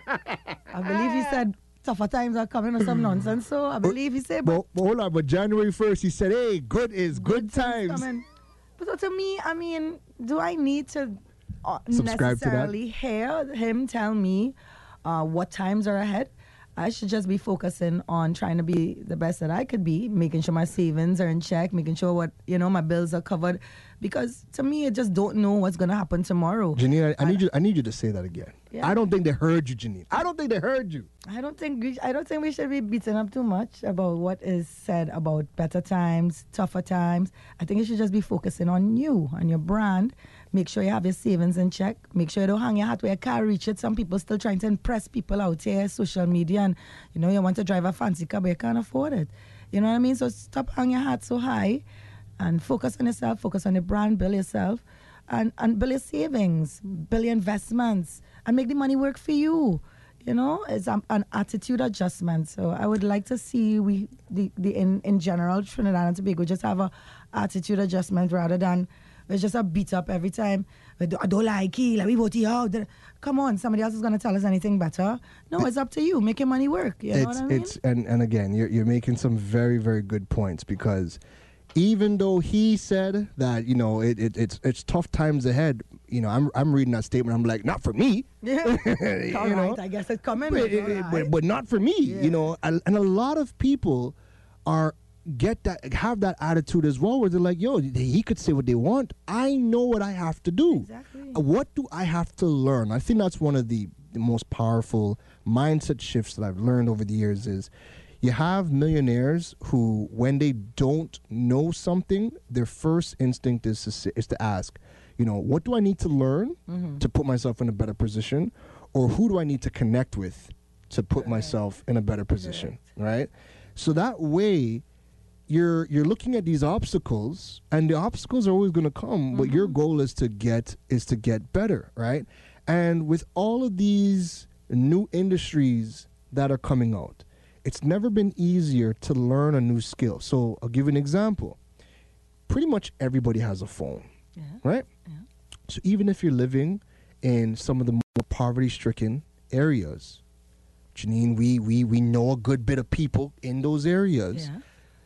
I believe he said tougher times are coming or some nonsense. So I believe he said, But, but hold on, but January first he said, hey, good is good, times. coming. But so to me, I mean, do I need to uh, Subscribe to that? necessarily hear him tell me uh, what times are ahead? I should just be focusing on trying to be the best that I could be, making sure my savings are in check, making sure what, you know, my bills are covered. Because to me, I just don't know what's going to happen tomorrow. Janine, I, I need you I need you to say that again. Yeah. I don't think they heard you, Janine. I don't think they heard you. I don't think we, I don't think we should be beating up too much about what is said about better times, tougher times. I think you should just be focusing on you, on your brand. Make sure you have your savings in check. Make sure you don't hang your hat where you can't reach it. Some people still trying to impress people out here, social media, and you know you want to drive a fancy car but you can't afford it. You know what I mean? So stop hanging your hat so high, and focus on yourself. Focus on your brand. Build yourself, and and build your savings, build your investments, and make the money work for you. You know, it's um, an attitude adjustment. So I would like to see we the, the in, in general Trinidad and Tobago just have a attitude adjustment rather than it's just a beat up every time. I don't- I don't like it. Let me vote you out. Come on, somebody else is going to tell us anything better. No, it's up to you. Make your money work. You know it's what I mean? it's and, and again, you're you're making some very, very good points, because even though he said that, you know, it, it it's it's tough times ahead, you know, I'm I'm reading that statement, I'm like, not for me. Yeah. You All know? right, I guess it's coming. but, It's all but- right. but not for me, Yeah. you know. And, and a lot of people are get that have that attitude as well, where they're like, yo, he could say what they want. I know what I have to do. Exactly. Uh, What do I have to learn? I think that's one of the, the most powerful mindset shifts that I've learned over the years is you have millionaires who, when they don't know something, their first instinct is to, say, is to ask, you know, what do I need to learn to put myself in a better position? Or who do I need to connect with to put myself in a better position, right? So that way, you're you're looking at these obstacles, and the obstacles are always going to come, but your goal is to get is to get better, right? And with all of these new industries that are coming out, it's never been easier to learn a new skill. So I'll give you an example. Pretty much everybody has a phone, Yeah. right? Yeah. So even if you're living in some of the more poverty-stricken areas, Janine, we we we know a good bit of people in those areas. Yeah.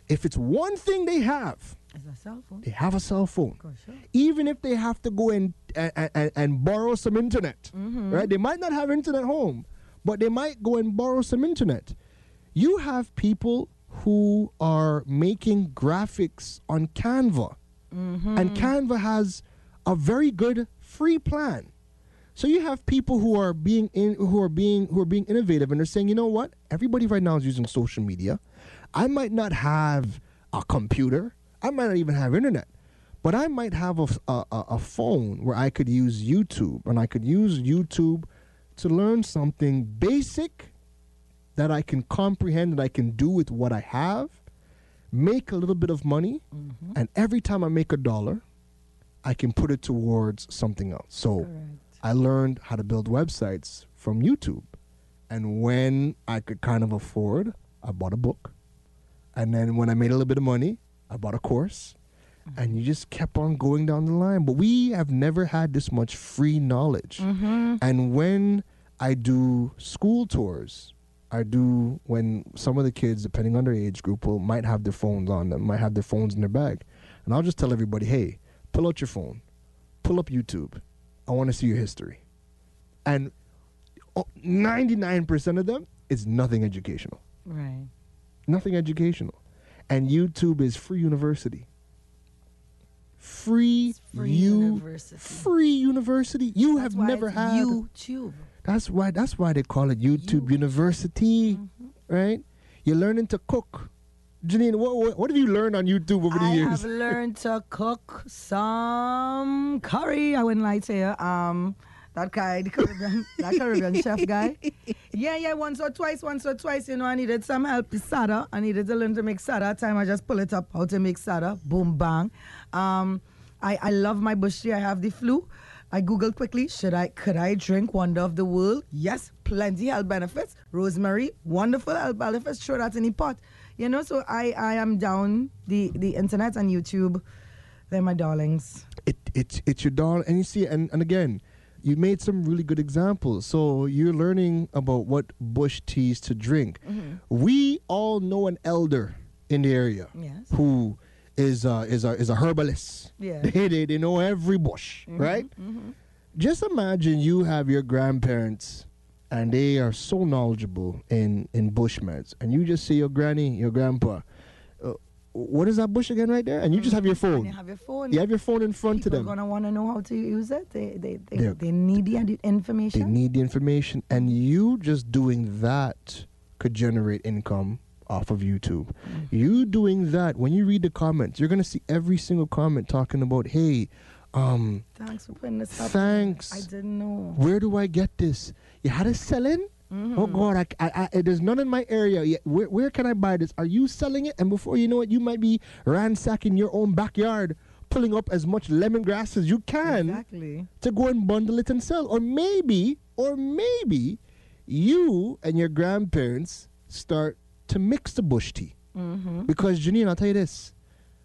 if it's one thing they have, It's a cell phone. they have a cell phone. For sure. Even if they have to go and and, and, and borrow some internet, Mm-hmm. right? They might not have internet home, but they might go and borrow some internet. You have people who are making graphics on Canva, Mm-hmm. and Canva has a very good free plan. So you have people who are being in, who are being who are being innovative, and they're saying, you know what? Everybody right now is using social media. I might not have a computer. I might not even have internet, but I might have a, a, a phone where I could use YouTube, and I could use YouTube to learn something basic that I can comprehend, that I can do with what I have, make a little bit of money, Mm-hmm. and every time I make a dollar, I can put it towards something else. So Correct. I learned how to build websites from YouTube. And when I could kind of afford, I bought a book. And then when I made a little bit of money, I bought a course. And you just kept on going down the line. But we have never had this much free knowledge. Mm-hmm. And when I do school tours, I do when some of the kids, depending on their age group, will, might have their phones on them, might have their phones in their bag. And I'll just tell everybody, hey, pull out your phone, pull up YouTube. I want to see your history. And oh, ninety-nine percent of them is nothing educational. Right. Nothing educational. And YouTube is free university. Free, It's free you, university. free university. You That's have why never it's had YouTube. That's why that's why they call it YouTube University, Mm-hmm. right? You're learning to cook. Janine, what, what what have you learned on YouTube over the I years? have learned to cook some curry. I wouldn't lie to you. Um, that guy, the Caribbean, that Caribbean chef guy. Yeah, yeah, once or twice, once or twice, you know, I needed some help with sada. I needed to learn to make sada. At time I just pull it up, how to make sada. Boom, bang. Um, I, I love my bush tea. I have the flu. I Googled quickly, should I, could I drink Wonder of the World? Yes, plenty health benefits. Rosemary, wonderful health benefits. Throw that in the pot. You know, so I, I am down the, the internet and YouTube. They're my darlings. It, it, it's your doll, and you see, and, and again, you made some really good examples. So you're learning about what bush teas to drink. Mm-hmm. We all know an elder in the area Yes. who is uh, is a is a herbalist. Yeah. They, they they know every bush, right? Mm-hmm. Just imagine you have your grandparents and they are so knowledgeable in, in bushmeds, and you just see your granny, your grandpa, uh, what is that bush again right there? And you just have your phone. And you have your phone. You have your phone in front People of them. are going to want to know how to use it. They, they, they, They're- they need the ed- information. They need the information, and you just doing that could generate income off of YouTube. You doing that, when you read the comments, you're gonna see every single comment talking about, hey, um, Thanks for putting this up. Thanks. I didn't know. where do I get this? You had it selling? Oh God, I, I, I, there's none in my area. Yet. Where, where can I buy this? Are you selling it? And before you know it, you might be ransacking your own backyard, pulling up as much lemongrass as you can Exactly. to go and bundle it and sell. Or maybe, or maybe, you and your grandparents start to mix the bush tea. Mm-hmm. Because Janine, I'll tell you this.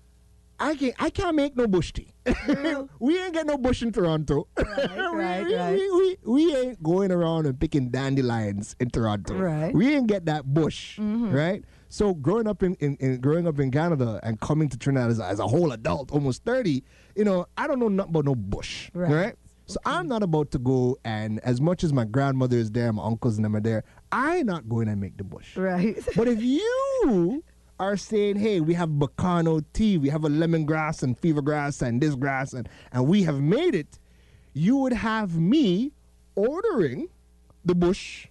I can't, I can't make no bush tea. We ain't get no bush in Toronto. Right, we, right, we, right. We, we, we ain't going around and picking dandelions in Toronto. Right. We ain't get that bush, Mhm. right? So growing up in, in, in growing up in Canada and coming to Trinidad as, a- as a whole adult, almost thirty, you know, I don't know nothing about no bush, Right. right? So I'm not about to go, and as much as my grandmother is there, my uncles and them are there, I'm not going to make the bush. Right. But if you are saying, hey, we have Bacano tea, we have a lemongrass and fever grass and this grass, and, and we have made it, you would have me ordering the bush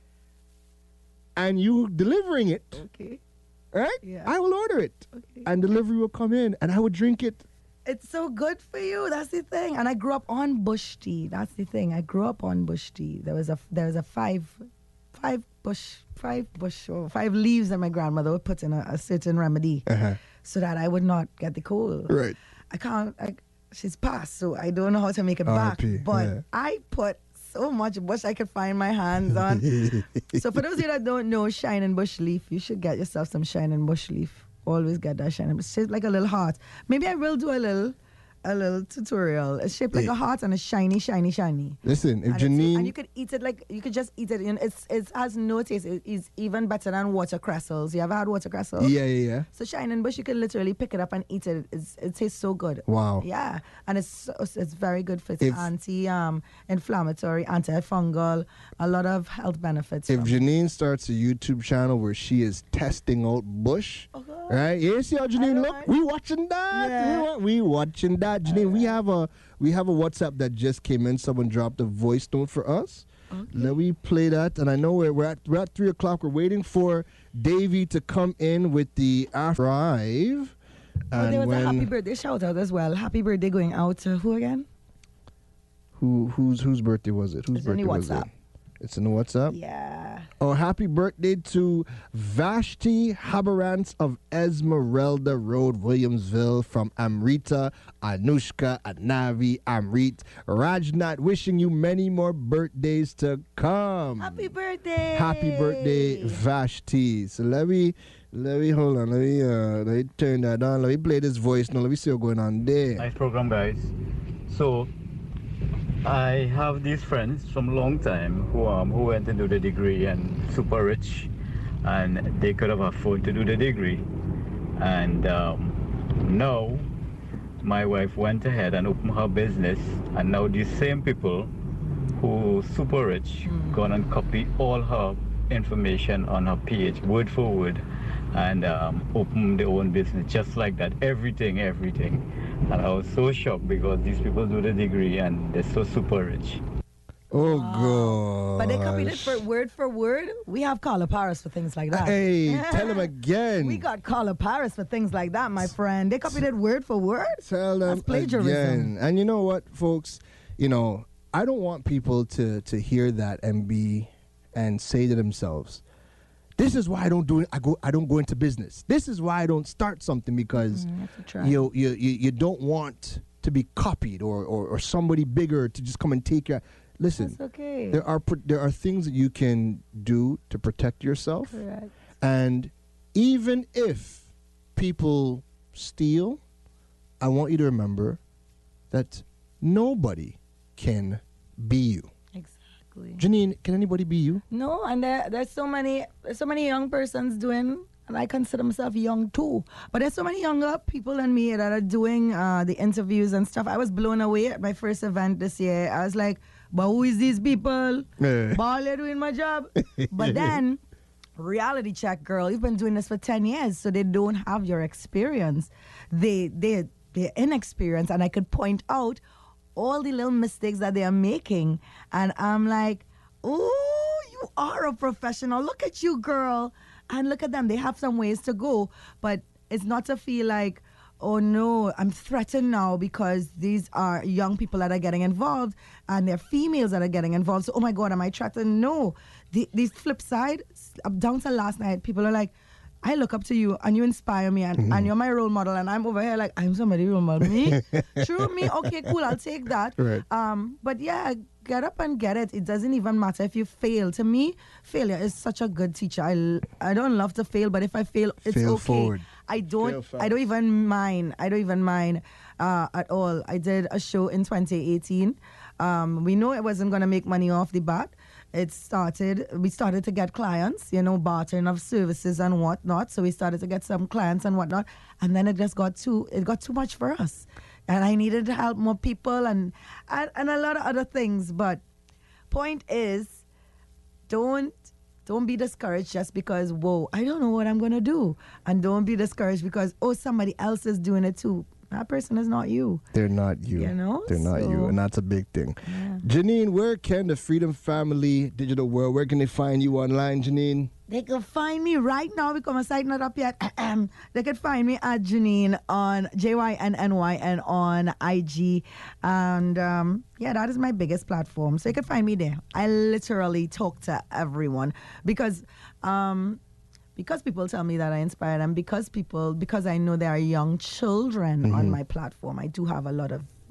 and you delivering it, Okay. right? Yeah. I will order it, Okay. and delivery will come in, and I would drink it. It's so good for you. That's the thing. And I grew up on bush tea. That's the thing. I grew up on bush tea. There was a there was a five five bush five bush or five leaves that my grandmother would put in a, a certain remedy Uh-huh. so that I would not get the cold. Right. I can't. I, she's passed, so I don't know how to make it R I back. P, But yeah. I put so much bush I could find my hands on. So for those of you that don't know shining bush leaf, you should get yourself some shining bush leaf. Always get that shining. It's shaped like a little heart. Maybe I will do a little a little tutorial. It's shaped like Hey. a heart and it's shiny, shiny, shiny. Listen, if And, it's- Janine, and you could eat it like you could just eat it. You know, it's it has no taste. It is even better than water cressels. You ever had water cressels? yeah, yeah, yeah. So shining bush, you can literally pick it up and eat it. It's, it tastes so good. Wow. Yeah, and it's so- it's very good for its If- anti um inflammatory, antifungal, a lot of health benefits. If from it. Janine starts a YouTube channel where she is testing out bush, right? You see how Janine know, look? right? We watching that. Yeah. We, wa- we watching that. Janine, we have a we have a WhatsApp that just came in. Someone dropped a voice note for us. Let me play that. And I know we're, we're at we're at three o'clock. We're waiting for Davey to come in with the after drive. Oh, And there was when, a happy birthday shout out as well. Happy birthday going out to who again? who whose whose birthday was it? Whose It's in the birthday was it? WhatsApp. It's in the WhatsApp. Yeah. Oh, happy birthday to Vashti Haberantz of Esmeralda Road, Williamsville, from Amrita, Anushka, Anavi, Amrit, Rajnath, wishing you many more birthdays to come. Happy birthday. Happy birthday, Vashti. So let me, let me, hold on, let me, uh, let me turn that on. Let me play this voice now. Let me see what's going on there. Nice program, guys. So, I have these friends from a long time who um who went to do the degree and super rich, and they could have afforded to do the degree. And um, now, my wife went ahead and opened her business, and now these same people who super rich gone and copy all her information on her page, word for word, and um, open their own business just like that. Everything, everything. And I was so shocked because these people do the degree and they're so super rich. Oh, God. But they copied it for word for word. We have Carla Paris for things like that. Hey, tell him again. We got Carla Paris for things like that, my friend. They copied it word for word. Tell them That's plagiarism. again. And you know what, folks? You know, I don't want people to to hear that and be and say to themselves, "This is why I don't do it. I go. I don't go into business. This is why I don't start something because Mm, have to try. you, you you you don't want to be copied or, or or somebody bigger to just come and take your." Listen, That's okay. there are pr- there are things that you can do to protect yourself. Correct. And even if people steal, I want you to remember that nobody can be you. Exactly. Janine, can anybody be you? No, and there, there's so many there's so many young persons doing, and I consider myself young too. But there's so many younger people than me that are doing uh, the interviews and stuff. I was blown away at my first event this year. I was like, but who is these people? Eh. Ball, they're doing my job. But then, reality check, girl, you've been doing this for ten years, so they don't have your experience. They, they, they're inexperienced, and I could point out all the little mistakes that they are making. And I'm like, oh, you are a professional. Look at you, girl. And look at them. They have some ways to go. But it's not to feel like, oh no, I'm threatened now because these are young people that are getting involved and they're females that are getting involved. So, oh my God, am I threatened? No. The, the flip side, up down to last night, people are like, I look up to you and you inspire me and, Mm-hmm. and you're my role model and I'm over here like, I'm somebody role model. Me? True, me? Okay, cool, I'll take that. Right. Um, but yeah, get up and get it. It doesn't even matter if you fail. To me, failure is such a good teacher. I, I don't love to fail, but if I fail, it's Fail okay. forward. I Fail don't fast. I don't even mind. I don't even mind uh, at all. I did a show in twenty eighteen. Um, we know it wasn't going to make money off the bat. It started, we started to get clients, you know, bartering of services and whatnot. So we started to get some clients and whatnot. And then it just got too, it got too much for us. And I needed to help more people and, and, and a lot of other things. But point is, don't don't be discouraged just because, whoa, I don't know what I'm going to do. And don't be discouraged because, oh, somebody else is doing it too. That person is not you. They're not you. You know, They're not you. so- And that's a big thing. Janine, where can the Freedom Family Digital World, where can they find you online, Janine? They can find me right now because my site not up yet. They can find me at Janine on J Y N N Y N on I G. And um, yeah, that is my biggest platform. So you can find me there. I literally talk to everyone because um, because people tell me that I inspire them, because people, because I know there are young children on my platform. I do have a lot of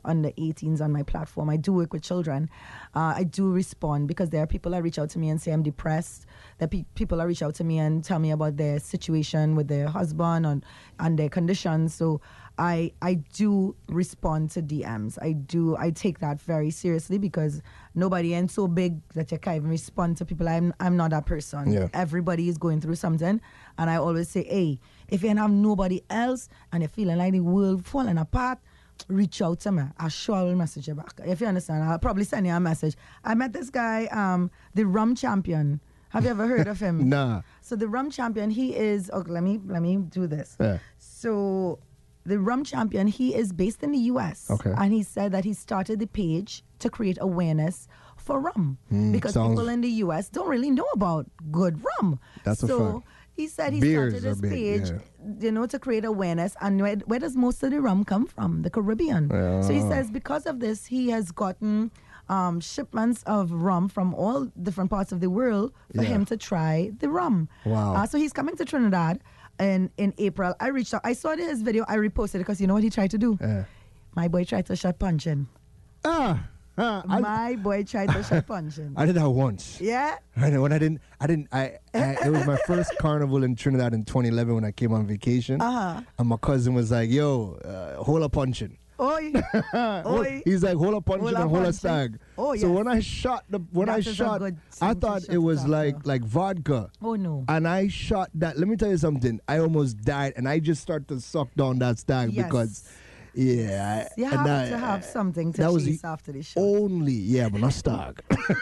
under eighteens on my platform. I do work with children. Uh, I do respond because there are people that reach out to me and say I'm depressed. There are pe- people that reach out to me and tell me about their situation with their husband and, and their conditions. So I I do respond to D Ms. I do. I take that very seriously because nobody ain't so big that you can't even respond to people. I'm I'm not that person. Yeah. Everybody is going through something, and I always say, hey, if you ain't have nobody else and you're feeling like the world falling apart, reach out to me. I sure will message you back. If you understand, I'll probably send you a message. I met this guy, um, the rum champion. Have you ever heard of him? Nah. So the rum champion, he is. Okay, let me let me do this. Yeah. So the rum champion, he is based in the U S. Okay. And he said that he started the page to create awareness for rum Mm, because sounds- people in the U S don't really know about good rum. That's a so fact. he said he Beers started are his big, page, yeah. you know, to create awareness. And where, where does most of the rum come from? The Caribbean. So he Yeah. says because of this, he has gotten um, shipments of rum from all different parts of the world for Yeah. him to try the rum. Wow. Uh, so he's coming to Trinidad in, in April. I reached out. I saw his video. I reposted it because you know what he tried to do? Yeah. My boy tried to shot punching. Ah, ah, I, My boy tried to shot punching. I did that once. Yeah? I know when I didn't, I didn't, I, I it was my first carnival in Trinidad in twenty eleven when I came on vacation. Uh-huh. And my cousin was like, yo, uh, hold a punching. Oi. Oi. He's like, hold a punching Hold a and hold a punching. stag. Oh, So yes. when I shot the, when That I is a shot, good I thing to thought shut it was up, like, yeah. like vodka. Oh, no. And I shot that. Let me tell you something. I almost died, and I just started to suck down that stag Yes. because, yeah, You and have that- to have something to that was chase the after the shot. only, yeah, but not stag.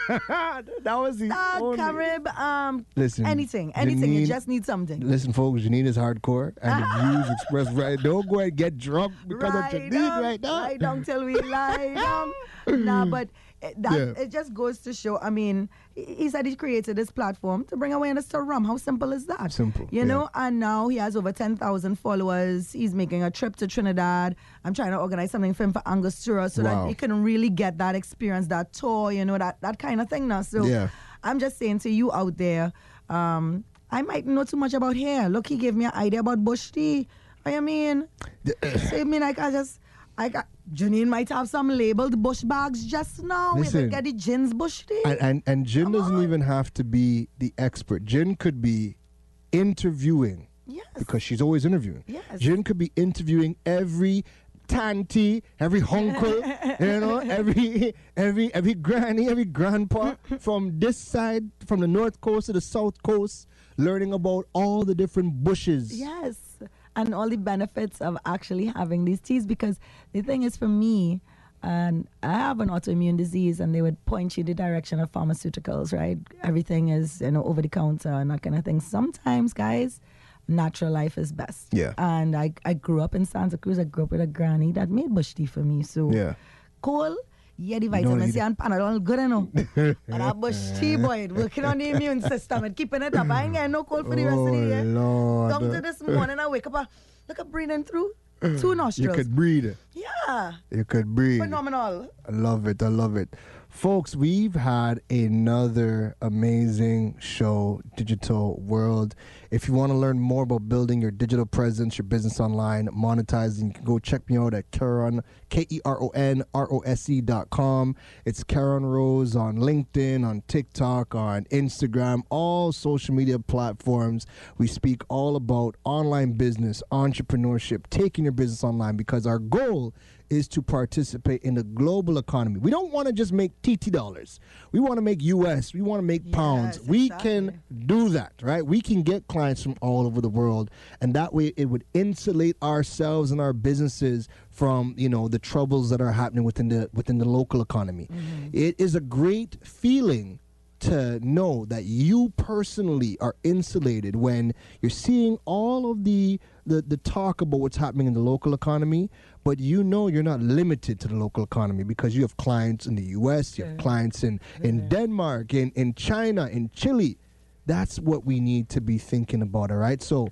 that was the Stag, only. Carib, um, Listen, anything, anything. You Janine- just need something. Listen, folks, Janine is hardcore, and the views expressed right. Don't go and get drunk because right of Janine down, right now. Right down till we lie down. Nah, but it, that, Yeah. it just goes to show. I mean, he, he said he created this platform to bring awareness to rum. How simple is that? Simple, You yeah. know, and now he has over ten thousand followers. He's making a trip to Trinidad. I'm trying to organize something for him for Angostura so Wow. that he can really get that experience, that tour, you know, that, that kind of thing now. So Yeah. I'm just saying to you out there, um, I might know too much about hair. Look, he gave me an idea about bush tea. I mean, so I mean, like I just, I got, Janine might have some labeled bush bags just now. We Listen. could get the gins bush tea. And and, and Jin doesn't even have to be the expert. Jin could be interviewing. Yes. Because she's always interviewing. Yes. Jin could be interviewing every tanty, every uncle, you know, every every every granny, every grandpa from this side, from the north coast to the south coast, learning about all the different bushes. Yes. And all the benefits of actually having these teas, because the thing is for me, and I have an autoimmune disease, and they would point you the direction of pharmaceuticals, right? Everything is, you know, over the counter and that kind of thing. Sometimes, guys, natural life is best. Yeah. And I, I grew up in Santa Cruz. I grew up with a granny that made bush tea for me. So Yeah. cool. Yeah, the don't vitamin need C and Panadol, good enough. And that bush tea, boy, it working on the immune system and keeping it up. I ain't getting no cold for the rest of the Oh, year. Lord. Down to this morning, I wake up, I look at breathing through two You nostrils. could breathe. Yeah, You could breathe. phenomenal. I love it. I love it. Folks, we've had another amazing show, Digital World. If you want to learn more about building your digital presence, your business online, monetizing, you can go check me out at Keron, K E R O N R O S E dot com. It's Keron Rose on LinkedIn, on TikTok, on Instagram, all social media platforms. We speak all about online business, entrepreneurship, taking your business online, because our goal is to participate in the global economy. We don't want to just make T T dollars. We want to make U S. We want to make pounds. Yes, We exactly. can do that, right? We can get clients from all over the world, and that way it would insulate ourselves and our businesses from, you know, the troubles that are happening within the within the local economy. It is a great feeling to know that you personally are insulated when you're seeing all of the, the the talk about what's happening in the local economy, but you know you're not limited to the local economy because you have clients in the U S, you have clients in, in Denmark, in, in China, in Chile. That's what we need to be thinking about, all right? So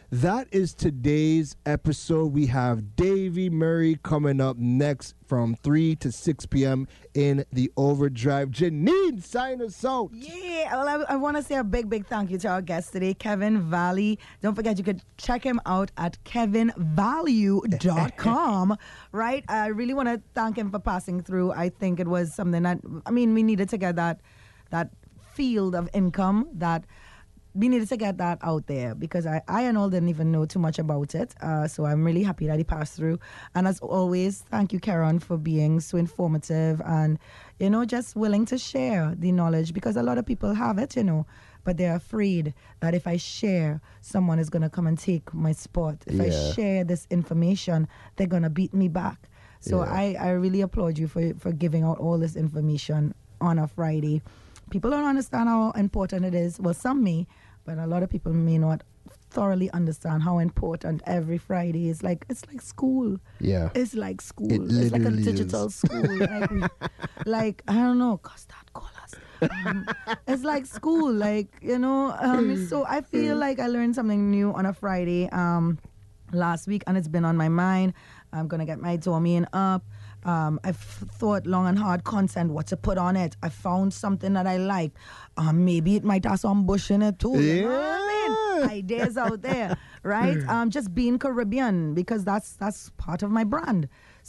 that is today's episode. We have Davy Murray coming up next from three to six p.m. in the Overdrive. Janine, sign us out. Yeah, well, I, I want to say a big, big thank you to our guest today, Kevin Valley. Don't forget, you could check him out at kevin value dot com, right? I really want to thank him for passing through. I think it was something that, I mean, we needed to get that, that field of income, that we needed to get that out there because I, I and all didn't even know too much about it. Uh, so I'm really happy that he passed through. And as always, thank you, Karen, for being so informative and, you know, just willing to share the knowledge because a lot of people have it, you know, but they're afraid that if I share, someone is going to come and take my spot. If Yeah. I share this information, they're going to beat me back. So Yeah. I, I really applaud you for, for giving out all this information on a Friday. People don't understand how important it is. Well, some may, but a lot of people may not thoroughly understand how important every Friday is. Like, it's like school. Yeah. It's like school. It It's like a literally digital is. school. Like, we, like, I don't know, cause that call us. Um, it's like school. Like, you know, um, so I feel like I learned something new on a Friday um, last week, and it's been on my mind. I'm going to get my domain up. Um, I've thought long and hard content, what to put on it. I found something that I like. Um, maybe it might have some bush in it too. You know what I mean? Ideas out there, right? Um, just being Caribbean because that's that's part of my brand.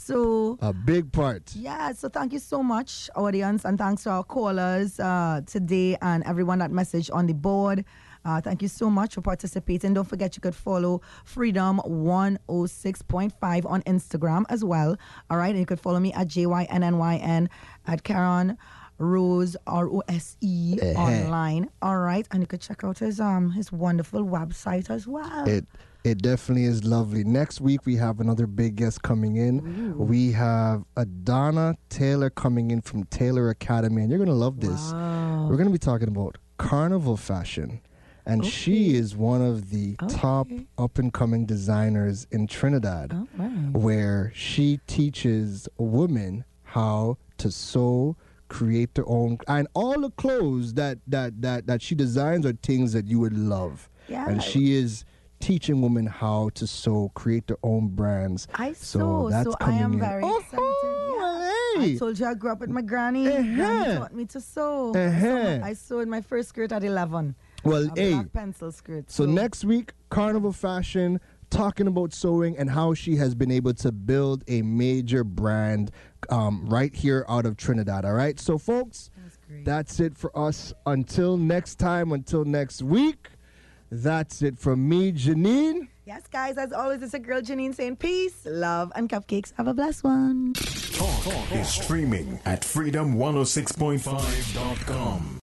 So A big part. yeah, so thank you so much, audience, and thanks to our callers uh, today and everyone that messaged on the board. Uh, thank you so much for participating. Don't forget you could follow Freedom one oh six point five on Instagram as well. All right, and you could follow me at J Y N N Y N, at Karen Rose, R O S E, Eh-heh. online. All right, and you could check out his um his wonderful website as well. It it definitely is lovely. Next week we have another big guest coming in. Ooh. We have Adana Taylor coming in from Taylor Academy, and you're gonna love this. Wow. We're gonna be talking about carnival fashion, and she is one of the top up and coming designers in Trinidad, All right. where she teaches women how to sew, create their own, and all the clothes that that that that she designs are things that you would love. Yeah. And she is teaching women how to sew, create their own brands. I so saw, that's so I coming am in. very excited. Yeah. I told you I grew up with my granny. Uh-huh. Granny taught me to sew. Uh-huh. So I sewed my first skirt at eleven. Well, a hey. black pencil skirt. So next week, Carnival Fashion, talking about sewing and how she has been able to build a major brand um, right here out of Trinidad. All right. So, folks, that's it for us. Until next time, until next week, that's it from me, Janine. Yes, guys, as always, it's a girl Janine saying peace, love, and cupcakes. Have a blessed one. Talk is streaming at freedom one oh six point five dot com.